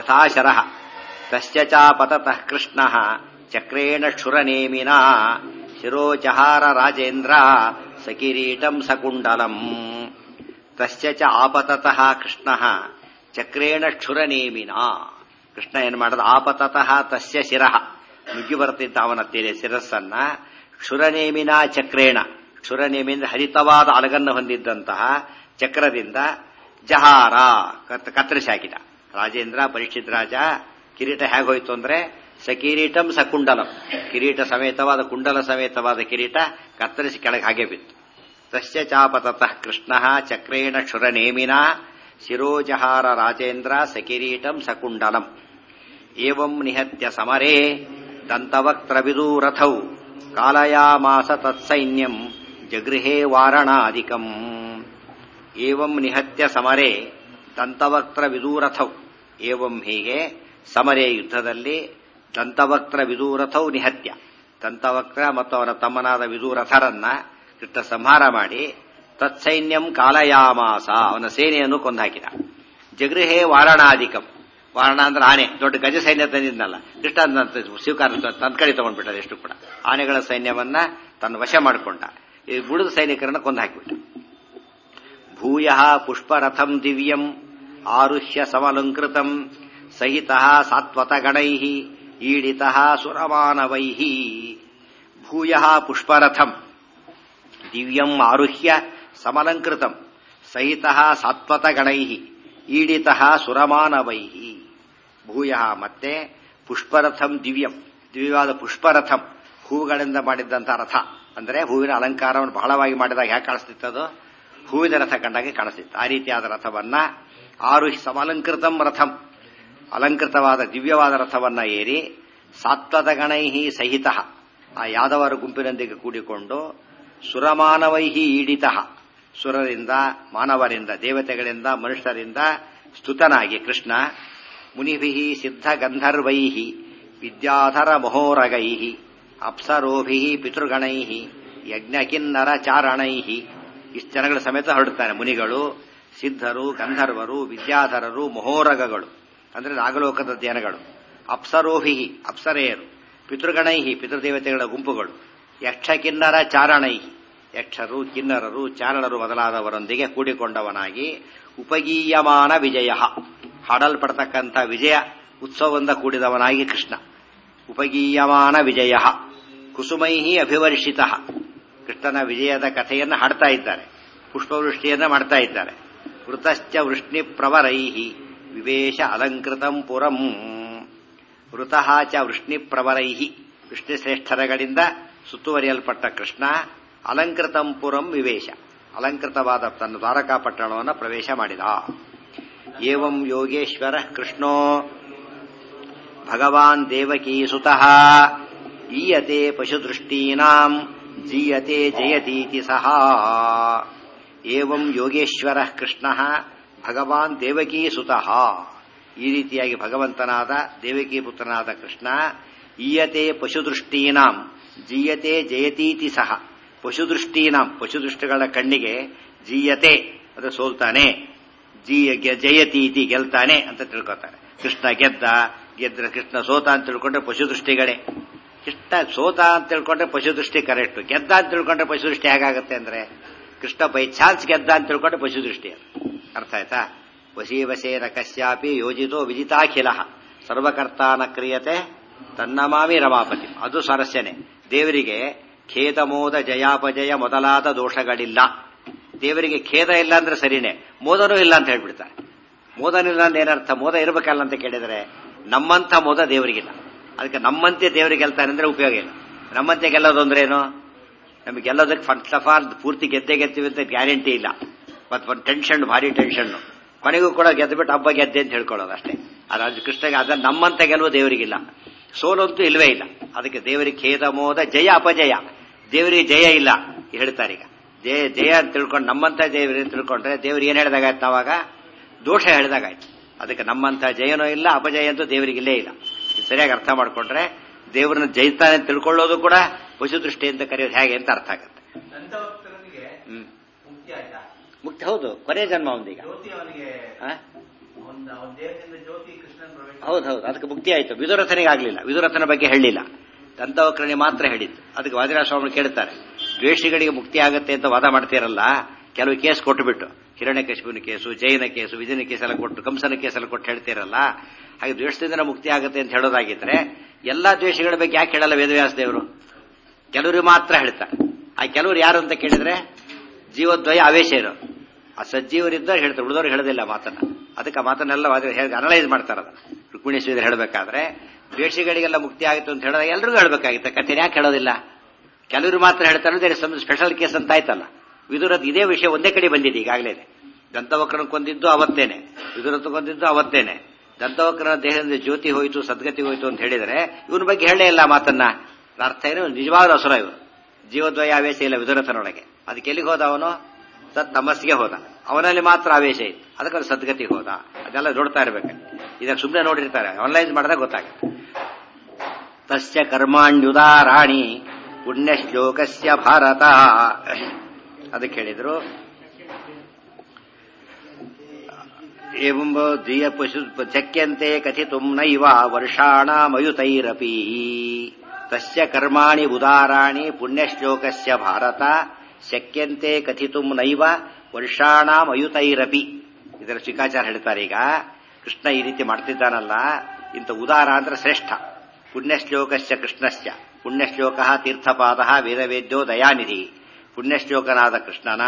ಯಥಾಶರಃ ತಸ್ಯ ಚಾಪತತಃ ಕೃಷ್ಣಃ ಚಕ್ರೇಣ ಕ್ಷುರನೇಮಿನಾ ಶಿರೋಜಹಾರ ರಾಜೇಂದ್ರ ಸಕಿರೀಟಂ ಸಕುಂಡಲಂ ತಸ್ಯ ಚ ಆಪತತಃ ಕೃಷ್ಣ ಚಕ್ರೇಣ ಕ್ಷುರನೇಮಿನ. ಕೃಷ್ಣ ಏನ್ ಮಾಡದ, ಆಪತತಃ ತಸ್ಯ ಶಿರಃ, ನುಗ್ಗಿ ಬರ್ತಿದ್ದ ಅವನ ಶಿರಸ್ಸನ್ನ ಕ್ಷುರನೇಮಿನ ಚಕ್ರೇಣ, ಕ್ಷುರನೇಮಿಂದ ಹರಿತವಾದ ಅಲಗನ್ನು ಹೊಂದಿದ್ದಂತಹ ಚಕ್ರದಿಂದ ಜಹಾರ ಕತ್ತರಿಸಿ ಹಾಕಿದ. ರಾಜೇಂದ್ರ ಪರೀಕ್ಷಿತ್ ರಾಜ ಕಿರೀಟ ಹೇಗೋಯ್ತು ಅಂದ್ರೆ ಸಕಿರೀಟಂ ಸಕುಂಡಲಂ, ಕಿರೀಟ ಸಮೇತವಾದ ಕುಂಡಲ ಸಮೇತವಾದ ಕಿರೀಟ ಕತ್ತರಿಸಿ ಕೆಳಗೆ ಹಾಗೆ ಬಿತ್ತು. ತಸ್ಯ ಚಾಪತತಃ ಕೃಷ್ಣ ಚಕ್ರೇಣ ಕ್ಷುರನೇಮಿನ ಶಿರೋಜಹಾರ ರಾಜೇಂದ್ರ ಸಕಿರೀಟಂ ಸಕುಂಡಲಂ. ಏವಂ ನಿಹತ್ಯ ಸಮರೇ ದಂತವಕ್ತ್ರವಿದೂರಥೌ ಕಾಲಯಾಮಾಸ ತತ್ಸೈನ್ಯಂ ಜಗೃಹೇ ವಾರಣಾಧಿಕಂ. ಏವಂ ನಿಹತ್ಯ ಸಮರೇ ದಂತವಕ್ತ್ರ ವಿದೂರಥೌ, ಏವಂ ಹೀಗೆ ಸಮರೇ ಯುದ್ಧದಲ್ಲಿ ದಂತವಕ್ತ್ರ ವಿದೂರಥೌ ನಿಹತ್ಯ, ದಂತವಕ್ರ ಮತ್ತು ಅವನ ತಮ್ಮನಾದ ವಿದೂರಥರನ್ನ ಕೃಷ್ಣ ಸಂಹಾರ ಮಾಡಿ ತತ್ಸೈನ್ಯಂ ಕಾಲಯಾಮಾಸ, ಅವನ ಸೇನೆಯನ್ನು ಕೊಂದಾಕಿದ. ಜಗೃಹೇ ವಾರಣಾಧಿಕಂ, ವಾರಣ ಅಂದ್ರೆ ಆನೆ, ದೊಡ್ಡ ಗಜ ಸೈನ್ಯ ತಂದಿದ್ನಲ್ಲ ಕೃಷ್ಣ ಸ್ವೀಕಾರ ತನ್ನ ಕಡೆ ತಗೊಂಡ್ಬಿಟ್ಟ. ಎಷ್ಟು ಕೂಡ ಆನೆಗಳ ಸೈನ್ಯವನ್ನ ತನ್ನ ವಶ ಮಾಡಿಕೊಂಡ. ಈ ಬುಡದ ಸೈನಿಕರನ್ನ ಕೊಂದು ಹಾಕಿಬಿಟ್ಟ. ಭೂಯ ಪುಷ್ಪರಥಂ ದಿವ್ಯಂ ಆರುಹ್ಯ ಸಮಲಂಕೃತಂ ಸಹಿತಃ ಸಾತ್ವತಗಣೈಃ ಈಡಿತಃ ಸುರಮಾನವೈಃ. ಭೂಯ ಪುಷ್ಪರಥಂ ದಿವ್ಯಂ ಆರುಹ್ಯ ಸಮಲಂಕೃತಂ ಸಹಿತಃ ಸಾತ್ವತಗಣೈಃ ಈಡಿತಃ ಸುರಮಾನವೈಃ. ಭೂಯ ಮತ್ತೆ ಪುಷ್ಪರಥಂ ದಿವ್ಯಂ, ದಿವ್ಯವಾದ ಪುಷ್ಪರಥಂ, ಹೂವುಗಳಿಂದ ಮಾಡಿದ್ದಂತಹ ರಥ, ಅಂದ್ರೆ ಹೂವಿನ ಅಲಂಕಾರವನ್ನು ಬಹಳವಾಗಿ ಮಾಡಿದಾಗ ಹೇಗೆ ಕಾಣಿಸ್ತಿತ್ತದು, ಹೂವಿನ ರಥ ಕಂಡಾಗೆ ಕಾಣಿಸ್ತಿತ್ತು. ಆ ರೀತಿಯಾದ ರಥವನ್ನ ಆರುಹ್ಯ ಸಮಲಂಕೃತಂ ರಥಂ, ಅಲಂಕೃತವಾದ ದಿವ್ಯವಾದ ರಥವನ್ನ ಏರಿ ಸಾತ್ವತಗಣೈಹಿ ಸಹಿತ, ಆ ಯಾದವರ ಗುಂಪಿನೊಂದಿಗೆ ಕೂಡಿಕೊಂಡು ಸುರಮಾನವೈಹಿ ಈಡಿತಃ, ಸುರರಿಂದ ಮಾನವರಿಂದ ದೇವತೆಗಳಿಂದ ಮನುಷ್ಯರಿಂದ ಸ್ತುತನಾಗಿ ಕೃಷ್ಣ ಮುನಿಭಿ ಸಿದ್ಧ ಗಂಧರ್ವೈ ವಿದ್ಯಾಧರ ಮಹೋರಗೈ ಅಪ್ಸರೋಭಿ ಪಿತೃಗಣೈ ಯಜ್ಞಕಿನ್ನರ ಚಾರಣೈ, ಇಷ್ಟು ಜನಗಳ ಸಮೇತ ಹೊರಡುತ್ತಾನೆ. ಮುನಿಗಳು, ಸಿದ್ಧರು, ಗಂಧರ್ವರು, ವಿದ್ಯಾಧರರು, ಮಹೋರಗಗಳು ಅಂದ್ರೆ ನಾಗಲೋಕದ ಜನಗಳು, ಅಪ್ಸರೋಭಿ ಅಪ್ಸರೆಯರು, ಪಿತೃಗಣೈ ಪಿತೃದೇವತೆಗಳ ಗುಂಪುಗಳು, ಯಕ್ಷಕಿನ್ನರ ಚಾರಣೈ ಯಕ್ಷರು, ಕಿನ್ನರರು, ಚಾರಣರು ಮೊದಲಾದವರೊಂದಿಗೆ ಕೂಡಿಕೊಂಡವನಾಗಿ ಉಪಗೀಯಮಾನ ವಿಜಯ, ಹಾಡಲ್ಪಡ್ತಕ್ಕಂಥ ವಿಜಯ ಉತ್ಸವದಿಂದ ಕೂಡಿದವನಾಗಿ ಕೃಷ್ಣ. ಉಪಗೀಯಮಾನ ವಿಜಯ ಕುಸುಮೈ ಅಭಿವರ್ಷಿತ, ಕೃಷ್ಣನ ವಿಜಯದ ಕಥೆಯನ್ನು ಹಾಡ್ತಾ ಇದ್ದಾರೆ, ಪುಷ್ಪವೃಷ್ಟಿಯನ್ನ ಮಾಡ್ತಾ ಇದ್ದಾರೆ. ವೃತಶ್ಚ ವೃಷ್ಣಿ ಪ್ರವರೈ ವಿವೇಶ ಅಲಂಕೃತಂ ಪುರಂ. ವೃತಃ ಚ ವೃಷ್ಣಿ ಪ್ರವರೈ, ವಿಷ್ಣುಶ್ರೇಷ್ಠರಗಳಿಂದ ಸುತ್ತುವರಿಯಲ್ಪಟ್ಟ ಕೃಷ್ಣ ಅಲಂಕೃತಂ ಪುರಂ ವಿವೇಶ, ಅಲಂಕೃತವಾದ ತನ್ನ ದ್ವಾರಕಾಪಟ್ಟಣವನ್ನು ಪ್ರವೇಶ ಮಾಡಿದ. ಏವಂ ಯೋಗೇಶ್ವರ ಕೃಷ್ಣೋ ಭಗವಾನ್ ದೇವಕೀ ಸುತಃ ಈಯತೆ ಪಶುದೃಷ್ಟೀನಾಂ ಜೀಯತೆ ಜಯತೀತಿ ಸಹ. ಏವಂ ಯೋಗೇಶ್ವರ ಕೃಷ್ಣ ಭಗವಾನ್ ದೇವಕೀ ಸುತಃ, ಈ ರೀತಿಯಾಗಿ ಭಗವಂತನಾದ ದೇವಕೀ ಪುತ್ರನಾದ ಕೃಷ್ಣ ಈಯತೆ ಪಶುದೃಷ್ಟೀನಾಂ ಜೀಯತೆ ಜಯತೀತಿ ಸಹ, ಪಶುದೃಷ್ಟೀನಾಂ ಪಶುದೃಷ್ಟಿಗಳ ಕಣ್ಣಿಗೆ ಜೀಯತೆ ಅದು ಸೋಲ್ತಾನೆ, ಜಯತೀತಿ ಗೆಲ್ತಾನೆ ಅಂತ ತಿಳ್ಕೊತಾರೆ. ಕೃಷ್ಣ ಗೆದ್ರೆ ಕೃಷ್ಣ ಸೋತ ಅಂತ ತಿಳ್ಕೊಂಡ್ರೆ ಪಶುದೃಷ್ಟಿಗಳೇ. ಕೃಷ್ಣ ಸೋತ ಅಂತ ತಿಳ್ಕೊಂಡ್ರೆ ಪಶುದೃಷ್ಟಿ ಕರೆಕ್ಟ್, ಗೆದ್ದ ಅಂತ ತಿಳ್ಕೊಂಡ್ರೆ ಪಶುದೃಷ್ಟಿ ಹೇಗಾಗುತ್ತೆ ಅಂದ್ರೆ ಕೃಷ್ಣ ಬೈ ಚಾನ್ಸ್ ಗೆದ್ದ ಅಂತ ತಿಳ್ಕೊಂಡ್ರೆ ಪಶುದೃಷ್ಟಿ. ಅರ್ಥ ಆಯ್ತಾ? ವಶೀವಶೇನ ಕಶ್ಯಾಪಿ ಯೋಜಿತೋ ವಿಜಿತಾಖಿಲ ಸರ್ವಕರ್ತಾನ ಕ್ರಿಯತೆ ತನ್ನಮಾಮಿ ರಮಾಪತಿ. ಅದು ಸ್ವಾರಸ್ಯನೇ. ದೇವರಿಗೆ ಖೇದ ಮೋದ ಜಯಾಪಜಯ ಮೊದಲಾದ ದೋಷಗಳಿಲ್ಲ. ದೇವರಿಗೆ ಖೇದ ಇಲ್ಲ ಅಂದ್ರೆ ಸರಿನೇ, ಮೋದನೂ ಇಲ್ಲ ಅಂತ ಹೇಳ್ಬಿಡ್ತಾರೆ. ಮೋದನಿಲ್ಲ ಅಂದ್ರೆ ಏನರ್ಥ? ಮೋದ ಇರಬೇಕಲ್ಲ ಅಂತ ಕೇಳಿದರೆ ನಮ್ಮಂಥ ಮೋದ ದೇವರಿಗಿಲ್ಲ. ಅದಕ್ಕೆ ನಮ್ಮಂತೆ ದೇವರಿಗೆ ಗೆಲ್ತಾನೆ ಅಂದ್ರೆ ಉಪಯೋಗ ಇಲ್ಲ. ನಮ್ಮಂತೆ ಗೆಲ್ಲೋದು ಅಂದ್ರೆ ಏನು? ನಮಗೆ ಗೆಲ್ಲೋದಕ್ಕೆ ಫಸ್ಟ್ ಆಫ್ ಆಲ್ ಪೂರ್ತಿ ಗೆಲ್ತೀವಿ ಅಂತ ಗ್ಯಾರಂಟಿ ಇಲ್ಲ. ಮತ್ತು ಒಂದು ಟೆನ್ಷನ್, ಭಾರಿ ಟೆನ್ಷನ್. ಕೊನೆಗೂ ಕೂಡ ಗೆದ್ದುಬಿಟ್ಟು ಹಬ್ಬ ಗೆದ್ದೆ ಅಂತ ಹೇಳ್ಕೊಳ್ಳೋದು ಅಷ್ಟೇ. ಅದು ಕೃಷ್ಣಗೆ ಅದ ನಮ್ಮಂತ ಗೆಲುವು ದೇವರಿಗಿಲ್ಲ, ಸೋಲಂತೂ ಇಲ್ವೇ ಇಲ್ಲ. ಅದಕ್ಕೆ ದೇವರಿಗೆ ಖೇದ ಮೋದ ಜಯ ಅಪಜಯ, ದೇವರಿಗೆ ಜಯ ಇಲ್ಲ ಹೇಳ್ತಾರೆ. ಈಗ ಜಯ ಅಂತ ತಿಳ್ಕೊಂಡು ನಮ್ಮಂತ ದೇವರಿಗೆ ತಿಳ್ಕೊಂಡ್ರೆ ದೇವ್ರಿಗೆ ಏನ್ ಹೇಳಿದಾಗಾಯ್ತು? ನಾವಾಗ ದೋಷ ಹೇಳಿದಾಗಾಯ್ತು. ಅದಕ್ಕೆ ನಮ್ಮಂತ ಜಯನೂ ಇಲ್ಲ, ಅಪಜಯ ಅಂತೂ ದೇವರಿಗಿಲ್ಲೇ ಇಲ್ಲ. ಸರಿಯಾಗಿ ಅರ್ಥ ಮಾಡ್ಕೊಂಡ್ರೆ ದೇವರನ್ನ ಜಯಿತಾನೆ ಅಂತ ತಿಳ್ಕೊಳ್ಳೋದು ಕೂಡ ಪಶುದೃಷ್ಟಿ ಅಂತ ಕರೆಯೋದು ಹೇಗೆ ಅಂತ ಅರ್ಥ ಆಗುತ್ತೆ. ಮುಕ್ತಿ ಹೌದು, ಕೊನೆ ಜನ್ಮ ಒಂದೀಗ. ಹೌದೌದು, ಅದಕ್ಕೆ ಮುಕ್ತಿ ಆಯ್ತು. ವಿದುರಥನಿಗೆ ಆಗ್ಲಿಲ್ಲ, ವಿದುರಥನ ಬಗ್ಗೆ ಹೇಳಿಲ್ಲ. ದಂತವಕ್ರನೇ ಮಾತ್ರ ಹೇಳಿದ್ದು. ಅದಕ್ಕೆ ವಾದಿರಾಜ ಸ್ವಾಮಿ ಕೇಳ್ತಾರೆ, ದ್ವೇಷಿಗಳಿಗೆ ಮುಕ್ತಿ ಆಗುತ್ತೆ ಅಂತ ವಾದ ಮಾಡ್ತೀರಲ್ಲ, ಕೆಲವು ಕೇಸ್ ಕೊಟ್ಟುಬಿಟ್ಟು ಹಿರಣ್ಯಕಶಿಪುನ ಕೇಸು, ಜೈನ ಕೇಸು, ವಿಜಯನ ಕೇಸೆಲ್ಲ ಕೊಟ್ಟು, ಕಂಸನ ಕೇಸೆಲ್ಲ ಕೊಟ್ಟು ಹೇಳ್ತೀರಲ್ಲ, ಹಾಗೆ ದ್ವೇಷದಿಂದ ಮುಕ್ತಿ ಆಗುತ್ತೆ ಅಂತ ಹೇಳೋದಾಗಿದ್ರೆ ಎಲ್ಲಾ ದ್ವೇಷಗಳ ಬಗ್ಗೆ ಯಾಕೆ ಹೇಳಲ್ಲ ವೇದವ್ಯಾಸ ದೇವರು? ಕೆಲವರು ಮಾತ್ರ ಹೇಳ್ತಾರೆ. ಆ ಕೆಲವರು ಯಾರು ಅಂತ ಕೇಳಿದ್ರೆ ಜೀವದ್ವಯ ಆವೇಶ ಇರೋ ಆ ಸಜ್ಜೀವರಿದ್ದ ಹೇಳ್ತಾರೆ, ಉಳಿದವ್ರು ಹೇಳೋದಿಲ್ಲ ಮಾತನ್ನ. ಅದಕ್ಕೆ ಆ ಮಾತನ್ನೆಲ್ಲ ಅನಲೈಸ್ ಮಾಡ್ತಾರೆ. ಅದನ್ನ ರುಕ್ಮಿಣಿ ಶ್ರೀಧರ್ ಹೇಳಬೇಕಾದ್ರೆ ದ್ವೇಷಿಗಳಿಗೆಲ್ಲ ಮುಕ್ತಿ ಆಯಿತು ಅಂತ ಹೇಳಿದಾಗ ಎಲ್ರಿಗೂ ಹೇಳಬೇಕಾಗಿತ್ತು, ಕಥೆ ಯಾಕೆ ಹೇಳೋದಿಲ್ಲ? ಕೆಲವರು ಮಾತ್ರ ಹೇಳ್ತಾರೆ, ಸ್ಪೆಷಲ್ ಕೇಸ್ ಅಂತ ಆಯ್ತಲ್ಲ. ವಿದುರತ್ ಇದೇ ವಿಷಯ ಒಂದೇ ಕಡೆ ಬಂದಿದೆ ಈಗಾಗಲೇ. ದಂತವಕ್ರನ ಕೊಂದಿದ್ದು ಅವತ್ತೇನೆ, ವಿದುರತ್ ಕೊಂದಿದ್ದು ಅವತ್ತೇನೆ. ದಂತವಕ್ರನ ದೇಹದಿಂದ ಜ್ಯೋತಿ ಹೋಯಿತು, ಸದ್ಗತಿ ಹೋಯಿತು ಅಂತ ಹೇಳಿದರೆ ಇವನ ಬಗ್ಗೆ ಹೇಳೇ ಇಲ್ಲ ಮಾತನ್ನ. ಅರ್ಥ ಏನು? ನಿಜವಾದ ಅಸುರ ಇವರು. ಜೀವದ್ವಯ ಆವೇಶ ಇಲ್ಲ ವಿದುರತನೊಳಗೆ. ಅದಕ್ಕೆ ಎಲ್ಲಿಗೆ ಹೋದ ಅವನು? ತಮಸ್ಸಿಗೆ ಹೋದ. ಅವನಲ್ಲಿ ಮಾತ್ರ ಆವೇಶ ಇತ್ತು, ಅದಕ್ಕೆ ಸದ್ಗತಿಗೆ ಹೋದ. ಅದೆಲ್ಲ ನೋಡ್ತಾ ಇರ್ಬೇಕು. ಇದಕ್ಕೆ ಸುಮ್ಮನೆ ನೋಡಿರ್ತಾರೆ, ಅನಲೈಸ್ ಮಾಡಿದಾಗ ಗೊತ್ತಾಗುತ್ತೆ. ತಸ್ಯ ಕರ್ಮಾಣ್ಯುದಾರಾಣಿ ಪುಣ್ಯ ಶ್ಲೋಕಸ್ಯ ಭಾರತ. ಅದಕ್ಕೆ ಹೇಳಿದ್ರು ದ್ವಿಯ ಪಶು ಶಕ್ಯಂತೆ ಕಥಿತುಂ ನೈವ ವರ್ಷಾಣಾಮಯುತೈರಪಿ. ತಸ್ಯ ಕರ್ಮಾಣಿ ಉದಾರಾಣಿ ಪುಣ್ಯಶ್ಲೋಕಸ್ಯ ಭಾರತ ಶಕ್ಯಂತೆ ಕಥಿತುಂ ನೈವ ವರ್ಷಾಣಾಮಯುತೈರಪಿ. ಇದರ ಶಿಕಾಚಾರ ಹೇಳ್ತಾರೆ. ಈಗ ಕೃಷ್ಣ ಈ ರೀತಿ ಮಾಡ್ತಿದ್ದಾನಲ್ಲ, ಇಂಥ ಉದಾರ ಅಂದ್ರೆ ಶ್ರೇಷ್ಠ. ಪುಣ್ಯಶ್ಲೋಕಸ್ಯ ಕೃಷ್ಣಸ್ಯ, ಪುಣ್ಯಶ್ಲೋಕ ತೀರ್ಥಪಾದ ವೇದವೇದ್ಯೋ ದಯಾನಿಧಿ. ಪುಣ್ಯಶ್ಲೋಕನಾದ ಕೃಷ್ಣನ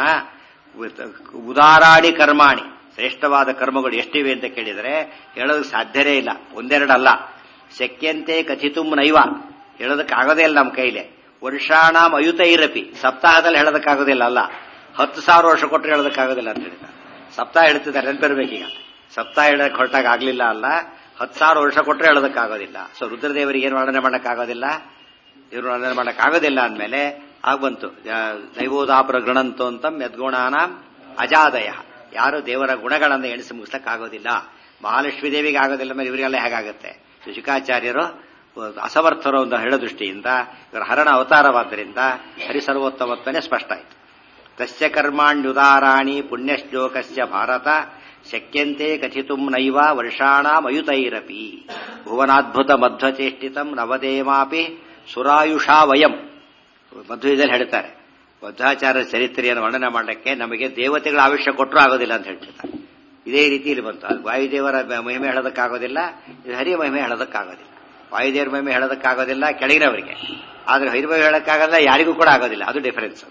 ಉದಾರಾಣಿ ಕರ್ಮಾಣಿ, ಶ್ರೇಷ್ಠವಾದ ಕರ್ಮಗಳು ಎಷ್ಟಿವೆ ಅಂತ ಕೇಳಿದರೆ ಹೇಳೋದಕ್ಕೆ ಸಾಧ್ಯನೇ ಇಲ್ಲ, ಒಂದೆರಡಲ್ಲ. ಶಕ್ಯಂತೆ ಕಥಿತುಂ ನೈವ, ಹೇಳೋದಕ್ಕಾಗೋದೇ ಇಲ್ಲ ನಮ್ಮ ಕೈಲೇ. ವರ್ಷಾಣಾಂ ಅಯುತೈರಪಿ, ಸಪ್ತಾಹದಲ್ಲಿ ಹೇಳೋದಕ್ಕಾಗೋದಿಲ್ಲ. ಅಲ್ಲ 10,000 ವರ್ಷ ಕೊಟ್ಟರೆ ಹೇಳೋದಕ್ಕಾಗೋದಿಲ್ಲ ಅಂತ ಹೇಳ್ತಾರೆ. ಸಪ್ತಾಹ ಹೇಳ್ತಿದ್ದಾರೆ, ನೆನಪಿರ್ಬೇಕೀಗ. ಸಪ್ತಾಹ ಹೇಳೋದಕ್ಕೆ ಹೊರಟಾಗ ಆಗ್ಲಿಲ್ಲ ಅಲ್ಲ, 10,000 ವರ್ಷ ಕೊಟ್ಟರೆ ಹೇಳೋದಕ್ಕಾಗೋದಿಲ್ಲ. ಸೊ ರುದ್ರದೇವರಿಗೆ ಏನು ವರ್ಣನೆ ಮಾಡೋಕ್ಕಾಗೋದಿಲ್ಲ, ಇವರು ವರ್ಣನೆ ಮಾಡೋಕ್ಕಾಗೋದಿಲ್ಲ ಅಂದಮೇಲೆ ಆಗ್ಬಂತು. ದೈವೋದಾಪುರ ಗೃಣಂತು ಅಂತಂ ಯದ್ಗುಣಾನಾಂ ಅಜಾದಯ. ಯಾರು ದೇವರ ಗುಣಗಳನ್ನು ಎಣಿಸಿ ಮುಗಿಸ್ಲಕ್ಕಾಗೋದಿಲ್ಲ. ಮಹಾಲಕ್ಷ್ಮೀ ದೇವಿಗೆ ಆಗೋದಿಲ್ಲ ಮೇಲೆ ಇವರಿಗೆಲ್ಲ ಹೇಗಾಗುತ್ತೆ? ಶುಕಾಚಾರ್ಯರು ಅಸಮರ್ಥರು ಅಂತ ಹೇಳೋ ದೃಷ್ಟಿಯಿಂದ ಇವರ ಹರಣ ಅವತಾರವಾದ್ದರಿಂದ ಹರಿಸರ್ವೋತ್ತಮತ್ವನೇ ಸ್ಪಷ್ಟ ಆಯಿತು. ತಸ್ಯ ಕರ್ಮಾಣ್ಯುದಾರಾಣಿ ಪುಣ್ಯಶ್ಲೋಕಸ್ಯ ಭಾರತ ಶಕ್ಯಂತೆ ಕಥಿತುಂ ನೈವ ವರ್ಷಾಣಾಮಯುತೈರಪಿ. ಭುವನಾದ್ಭುತ ಮಧ್ವಚೇಷ್ಟಿತಂ ನವದೇಮಾಪಿ ಸುರಾಯುಷಾ ವಯಂ. ಮಧ್ವದಲ್ಲಿ ಹೇಳ್ತಾರೆ, ಮಧ್ವಾಚಾರ್ಯ ಚರಿತ್ರೆಯನ್ನು ವರ್ಣನೆ ಮಾಡಲಿಕ್ಕೆ ನಮಗೆ ದೇವತೆಗಳ ಆವಿಷ್ಯ ಕೊಟ್ಟರೂ ಆಗೋದಿಲ್ಲ ಅಂತ ಹೇಳ್ತಿರ್ತಾರೆ. ಇದೇ ರೀತಿ ಇಲ್ಲಿ ಬಂತು. ಅದು ವಾಯುದೇವರ ಮಹಿಮೆ ಹೇಳೋದಕ್ಕಾಗೋದಿಲ್ಲ, ಇದು ಹರಿಯ ಮಹಿಮೆ ಹೇಳೋದಕ್ಕಾಗೋದಿಲ್ಲ. ವಾಯುದೇವರ ಮಹಿಮೆ ಹೇಳೋದಕ್ಕಾಗೋದಿಲ್ಲ ಕೆಳಗಿನವರಿಗೆ, ಆದರೆ ಹರಿಮಹಿಮೆ ಹೇಳೋಕ್ಕಾಗಲ್ಲ ಯಾರಿಗೂ ಕೂಡ ಆಗೋದಿಲ್ಲ. ಅದು ಡಿಫರೆನ್ಸ್.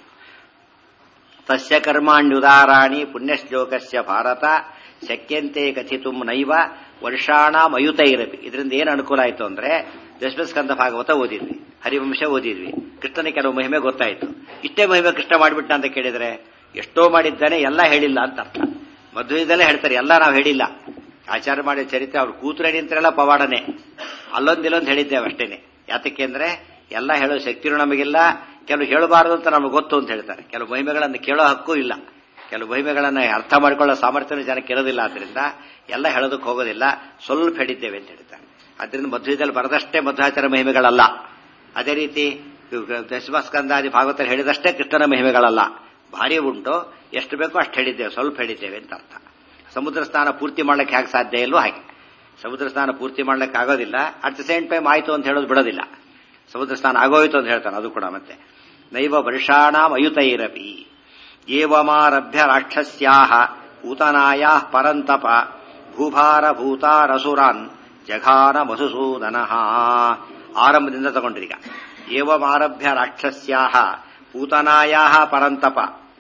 ತಸ್ಯ ಕರ್ಮಾಣ್ಯುದಾರಾಣಿ ಪುಣ್ಯಶ್ಲೋಕಸ್ಯ ಭಾರತ ಶಕ್ಯಂತೆ ಕಥಿತುಂ ನೈವ ವರ್ಷಾಣಾಮಯುತೈರಪಿ. ಇದರಿಂದ ಏನು ಅನುಕೂಲ ಆಯಿತು ಅಂದ್ರೆ, ದಶಮಸ್ಕಂದ ಭಾಗವತ ಓದಿದ್ವಿ, ಹರಿವಂಶ ಓದಿದ್ವಿ, ಕೃಷ್ಣನ ಕೆಲವು ಮಹಿಮೆ ಗೊತ್ತಾಯಿತು. ಇಷ್ಟೇ ಮಹಿಮೆ ಕೃಷ್ಣ ಮಾಡಿಬಿಟ್ಟ ಅಂತ ಕೇಳಿದರೆ ಎಷ್ಟೋ ಮಾಡಿದ್ದಾನೆ, ಎಲ್ಲ ಹೇಳಿಲ್ಲ ಅಂತ ಅರ್ಥ. ಮಧ್ವದಲ್ಲೇ ಹೇಳ್ತಾರೆ ಎಲ್ಲ ನಾವು ಹೇಳಿಲ್ಲ. ಆಚಾರ ಮಾಡಿದ ಚರಿತ್ರೆ ಅವ್ರು ಕೂತ್ರೆ ನಿಂತರೆಲ್ಲ ಪವಾಡನೆ, ಅಲ್ಲೊಂದಿಲ್ಲೊಂದು ಹೇಳಿದ್ದೇವೆ ಅಷ್ಟೇನೆ. ಯಾತಕ್ಕೆ ಅಂದ್ರೆ ಎಲ್ಲ ಹೇಳೋ ಶಕ್ತಿನೂ ನಮಗಿಲ್ಲ, ಕೆಲವು ಹೇಳಬಾರದು ಅಂತ ನಮಗೆ ಗೊತ್ತು ಅಂತ ಹೇಳ್ತಾರೆ. ಕೆಲವು ಮಹಿಮೆಗಳನ್ನು ಕೇಳೋ ಹಕ್ಕೂ ಇಲ್ಲ, ಕೆಲವು ಮಹಿಮೆಗಳನ್ನು ಅರ್ಥ ಮಾಡಿಕೊಳ್ಳೋ ಸಾಮರ್ಥ್ಯನೂ ಜನಕ್ಕೆ ಇರೋದಿಲ್ಲ. ಆದ್ರಿಂದ ಎಲ್ಲ ಹೇಳೋದಕ್ಕೆ ಹೋಗೋದಿಲ್ಲ, ಸ್ವಲ್ಪ ಹೇಳಿದ್ದೇವೆ ಅಂತ ಹೇಳ್ತಾರೆ. ಅದರಿಂದ ಮಧ್ವದಲ್ಲಿ ಬರದಷ್ಟೇ ಮಧ್ವಾಚಾರ ಮಹಿಮೆಗಳಲ್ಲ. ಅದೇ ರೀತಿ ದಶಮಸ್ಕಂದಾದಿ ಭಾಗವತರು ಹೇಳಿದಷ್ಟೇ ಕೃಷ್ಣನ ಮಹಿಮೆಗಳಲ್ಲ, ಭಾರಿ ಉಂಟು. ಎಷ್ಟು ಬೇಕೋ ಅಷ್ಟು ಹೇಳಿದ್ದೇವೆ, ಸ್ವಲ್ಪ ಹೇಳಿದ್ದೇವೆ ಅಂತ ಅರ್ಥ. ಸಮುದ್ರ ಸ್ನಾನ ಪೂರ್ತಿ ಮಾಡ್ಲಿಕ್ಕೆ ಹೇಗೆ ಸಾಧ್ಯ ಇಲ್ವೋ ಹಾಗೆ ಸಮುದ್ರ ಸ್ನಾನ ಪೂರ್ತಿ ಮಾಡ್ಲಿಕ್ಕೆ ಆಗೋದಿಲ್ಲ. ಅಟ್ ದ ಸೇಮ್ ಟೈಮ್ ಆಯಿತು ಅಂತ ಹೇಳೋದು ಬಿಡೋದಿಲ್ಲ. ಸಮುದ್ರ ಸ್ನಾನ ಆಗೋಯ್ತು ಅಂತ ಹೇಳ್ತಾನೆ, ಅದು ಕೂಡ ಮತ್ತೆ ನೈವ ವರ್ಷಾಣಾಂ ಅಯುತೈರಪಿ. ಏವಮಾರಭ್ಯ ರಾಕ್ಷಸ್ಯಾಹ ಪೂತನಾಯಾ ಪರಂತಪ ಭೂಭಾರ ಭೂತಾರಸುರಾನ್ ಜಘಾನ ಮಧುಸೂದನಃ. ಆರಂಭದಿಂದ ತಗೊಂಡ್ರಿ ಈಗ. ಏವಮಾರಭ್ಯ ರಾಕ್ಷಸ್ಯಾಹ ಪೂತನಾಯಾ ಪರಂತಪ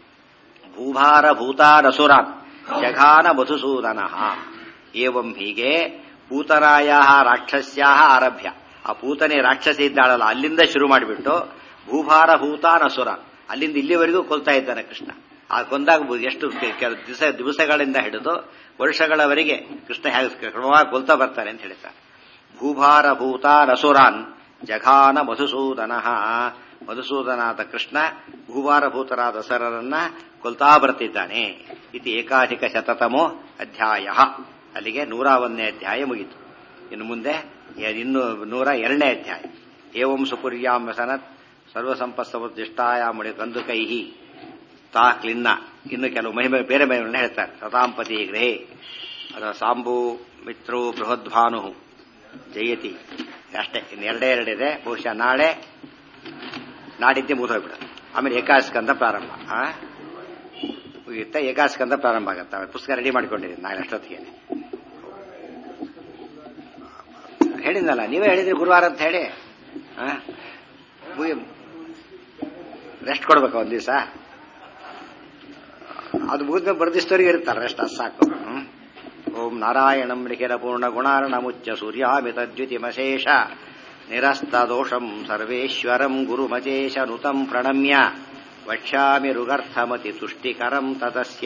ಭೂಭಾರ ಭೂತಾರಸುರಾನ್ ಜಘಾನ ಮಧುಸೂದನಃ. ಏವಂ ಹೀಗೆ ಪೂತನಾಯಾ ರಾಕ್ಷಸ್ಯಾಹ ಆರಭ್ಯ, ಆ ಪೂತನೆ ರಾಕ್ಷಸಿ ಇದ್ದಾಳಲ್ಲ ಅಲ್ಲಿಂದ ಶುರು ಮಾಡಿಬಿಟ್ಟು ಭೂಭಾರ ಭೂತಾನ್ ಅಸುರ, ಅಲ್ಲಿಂದ ಇಲ್ಲಿವರೆಗೂ ಕೊಲ್ತಾ ಇದ್ದಾನೆ ಕೃಷ್ಣ. ಆ ಕೊಂದಾಗ ಎಷ್ಟು ದಿವಸಗಳಿಂದ ಹಿಡಿದು ವರ್ಷಗಳವರೆಗೆ ಕೃಷ್ಣ ಹೇಗೆ ಕ್ರಮವಾಗಿ ಕೊಲ್ತಾ ಬರ್ತಾನೆ ಅಂತ ಹೇಳ್ತಾರೆ. ಭೂಭಾರ ಭೂತಾನ್ ಅಸುರಾನ್ ಜಘಾನ ಮಧುಸೂದನಃ. ಮಧುಸೂದನಾದ ಕೃಷ್ಣ ಭೂಭಾರಭೂತರಾದ ಅಸುರರನ್ನ ಕೊಲ್ತಾ ಬರ್ತಿದ್ದಾನೆ. ಇದು ಏಕಾಧಿಕ ಶತತಮೋ ಅಧ್ಯಾಯ. ಅಲ್ಲಿಗೆ 101ನೇ ಅಧ್ಯಾಯ ಮುಗಿತು. ಇನ್ನು ಮುಂದೆ ಇನ್ನು 102ನೇ ಅಧ್ಯಾಯ. ಏವಂ ಸುಪುರ್ಯಾಂ ವಸನತ್ ಸರ್ವಸಂಪತ್ಸಮುದ್ದಿಷ್ಟಾಯ ಮುಡಿ ಕಂದುಕೈಹಿ ತಾ ಕ್ಲಿನ್ನ. ಇನ್ನು ಕೆಲವು ಮಹಿಮೆ ಬೇರೆ ಮಹಿಮೆಗಳನ್ನ ಹೇಳ್ತಾರೆ. ಸತಾಂಪತಿ ಗೃಹೇ ಅದ ಸಾಂಬು ಮಿತ್ರೋ ಬೃಹದ್ಭಾನು ಜಯತಿ ಅಷ್ಟೇ. ಇನ್ನು ಎರಡೇ ಬಹುಶಃ ನಾಳೆ ನಾಡಿದ್ದೆ ಮುಗಿದೋಗ್ಬಿಡೋದು. ಆಮೇಲೆ ಏಕಾಸ್ಕಂದ ಪ್ರಾರಂಭ ಮುಗಿಯುತ್ತೆ. ಏಕಾಸ್ಕಂದ ಪ್ರಾರಂಭ ಆಗುತ್ತೆ. ಆಮೇಲೆ ಪುಸ್ತಕ ರೆಡಿ ಮಾಡ್ಕೊಂಡಿದ್ದೀನಿ ನಾಳೆ ಅಷ್ಟೊತ್ತಿಗೆ. ಹೇಳಿದ್ನಲ್ಲ, ನೀವೇ ಹೇಳಿದ್ರಿ ಗುರುವಾರ ಅಂತ ಹೇಳಿ. ರೆಸ್ಟ್ ಕೊಡ್ಬೇಕು ಒಂದ್ ದಿವಸ. ಅದು ಮುಗಿದ ಬರೆದಿಸ್ತವರಿಗೆ ಇರುತ್ತಲ್ಲ ರೆಸ್ಟ್, ಅದು ಸಾಕು. ಓಂ ನಾರಾಯಣಂ ಲಿಖಿತ ಪೂರ್ಣ ಗುಣಾರ್ಣ ಮುಚ್ಚ ಸೂರ್ಯಾಮಿತದ್ಯುತಿಮಶೇಷ ನಿರಸ್ತದೋಷಂ ಸರ್ವೇಶ್ವರಂ ಗುರುಮಚೇಶ ನುತಂ ಪ್ರಣಮ್ಯ ವಕ್ಷ್ಯಾಮಿ ಋಗರ್ಥಮತಿ ತುಷ್ಟಿಕರಂ ತತಸ್ಯ.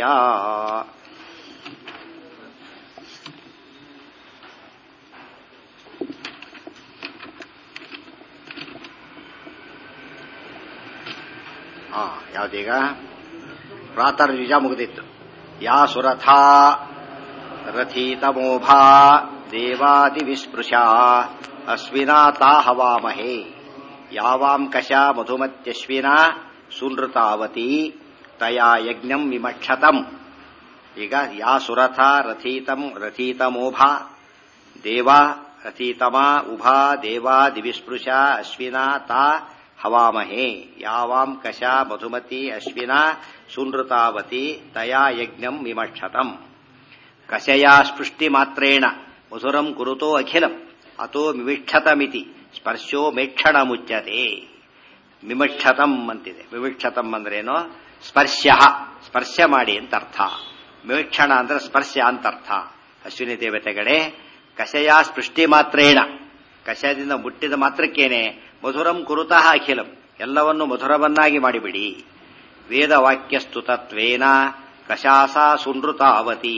ಯಾವ್ದೀಗ ಪ್ರಾತರ್ಯುಜ ಮುಗಿದಿತ್ತು. ಯಾ ಸುರಥಾ ರಥೀತಮೋಭಾ ದೇವಾದಿ ವಿಸ್ಪೃಶಾ ಅಶ್ವಿನಾ ತಾ ಹವಾಮಹೇ ಯಾವಾಂ ಕಶಾ ಮಧುಮತ್ಯಶ್ವಿನಾ ಸುನೃತಾವತಿ ತಯಾ ಯಜ್ಞಂ ವಿಮಕ್ಷತಂ. ಈಗ ಯಾ ಸುರಥ ರಥೀತಮೋಭಾ ದೇವಾ ರಥೀತಮಾ ಉಭಾ ದೇವಾದಿ ವಿಸ್ಪೃಶಾ ಅಶ್ವಿನಾ ತಾ ಹವಾಮಹೇ ಯಾವಾಂ ಕಶಾ ಮಧುಮತಿ ಅಶ್ವಿನಾ ಸುನೃತಾವತಿ ತಯಾ ಯಜ್ಞಂ ವಿಮಕ್ಷತಂ. ಕಶಯಾ ಸ್ಪೃಷ್ಟಿ ಮಾತ್ರೇಣ ಮಧುರಂ ಕುರುತೋ ಅಖಿಲಂ ಅತೋ ಮಿಮಿಕ್ಷತಮಿತಿ ಸ್ಪರ್ಶೋ ಮೇಕ್ಷಣ ಮುಚ್ಯತೆ. ಮಿಮಿಕ್ಷತಂ ಅಂತಿದೆ. ಮಿಮಿಕ್ಷತಂ ಅಂದ್ರೇನು? ಸ್ಪರ್ಶ, ಸ್ಪರ್ಶ ಮಾಡಿ ಅಂತ ಅರ್ಥ. ಮಿಮಿಕ್ಷಣ ಅಂದ್ರೆ ಸ್ಪರ್ಶ ಅಂತ ಅರ್ಥ. ಅಶ್ವಿನಿ ದೇವತೆಗಳೇ, ಕಶಯಾ ಸ್ಪೃಷ್ಟಿ ಮಾತ್ರೇಣ, ಕಷದಿಂದ ಮುಟ್ಟಿದ ಮಾತ್ರಕ್ಕೇನೆ ಮಧುರಂ ಕುರುತಃ ಅಖಿಲಂ, ಎಲ್ಲವನ್ನು ಮಧುರವನ್ನಾಗಿ ಮಾಡಿಬಿಡಿ. ವೇದವಾಕ್ಯಸ್ತು ತತ್ವೇನ ಕಶಾಸ ಸುನೃತಾವತಿ.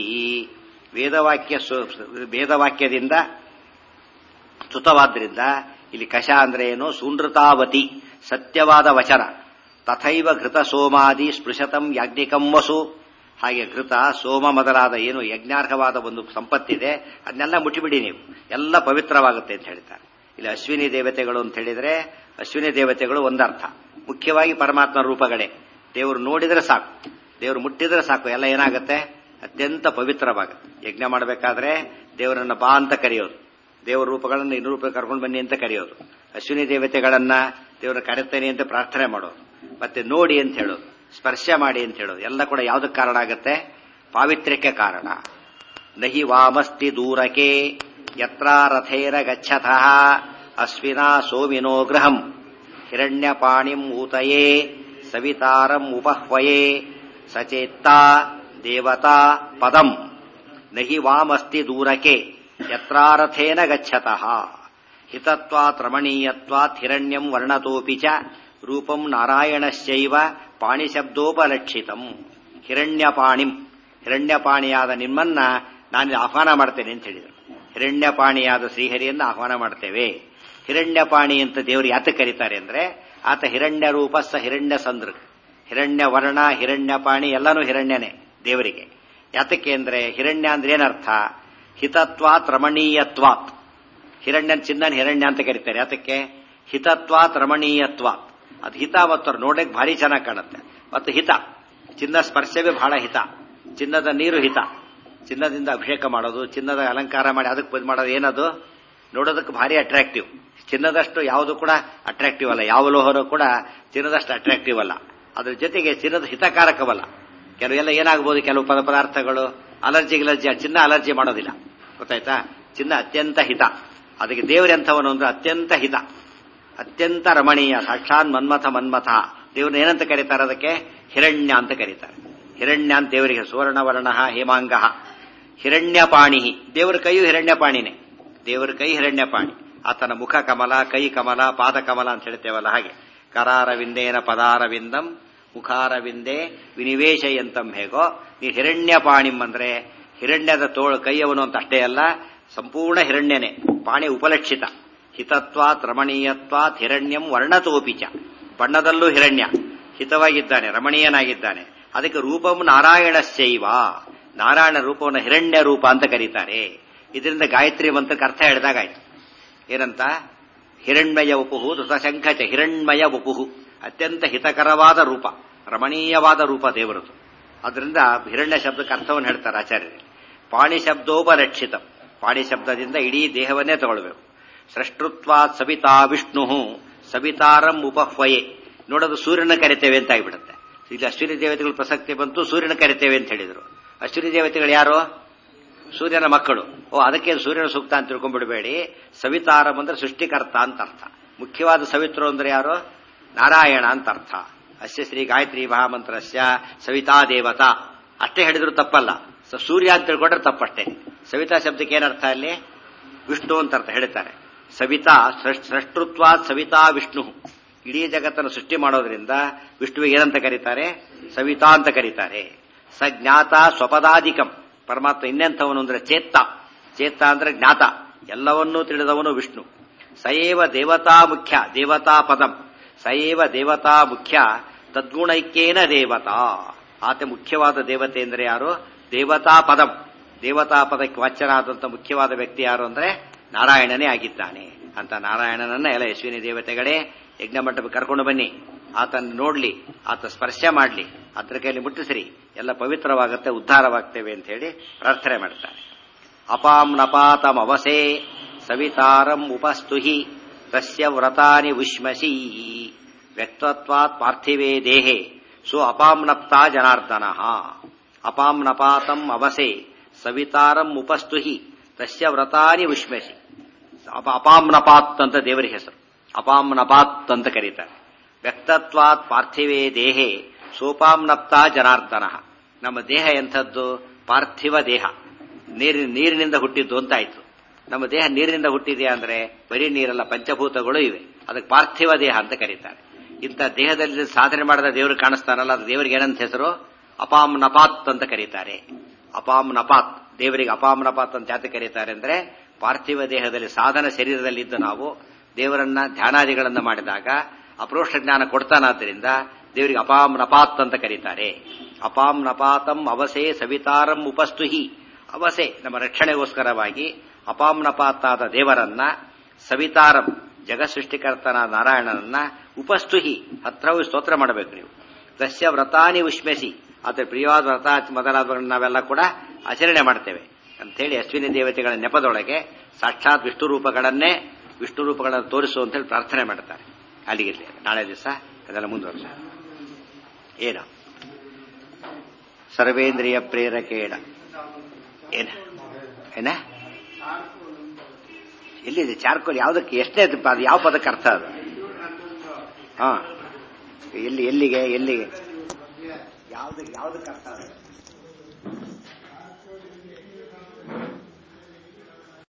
ವೇದವಾಕ್ಯದಿಂದ ಸ್ತುತವಾದ್ರಿಂದ ಇಲ್ಲಿ ಕಷ ಅಂದ್ರೆ ಏನು? ಸುನೃತಾವತಿ, ಸತ್ಯವಾದ ವಚನ. ತಥೈವ ಘೃತ ಸೋಮಾದಿ ಸ್ಪೃಶತಂ ಯಾಜ್ಞಿಕಂ ವಸು. ಹಾಗೆ ಘೃತ ಸೋಮ ಮೊದಲಾದ ಏನು ಯಜ್ಞಾರ್ಹವಾದ ಒಂದು ಸಂಪತ್ತಿದೆ ಅದನ್ನೆಲ್ಲ ಮುಟ್ಟಿಬಿಡಿ ನೀವು, ಎಲ್ಲ ಪವಿತ್ರವಾಗುತ್ತೆ ಅಂತ ಹೇಳ್ತಾರೆ. ಇಲ್ಲಿ ಅಶ್ವಿನಿ ದೇವತೆಗಳು ಅಂತ ಹೇಳಿದ್ರೆ ಅಶ್ವಿನಿ ದೇವತೆಗಳು ಒಂದರ್ಥ, ಮುಖ್ಯವಾಗಿ ಪರಮಾತ್ಮ ರೂಪಗಳೇ. ದೇವರು ನೋಡಿದ್ರೆ ಸಾಕು, ದೇವರು ಮುಟ್ಟಿದ್ರೆ ಸಾಕು, ಎಲ್ಲ ಏನಾಗುತ್ತೆ? ಅತ್ಯಂತ ಪವಿತ್ರವಾಗುತ್ತೆ. ಯಜ್ಞ ಮಾಡಬೇಕಾದ್ರೆ ದೇವರನ್ನ ಬಾ ಅಂತ ಕರೆಯೋದು, ದೇವರ ರೂಪಗಳನ್ನು ಇನ್ನೂರು ರೂಪಾಯಿ ಕರ್ಕೊಂಡು ಬನ್ನಿ ಅಂತ ಕರೆಯೋದು, ಅಶ್ವಿನಿ ದೇವತೆಗಳನ್ನ ದೇವರ ಕರೆತೇನೆ ಅಂತ ಪ್ರಾರ್ಥನೆ ಮಾಡೋದು, ಮತ್ತೆ ನೋಡಿ ಅಂತ ಹೇಳೋದು, ಸ್ಪರ್ಶ ಮಾಡಿ ಅಂತ ಹೇಳೋದು, ಎಲ್ಲ ಕೂಡ ಯಾವುದಕ್ಕೆ ಕಾರಣ ಆಗುತ್ತೆ? ಪಾವಿತ್ರ್ಯಕ್ಕೆ ಕಾರಣ. ನಹಿ ವಾಮಸ್ತಿ ದೂರಕೆ ಯತ್ರ ರಥೇರ ಗಚ್ಚತಃ ಅಶ್ವಿನಾ ಸೋಮಿನೋ ಗೃಹಂ ಹಿರಣ್ಯಪಾಣಿಂ ಊತಯೇ ಸವಿತಾರಂ ಉಪಹ್ವಯೇ ಸಚೇತ್ತಾ ದೇವತಾ ಪದಂ. ನಹಿ ವಾಮಸ್ತಿ ದೂರಕೆ ಯತ್ರಾರಥೇನ ಗಚ್ಚತಃ ಹಿತತ್ವಾತ್ ರಮಣೀಯತ್ವಾತ್ ಹಿರಣ್ಯಂ ವರ್ಣತೋಪಿ ಚ ರೂಪಂ ನಾರಾಯಣಶ್ಚೈವ ಪಾಣಿಶಬ್ದೋಪಲಕ್ಷಿತಂ. ಹಿರಣ್ಯಪಾಣಿಂ, ಹಿರಣ್ಯಪಾಣಿಯಾದ ನಿಮ್ಮನ್ನ ನಾನು ಆಹ್ವಾನ ಮಾಡ್ತೇನೆ ಅಂತ ಹೇಳಿದರು. ಹಿರಣ್ಯಪಾಣಿಯಾದ ಶ್ರೀಹರಿಯನ್ನು ಆಹ್ವಾನ ಮಾಡ್ತೇವೆ. ಹಿರಣ್ಯಪಾಣಿ ಅಂತ ದೇವರು ಯಾತಕ್ಕೆ ಕರೀತಾರೆ ಅಂದ್ರೆ ಆತ ಹಿರಣ್ಯ ರೂಪಸ್ಸ ಹಿರಣ್ಯ ಸಂದೃ, ಹಿರಣ್ಯ ವರ್ಣ ಹಿರಣ್ಯಪಾಣಿ ಎಲ್ಲನೂ ಹಿರಣ್ಯನೇ ದೇವರಿಗೆ. ಯಾತಕ್ಕೆ ಅಂದ್ರೆ ಹಿರಣ್ಯ ಅಂದ್ರೆ ಏನರ್ಥ? ಹಿತತ್ವಾತ್ ರಮಣೀಯತ್ವಾತ್. ಹಿರಣ್ಯನ್ ಚಿನ್ನನ್ ಹಿರಣ್ಯ ಅಂತ ಕರೀತಾರೆ. ಯಾತಕ್ಕೆ? ಹಿತತ್ವಾತ್ ರಮಣೀಯತ್ವಾತ್. ಅದು ಹಿತ ಮತ್ತು ನೋಡಕ್ಕೆ ಭಾರಿ ಚೆನ್ನಾಗಿ ಕಾಣುತ್ತೆ. ಮತ್ತು ಹಿತ, ಚಿನ್ನ ಸ್ಪರ್ಶವೇ ಬಹಳ ಹಿತ. ಚಿನ್ನದ ನೀರು ಹಿತ, ಚಿನ್ನದಿಂದ ಅಭಿಷೇಕ ಮಾಡೋದು, ಚಿನ್ನದ ಅಲಂಕಾರ ಮಾಡಿ ಅದಕ್ಕೆ ಮಾಡೋದು, ಏನದು ನೋಡೋದಕ್ಕೆ ಭಾರಿ ಅಟ್ರಾಕ್ಟಿವ್. ಚಿನ್ನದಷ್ಟು ಯಾವುದು ಕೂಡ ಅಟ್ರಾಕ್ಟಿವ್ ಅಲ್ಲ, ಯಾವ ಲೋಹನೂ ಕೂಡ ಚಿನ್ನದಷ್ಟು ಅಟ್ರಾಕ್ಟಿವ್ ಅಲ್ಲ. ಅದ್ರ ಜೊತೆಗೆ ಚಿನ್ನದ ಹಿತಕಾರಕವಲ್ಲ. ಕೆಲವೆಲ್ಲ ಏನಾಗಬಹುದು, ಕೆಲವು ಪದಾರ್ಥಗಳು ಅಲರ್ಜಿ ಚಿನ್ನ ಅಲರ್ಜಿ ಮಾಡೋದಿಲ್ಲ, ಗೊತ್ತಾಯ್ತಾ? ಚಿನ್ನ ಅತ್ಯಂತ ಹಿತ. ಅದಕ್ಕೆ ದೇವರೆಂಥವನು ಅಂದ್ರೆ ಅತ್ಯಂತ ಹಿತ, ಅತ್ಯಂತ ರಮಣೀಯ, ಸಾಕ್ಷಾತ್ ಮನ್ಮಥ. ದೇವ್ರನ್ನ ಏನಂತ ಕರೀತಾರೆ? ಅದಕ್ಕೆ ಹಿರಣ್ಯ ಅಂತ ಕರೀತಾರೆ. ಹಿರಣ್ಯ ಅಂತ ದೇವರಿಗೆ ಸುವರ್ಣವರ್ಣ ಹೇಮಾಂಗ ಹಿರಣ್ಯಪಾಣಿ. ದೇವರ ಕೈಯು ಹಿರಣ್ಯಪಾಣಿನೇ, ದೇವರ ಕೈ ಹಿರಣ್ಯಪಾಣಿ. ಆತನ ಮುಖ ಕಮಲ, ಕೈ ಕಮಲ, ಪಾದ ಕಮಲ ಅಂತ ಹೇಳ್ತೇವಲ್ಲ ಹಾಗೆ. ಕರಾರವಿಂದೇನ ಪದಾರವಿಂದಂ ಮುಖಾರವಿಂದೇ ವಿನಿವೇಶಯಂತಂ. ಹೇಗೋ ನೀವು ಹಿರಣ್ಯಪಾಣಿಂ ಅಂದ್ರೆ ಹಿರಣ್ಯದ ಕೈಯವನು ಅಂತ ಅಷ್ಟೇ ಅಲ್ಲ, ಸಂಪೂರ್ಣ ಹಿರಣ್ಯನೇ. ಪಾಣಿ ಉಪಲಕ್ಷಿತ. ಹಿತತ್ವಾತ್ ರಮಣೀಯತ್ವಾತ್ ಹಿರಣ್ಯಂ ವರ್ಣತೋಪಿಚ. ಬಣ್ಣದಲ್ಲೂ ಹಿರಣ್ಯ, ಹಿತವಾಗಿದ್ದಾನೆ, ರಮಣೀಯನಾಗಿದ್ದಾನೆ. ಅದಕ್ಕೆ ರೂಪಂ ನಾರಾಯಣಶ್ಚೈವ, ನಾರಾಯಣ ರೂಪವನ್ನು ಹಿರಣ್ಯ ರೂಪ ಅಂತ ಕರೀತಾರೆ. ಇದರಿಂದ ಗಾಯತ್ರಿ ಮಂತ್ರಕ್ಕೆ ಅರ್ಥ ಹೇಳಿದಾಗಾಯ್ತು. ಏನಂತ? ಹಿರಣ್ಮಯ ವಪುಹು ಧೃತಶಂಖಚ ಹಿರಣ್ಮಯ ವಪುಹು. ಅತ್ಯಂತ ಹಿತಕರವಾದ ರೂಪ, ರಮಣೀಯವಾದ ರೂಪ ದೇವರದು. ಅದರಿಂದ ಹಿರಣ್ಯ ಶಬ್ದಕ್ಕೆ ಅರ್ಥವನ್ನು ಹೇಳ್ತಾರೆ ಆಚಾರ್ಯರು. ಪಾಣಿ ಶಬ್ದೋಪಲಕ್ಷಿತ, ಪಾಣಿ ಶಬ್ದದಿಂದ ಇಡೀ ದೇಹವನ್ನೇ ತಗೊಳ್ಬೇಕು. ಸೃಷ್ಟೃತ್ವಾತ್ ಸವಿತಾ ವಿಷ್ಣು ಸವಿತಾರಂ ಉಪಹ್ವಯೇ. ನೋಡೋದು ಸೂರ್ಯನ ಕರಿತೇವೆ ಅಂತ ಆಗಿಬಿಡುತ್ತೆ. ಇಲ್ಲಿ ಅಶ್ವಿನಿ ದೇವತೆಗಳು ಪ್ರಸಕ್ತಿ ಬಂತು, ಸೂರ್ಯನ ಕರಿತೇವೆ ಅಂತ ಹೇಳಿದ್ರು. ಅಶ್ವಿನಿ ದೇವತೆಗಳು ಯಾರು? ಸೂರ್ಯನ ಮಕ್ಕಳು. ಅದಕ್ಕೆ ಸೂರ್ಯನ ಸೂಕ್ತ ಅಂತ ತಿಳ್ಕೊಂಡ್ಬಿಡಬೇಡಿ. ಸವಿತಾರಂ ಅಂದ್ರೆ ಸೃಷ್ಟಿಕರ್ತ ಅಂತ ಅರ್ಥ. ಮುಖ್ಯವಾದ ಸವಿತೃ ಅಂದ್ರೆ ಯಾರು? ನಾರಾಯಣ ಅಂತ ಅರ್ಥ. ಅಸ್ಯ ಶ್ರೀ ಗಾಯತ್ರಿ ಮಹಾಮಂತ್ರಸ್ಯ ಸವಿತಾ ದೇವತಾ ಅಷ್ಟೇ ಹೇಳಿದ್ರು ತಪ್ಪಲ್ಲ. ಸೂರ್ಯ ಅಂತ ತಿಳ್ಕೊಂಡ್ರೆ ತಪ್ಪಷ್ಟೇ. ಸವಿತಾ ಶಬ್ದಕ್ಕೆ ಏನರ್ಥ ಅಲ್ಲಿ? ವಿಷ್ಣು ಅಂತ ಅರ್ಥ ಹೇಳ್ತಾರೆ. ಸವಿತಾ ಸೃಷ್ಟೃತ್ವಾತ್ ಸವಿತಾ ವಿಷ್ಣು. ಇಡೀ ಜಗತ್ತನ್ನು ಸೃಷ್ಟಿ ಮಾಡೋದ್ರಿಂದ ವಿಷ್ಣುವಿಗೆ ಏನಂತ ಕರೀತಾರೆ? ಸವಿತಾ ಅಂತ ಕರೀತಾರೆ. ಸ ಜ್ಞಾತ ಸ್ವಪದಾಧಿಕಂ. ಪರಮಾತ್ಮ ಇನ್ನೆಂಥವನು ಅಂದ್ರೆ ಚೇತ್ತ. ಚೇತ್ತ ಅಂದ್ರೆ ಜ್ಞಾತ, ಎಲ್ಲವನ್ನೂ ತಿಳಿದವನು ವಿಷ್ಣು. ಸಯೇವ ದೇವತಾ ಮುಖ್ಯ ದೇವತಾ ಪದಂ. ಸಯೇವ ದೇವತಾ ಮುಖ್ಯ ತದ್ಗುಣೈಕ್ಯೇನ ದೇವತಾ. ಆತ ಮುಖ್ಯವಾದ ದೇವತೆ ಅಂದ್ರೆ ಯಾರು? ದೇವತಾ ಪದಂ. ದೇವತಾ ಪದಕ್ಕೆ ವಾಚ್ಯನಾದಂಥ ಮುಖ್ಯವಾದ ವ್ಯಕ್ತಿ ಯಾರು ಅಂದ್ರೆ ನಾರಾಯಣನೇ ಆಗಿದ್ದಾನೆ. ಅಂತ ನಾರಾಯಣನನ್ನ ಎಲ್ಲ ಯಶ್ವಿನಿ ದೇವತೆಗಳೇ ಯಜ್ಞ ಮಂಟಪಕ್ಕೆ ಕರ್ಕೊಂಡು ಬನ್ನಿ, ಆತನ ನೋಡ್ಲಿ, ಆತ ಸ್ಪರ್ಶ ಮಾಡ್ಲಿ, ಅದ್ರ ಕೈಯಲ್ಲಿ ಮುಟ್ಟಿಸ್ರಿ, ಎಲ್ಲ ಪವಿತ್ರವಾಗುತ್ತೆ, ಉದ್ಧಾರವಾಗ್ತೇವೆ ಅಂತ ಹೇಳಿ ಪ್ರಾರ್ಥನೆ ಮಾಡ್ತಾರೆ. ಅಪಾಂ ನಪಾತಂ ಅವಸೇ ಸವಿತಾರಂ ಉಪಸ್ತುಹಿ ತಸ್ಯ ವ್ರತಾನಿ ಉಷ್ಮಸಿ ವ್ಯಕ್ತತ್ವಾತ್ ಪಾರ್ಥಿವೇ ದೇಹೆ ಸೋ ಅಪಾಂ ನಪ್ತಾ ಜನಾರ್ದನಃ. ಅಪಾಂ ನಪಾತಂ ಅವಸೇ ಸವಿತಾರಂ ಉಪಸ್ತುಹಿ ತಸ್ಯ ವ್ರತಾನಿ ಉಷ್ಮಸಿ. ಅಪಾಂ ನಪಾತ್ ಅಂತ ದೇವರ ಹೆಸರು. ಅಪಾಂ ನಪಾತ್ ಅಂತ ಕರೀತಾರೆ. ವ್ಯಕ್ತತ್ವಾತ್ ಪಾರ್ಥಿವೇ ದೇಹೆ ಸೋಪಾಂ ನಪ್ತಾ ಜನಾರ್ದನಃ. ನಮ್ಮ ದೇಹ ಎಂಥದ್ದು? ಪಾರ್ಥಿವ ದೇಹ, ನೀರಿನಿಂದ ಹುಟ್ಟಿದ್ದು ಅಂತಾಯ್ತು. ನಮ್ಮ ದೇಹ ನೀರಿನಿಂದ ಹುಟ್ಟಿದೆಯಾ ಅಂದ್ರೆ ಬರೀ ನೀರಲ್ಲ, ಪಂಚಭೂತಗಳು ಇವೆ. ಅದಕ್ಕೆ ಪಾರ್ಥಿವ ದೇಹ ಅಂತ ಕರೀತಾರೆ. ಇಂಥ ದೇಹದಲ್ಲಿ ಸಾಧನೆ ಮಾಡಿದ ದೇವರು ಕಾಣಿಸ್ತಾನಲ್ಲ, ಅದು ದೇವರಿಗೆ ಏನಂತ ಹೆಸರು? ಅಪಾಂ ನಪಾತ್ ಅಂತ ಕರೀತಾರೆ. ಅಪಾಂ ನಪಾತ್, ದೇವರಿಗೆ ಅಪಾಂ ನಪಾತ್ ಅಂತ ಯಾಕೆ ಕರೀತಾರೆ ಅಂದ್ರೆ ಪಾರ್ಥಿವ ದೇಹದಲ್ಲಿ ಸಾಧನ ಶರೀರದಲ್ಲಿದ್ದು ನಾವು ದೇವರನ್ನ ಧ್ಯಾನಾದಿಗಳನ್ನ ಮಾಡಿದಾಗ ಅಪ್ರೋಷ್ಟ ಜ್ಞಾನ ಕೊಡ್ತಾನಾದ್ರಿಂದ ದೇವರಿಗೆ ಅಪಾಂ ನಪಾತ್ ಅಂತ ಕರೀತಾರೆ. ಅಪಾಂ ನಪಾತಂ ಅವಸೆ ಸವಿತಾರಂ ಉಪಸ್ತುಹಿ. ಅವಸೆ ನಮ್ಮ ರಕ್ಷಣೆಗೋಸ್ಕರವಾಗಿ ಅಪಾಂ ನಪಾತಾದ ದೇವರನ್ನ, ಸವಿತಾರಂ ಜಗತ್ಸೃಷ್ಟಿಕರ್ತನಾದ ನಾರಾಯಣನನ್ನ, ಉಪಸ್ತುಹಿ ಹತ್ರವೂ ಸ್ತೋತ್ರ ಮಾಡಬೇಕು ನೀವು. ತಸ್ಯ ವ್ರತಾನಿ ಉಷ್ಮೆಸಿ, ಅದರ ಪ್ರಿಯವಾದ ವ್ರತ ಮೊದಲಾದವುಗಳನ್ನ ನಾವೆಲ್ಲ ಕೂಡ ಆಚರಣೆ ಮಾಡ್ತೇವೆ ಅಂಥೇಳಿ ಅಶ್ವಿನಿ ದೇವತೆಗಳ ನೆಪದೊಳಗೆ ಸಾಕ್ಷಾತ್ ವಿಷ್ಣು ರೂಪಗಳನ್ನು ತೋರಿಸು ಅಂತ ಹೇಳಿ ಪ್ರಾರ್ಥನೆ ಮಾಡ್ತಾರೆ. ಅಲ್ಲಿಗಿರ್ಲಿ, ನಾಳೆ ದಿವಸ ಅದೆಲ್ಲ ಮುಂದುವರ್ಸ. ಏನ ಸರ್ವೇಂದ್ರಿಯ ಪ್ರೇರಕೇಣ ಏನ ಏನ ಎಲ್ಲಿದೆ ಚಾರ್ಕೋಲ್? ಯಾವುದಕ್ಕೆ ಎಷ್ಟೇ ಅದು ಯಾವ ಪದಕ್ಕೆ ಅರ್ಥ ಅದು? ಹಾ, ಎಲ್ಲಿಗೆ ಯಾವ್ದಕ್ಕೆ ಅರ್ಥ ಅದು?